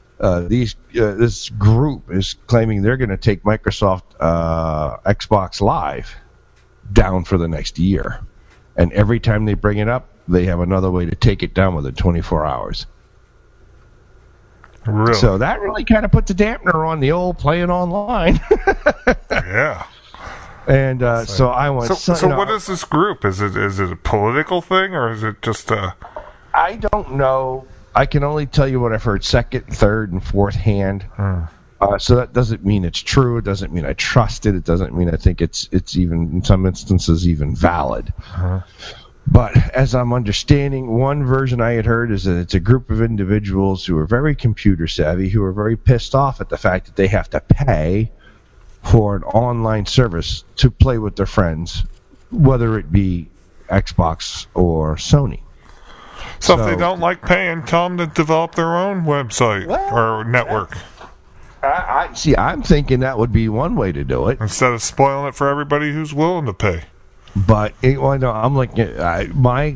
this group is claiming they're going to take Microsoft Xbox Live down for the next year. And every time they bring it up, they have another way to take it down within 24 hours. Really? So that really kind of puts a dampener on the old playing online. Yeah. And so I went... So what is this group? Is it a political thing, or is it just a... I don't know. I can only tell you what I've heard second, third, and fourth hand. So that doesn't mean it's true. It doesn't mean I trust it. It doesn't mean I think it's even, in some instances, even valid. But as I'm understanding, one version I had heard is that it's a group of individuals who are very computer savvy, who are very pissed off at the fact that they have to pay for an online service to play with their friends, whether it be Xbox or Sony. So if they don't like paying, tell them to develop their own website or network. I'm thinking that would be one way to do it. Instead of spoiling it for everybody who's willing to pay. But I'm looking at my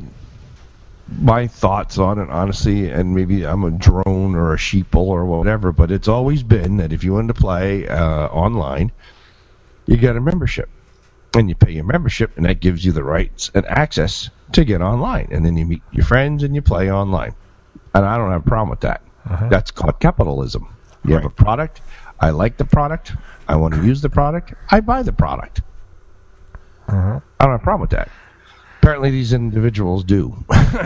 thoughts on it, honestly, and maybe I'm a drone or a sheeple or whatever, but it's always been that if you want to play online, you get a membership. And you pay your membership, and that gives you the rights and access to get online. And then you meet your friends and you play online. And I don't have a problem with that. That's called capitalism. You have a product. I like the product. I want to use the product. I buy the product. I don't have a problem with that. Apparently, these individuals do.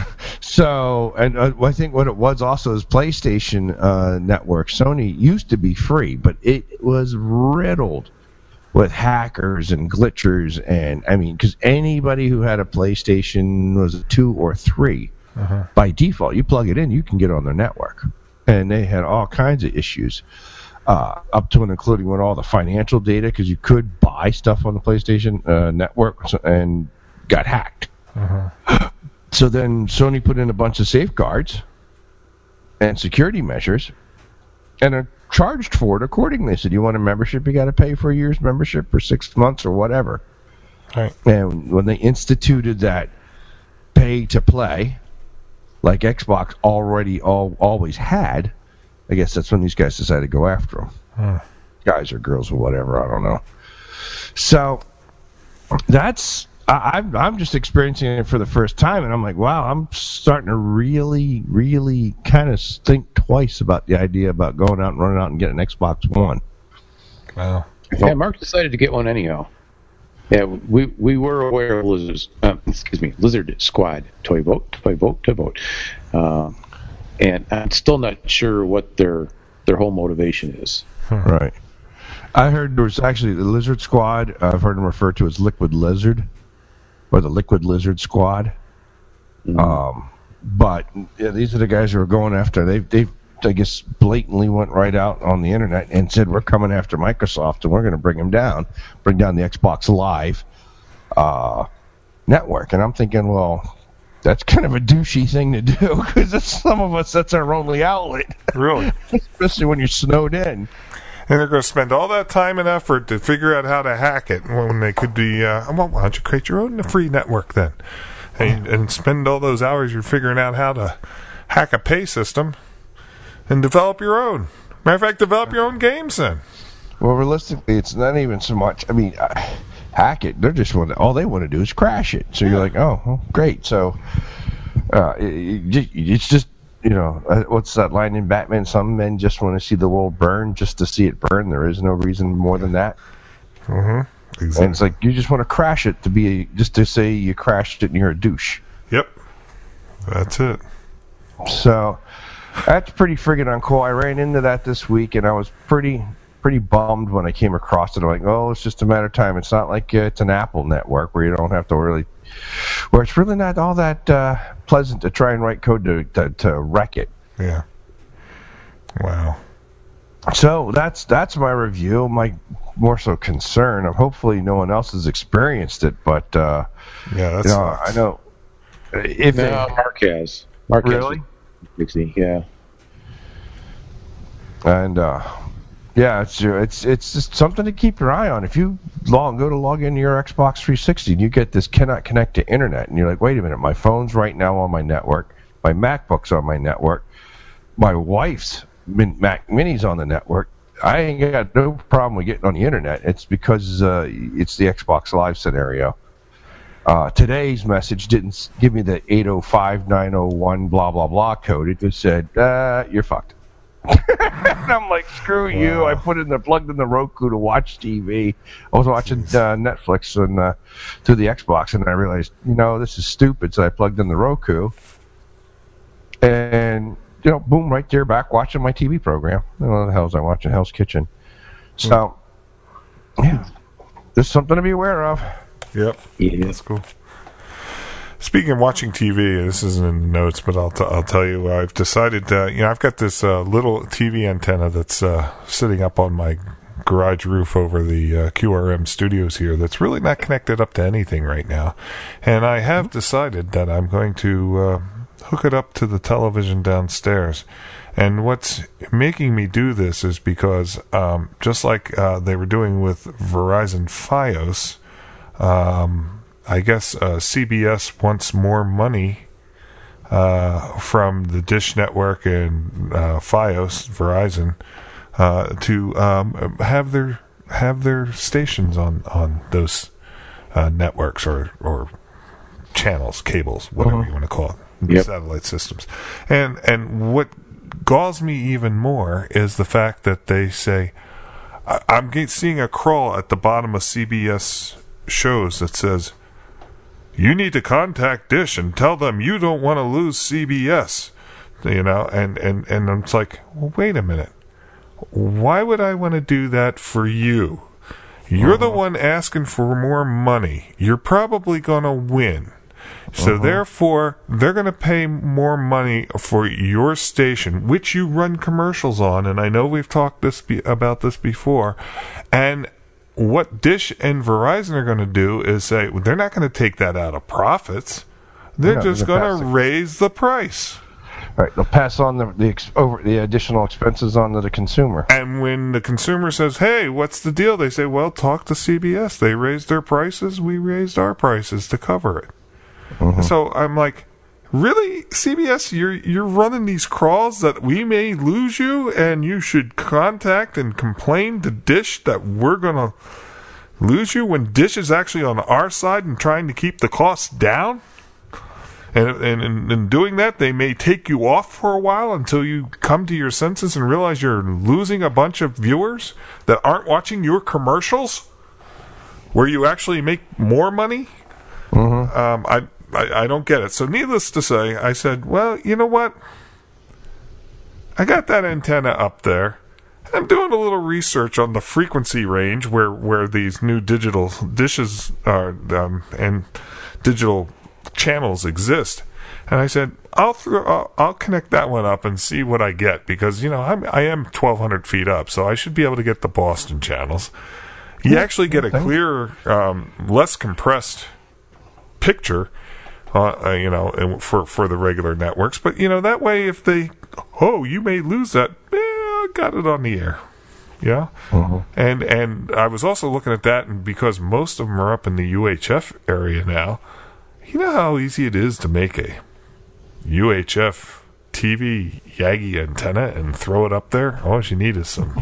So, and I think what it was also is PlayStation Network. Sony used to be free, but it was riddled with hackers and glitchers, and I mean, because anybody who had a PlayStation was a 2 or 3, by default, you plug it in, you can get on their network. And they had all kinds of issues, up to and including with all the financial data, because you could buy stuff on the PlayStation network and got hacked. So then Sony put in a bunch of safeguards and security measures, and are charged for it accordingly. They said, you want a membership, you got to pay for a year's membership for 6 months or whatever. Right. And when they instituted that pay to play, like Xbox always had, I guess that's when these guys decided to go after them. Guys or girls or whatever, I don't know. So that's I'm just experiencing it for the first time, and I'm like, wow, I'm starting to really, really kind of think twice about the idea about going out and running out and getting an Xbox One. Wow. Yeah, Mark decided to get one anyhow. Yeah, we were aware of Lizard Squad toy boat, and I'm still not sure what their whole motivation is. Right. I heard there was actually the Lizard Squad. I've heard them referred to as Liquid Lizard, or the Liquid Lizard Squad. Mm-hmm. But yeah, these are the guys who are going after. They I guess blatantly went right out on the internet and said we're coming after Microsoft and we're going to bring down the Xbox Live network. And I'm thinking, well, that's kind of a douchey thing to do because some of us, that's our only outlet. Really? Especially when you're snowed in. And they're going to spend all that time and effort to figure out how to hack it when they could be, well, why don't you create your own free network then? And spend all those hours you're figuring out how to hack a pay system and develop your own. Matter of fact, develop your own games then. Well, realistically, it's not even so much. I mean, hack it. All they want to do is crash it. So you're like, oh, well, great. So it's just, what's that line in Batman? Some men just want to see the world burn just to see it burn. There is no reason more than that. Mm-hmm. Exactly. And it's like you just want to crash it just to say you crashed it and you're a douche. Yep. That's it. So that's pretty friggin' uncool. I ran into that this week, and I was pretty bummed when I came across it. I'm like, oh, it's just a matter of time. It's not like it's an Apple network where you don't have to where it's really not all that pleasant to try and write code to wreck it. Yeah. Wow. So that's my review. My more so concern. Hopefully no one else has experienced it, but yeah, that's I know. Mark has. Mark really? Has, yeah. And yeah, it's just something to keep your eye on. If you go to log into your Xbox 360 and you get this cannot connect to internet, and you're like, wait a minute, my phone's right now on my network, my MacBook's on my network, my wife's Mac Mini's on the network. I ain't got no problem with getting on the internet. It's because it's the Xbox Live scenario. Today's message didn't give me the 805.901 blah blah blah code. It just said you're fucked. And I'm like, screw you. I plugged in the Roku to watch TV. I was watching Netflix through the Xbox, and I realized, this is stupid. So I plugged in the Roku, and boom, right there, back watching my TV program. What the hell was I watching? Hell's Kitchen. So, yeah, there's something to be aware of. Yep. Yeah. That's cool. Speaking of watching TV, this isn't in the notes, but I'll tell you, I've decided, I've got this little TV antenna that's sitting up on my garage roof over the QRM studios here that's really not connected up to anything right now. And I have decided that I'm going to hook it up to the television downstairs. And what's making me do this is because just like they were doing with Verizon Fios, I guess CBS wants more money from the Dish Network and Fios, Verizon, to have their stations on those networks or channels, cables, whatever you want to call it, satellite systems. And what galls me even more is the fact that they say, I'm seeing a crawl at the bottom of CBS shows that says, you need to contact Dish and tell them you don't want to lose CBS, and it's like, well, wait a minute. Why would I want to do that for you? You're the one asking for more money. You're probably going to win. So therefore, they're going to pay more money for your station, which you run commercials on, and I know we've talked about this before, and what Dish and Verizon are going to do is say, well, they're not going to take that out of profits. They're just going to raise the price. Right, they'll pass on the additional expenses on to the consumer. And when the consumer says, hey, what's the deal? They say, well, talk to CBS. They raised their prices. We raised our prices to cover it. So I'm like, really, CBS, you're running these crawls that we may lose you, and you should contact and complain to Dish that we're going to lose you when Dish is actually on our side and trying to keep the costs down? And in doing that, they may take you off for a while until you come to your senses and realize you're losing a bunch of viewers that aren't watching your commercials, where you actually make more money. I don't get it. So needless to say, I said, well, you know what? I got that antenna up there. I'm doing a little research on the frequency range where these new digital dishes are and digital channels exist, and I said I'll connect that one up and see what I get, because I am 1,200 feet up, so I should be able to get the Boston channels. You actually get a clearer, less compressed picture, for the regular networks. But that way, if they you may lose that, I got it on the air. Yeah, and I was also looking at that, and because most of them are up in the UHF area now. You know how easy it is to make a UHF TV Yagi antenna and throw it up there? All you need is some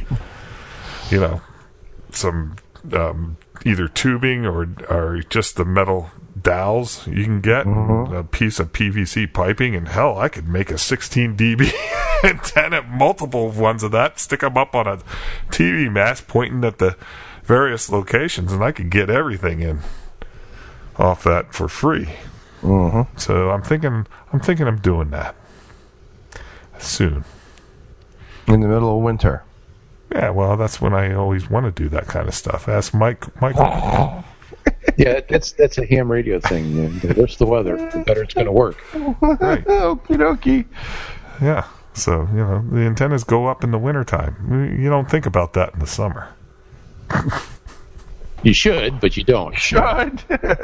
either tubing or just the metal dowels you can get, a piece of PVC piping, and hell, I could make a 16 dB antenna, multiple ones of that, stick them up on a TV mast pointing at the various locations, and I could get everything in off that for free. So I'm thinking I'm doing that soon. In the middle of winter. Yeah, well, that's when I always want to do that kind of stuff. Ask Michael. Yeah, that's a ham radio thing. The worse the weather, the better it's going to work. Right. Okie dokie. Yeah. So, the antennas go up in the wintertime. You don't think about that in the summer. You should, but you don't. Should.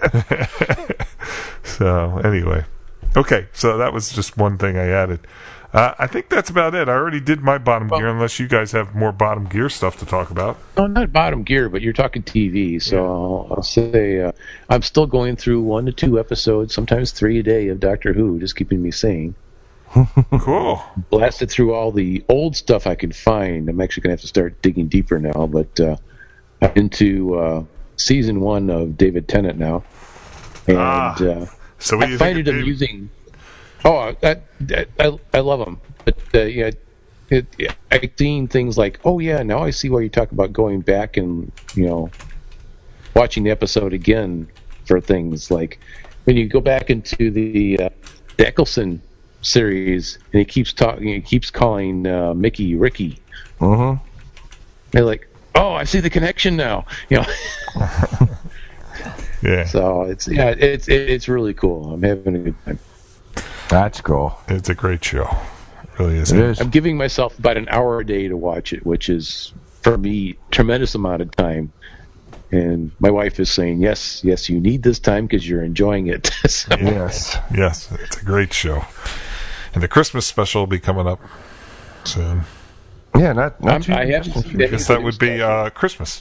So, anyway. Okay, so that was just one thing I added. I think that's about it. I already did my bottom gear, unless you guys have more bottom gear stuff to talk about. No, not bottom gear, but you're talking TV. So I'll say I'm still going through 1 to 2 episodes, sometimes 3 a day of Doctor Who, just keeping me sane. Cool. Blasted through all the old stuff I could find. I'm actually going to have to start digging deeper now, but I'm into season 1 of David Tennant now. And so what I find it amusing. Oh, I love him. But I've seen things like, now I see why you talk about going back and watching the episode again for things like when you go back into the Eccleston series and he keeps calling Mickey Ricky. They're like, I see the connection now. Yeah. So it's really cool. I'm having a good time. That's cool. It's a great show. It really is. It is. I'm giving myself about an hour a day to watch it, which is, for me, tremendous amount of time. And my wife is saying, yes, you need this time because you're enjoying it. So. Yes. Yes, it's a great show. And the Christmas special will be coming up soon. Yeah, not too I haven't seen I guess that would be Christmas.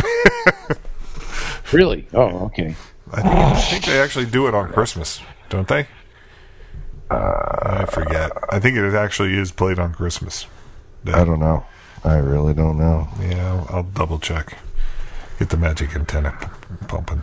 Really? Oh, okay. I think they actually do it on Christmas, don't they? I forget. I think it actually is played on Christmas. I don't know. I really don't know. Yeah, I'll double check. Get the magic antenna pumping.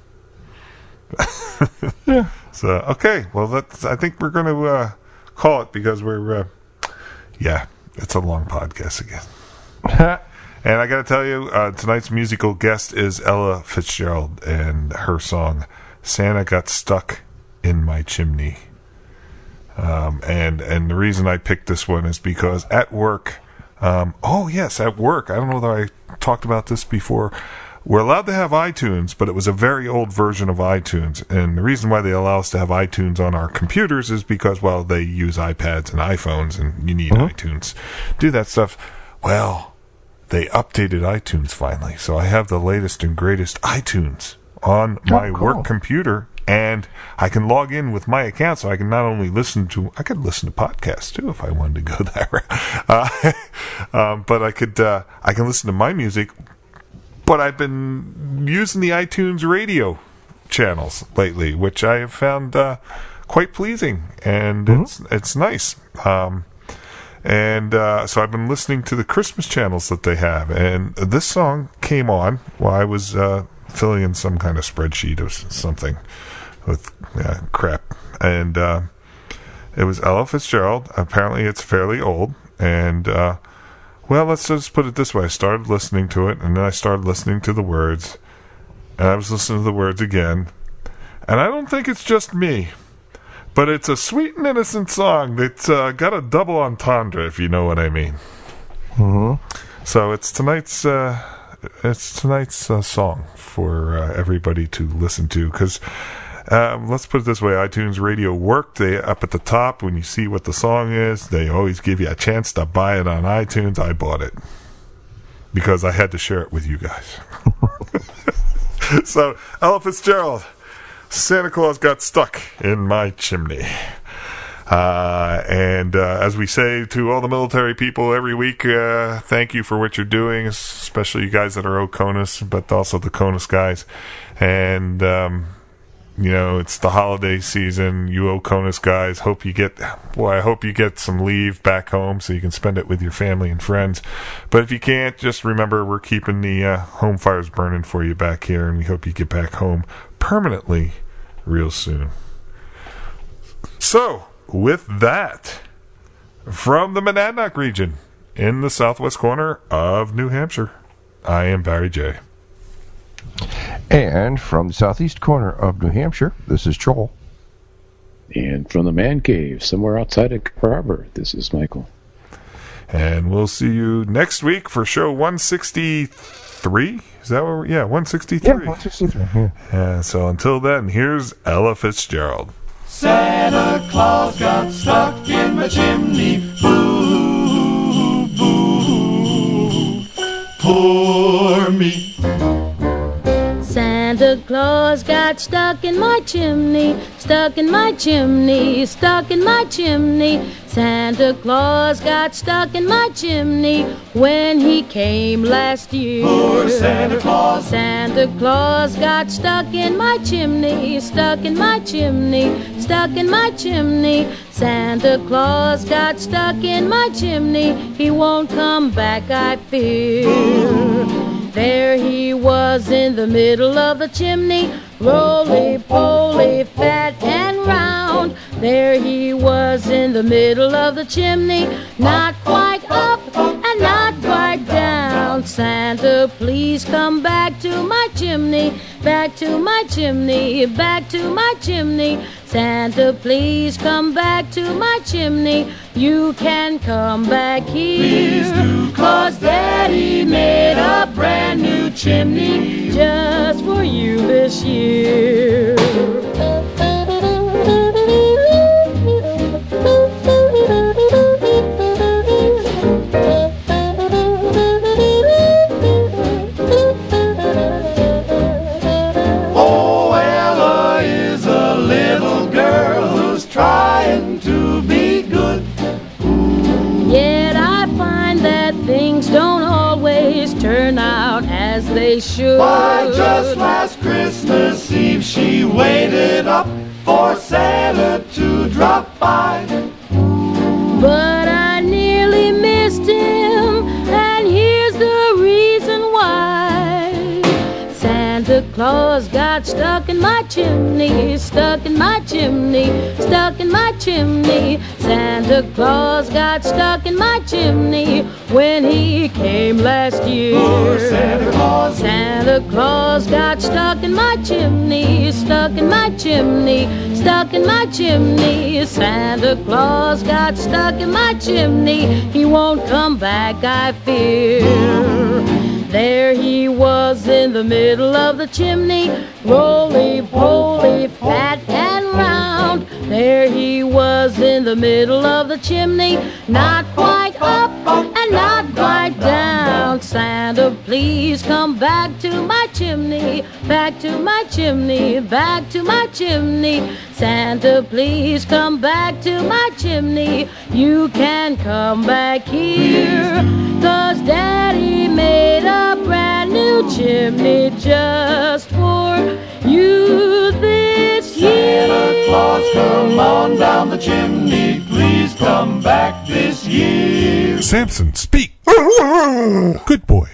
Yeah. So, okay. Well, I think we're going to call it because we're... it's a long podcast again. And I got to tell you, tonight's musical guest is Ella Fitzgerald and her song, Santa Got Stuck in My Chimney. And the reason I picked this one is because at work, at work, I don't know whether I talked about this before, we're allowed to have iTunes, but it was a very old version of iTunes. And the reason why they allow us to have iTunes on our computers is because, they use iPads and iPhones, and you need iTunes to do that stuff. Well, they updated iTunes finally, so I have the latest and greatest iTunes on my work computer, and I can log in with my account, so I can not only listen to podcasts too if I wanted to go that route, but I can listen to my music. But I've been using the iTunes radio channels lately, which I have found quite pleasing, and it's nice. So I've been listening to the Christmas channels that they have, and this song came on while I was filling in some kind of spreadsheet or something with crap. And it was Ella Fitzgerald. Apparently it's fairly old. And, well, let's just put it this way. I started listening to it, and then I started listening to the words. And I was listening to the words again. And I don't think it's just me. But it's a sweet and innocent song that's got a double entendre, if you know what I mean. Mm-hmm. So it's tonight's song for everybody to listen to. Because let's put it this way: iTunes Radio worked. They up at the top when you see what the song is. They always give you a chance to buy it on iTunes. I bought it because I had to share it with you guys. So Ella Fitzgerald. Santa Claus got stuck in my chimney. And as we say to all the military people every week, thank you for what you're doing, especially you guys that are Oconus, but also the CONUS guys. And, it's the holiday season. You Oconus guys, I hope you get some leave back home so you can spend it with your family and friends. But if you can't, just remember we're keeping the home fires burning for you back here, and we hope you get back home permanently real soon. So, with that, from the Monadnock region in the southwest corner of New Hampshire, I am Barry J. And from the southeast corner of New Hampshire, this is Joel. And from the man cave somewhere outside of Copper Harbor, this is Michael. And we'll see you next week for show 163. Is that what 163? Yeah, 163. Yeah. So until then, here's Ella Fitzgerald. Santa Claus got stuck in my chimney. Boo, boo, poor me. Santa Claus got stuck in my chimney, stuck in my chimney, stuck in my chimney. Santa Claus got stuck in my chimney when he came last year. Poor Santa Claus. Santa Claus got stuck in my chimney, stuck in my chimney, stuck in my chimney. Santa Claus got stuck in my chimney. He won't come back, I fear. There he was in the middle of the chimney, roly-poly, fat and round. There he was in the middle of the chimney, not quite up and not quite down. Santa, please come back to my chimney, back to my chimney, back to my chimney. Santa, please come back to my chimney. You can come back here, 'cause Daddy made a brand new chimney just for you this year. Oh, Ella is a little girl who's trying to be good. Yet I find that things don't always turn out as they should. Why, just last Christmas Eve she waited up for Santa to drop by. But I nearly missed him, and here's the reason why. Santa Claus got stuck in my chimney, stuck in my chimney, stuck in my chimney. Santa Claus got stuck in my chimney when he came last year. Poor Santa Claus. Santa Claus got stuck in my chimney, stuck in my chimney, stuck in my chimney. Santa Claus got stuck in my chimney. He won't come back, I fear. There he was in the middle of the chimney, roly-poly, fat and round. There he was in the middle of the chimney, not quite up and not quite down. Santa, please come back to my chimney, back to my chimney, back to my chimney. Santa, please come back to my chimney. You can come back here, 'cause Daddy made a brand new chimney just for you this year. Santa Claus, come on down the chimney. Please come back this year. Samson, speak. Good boy.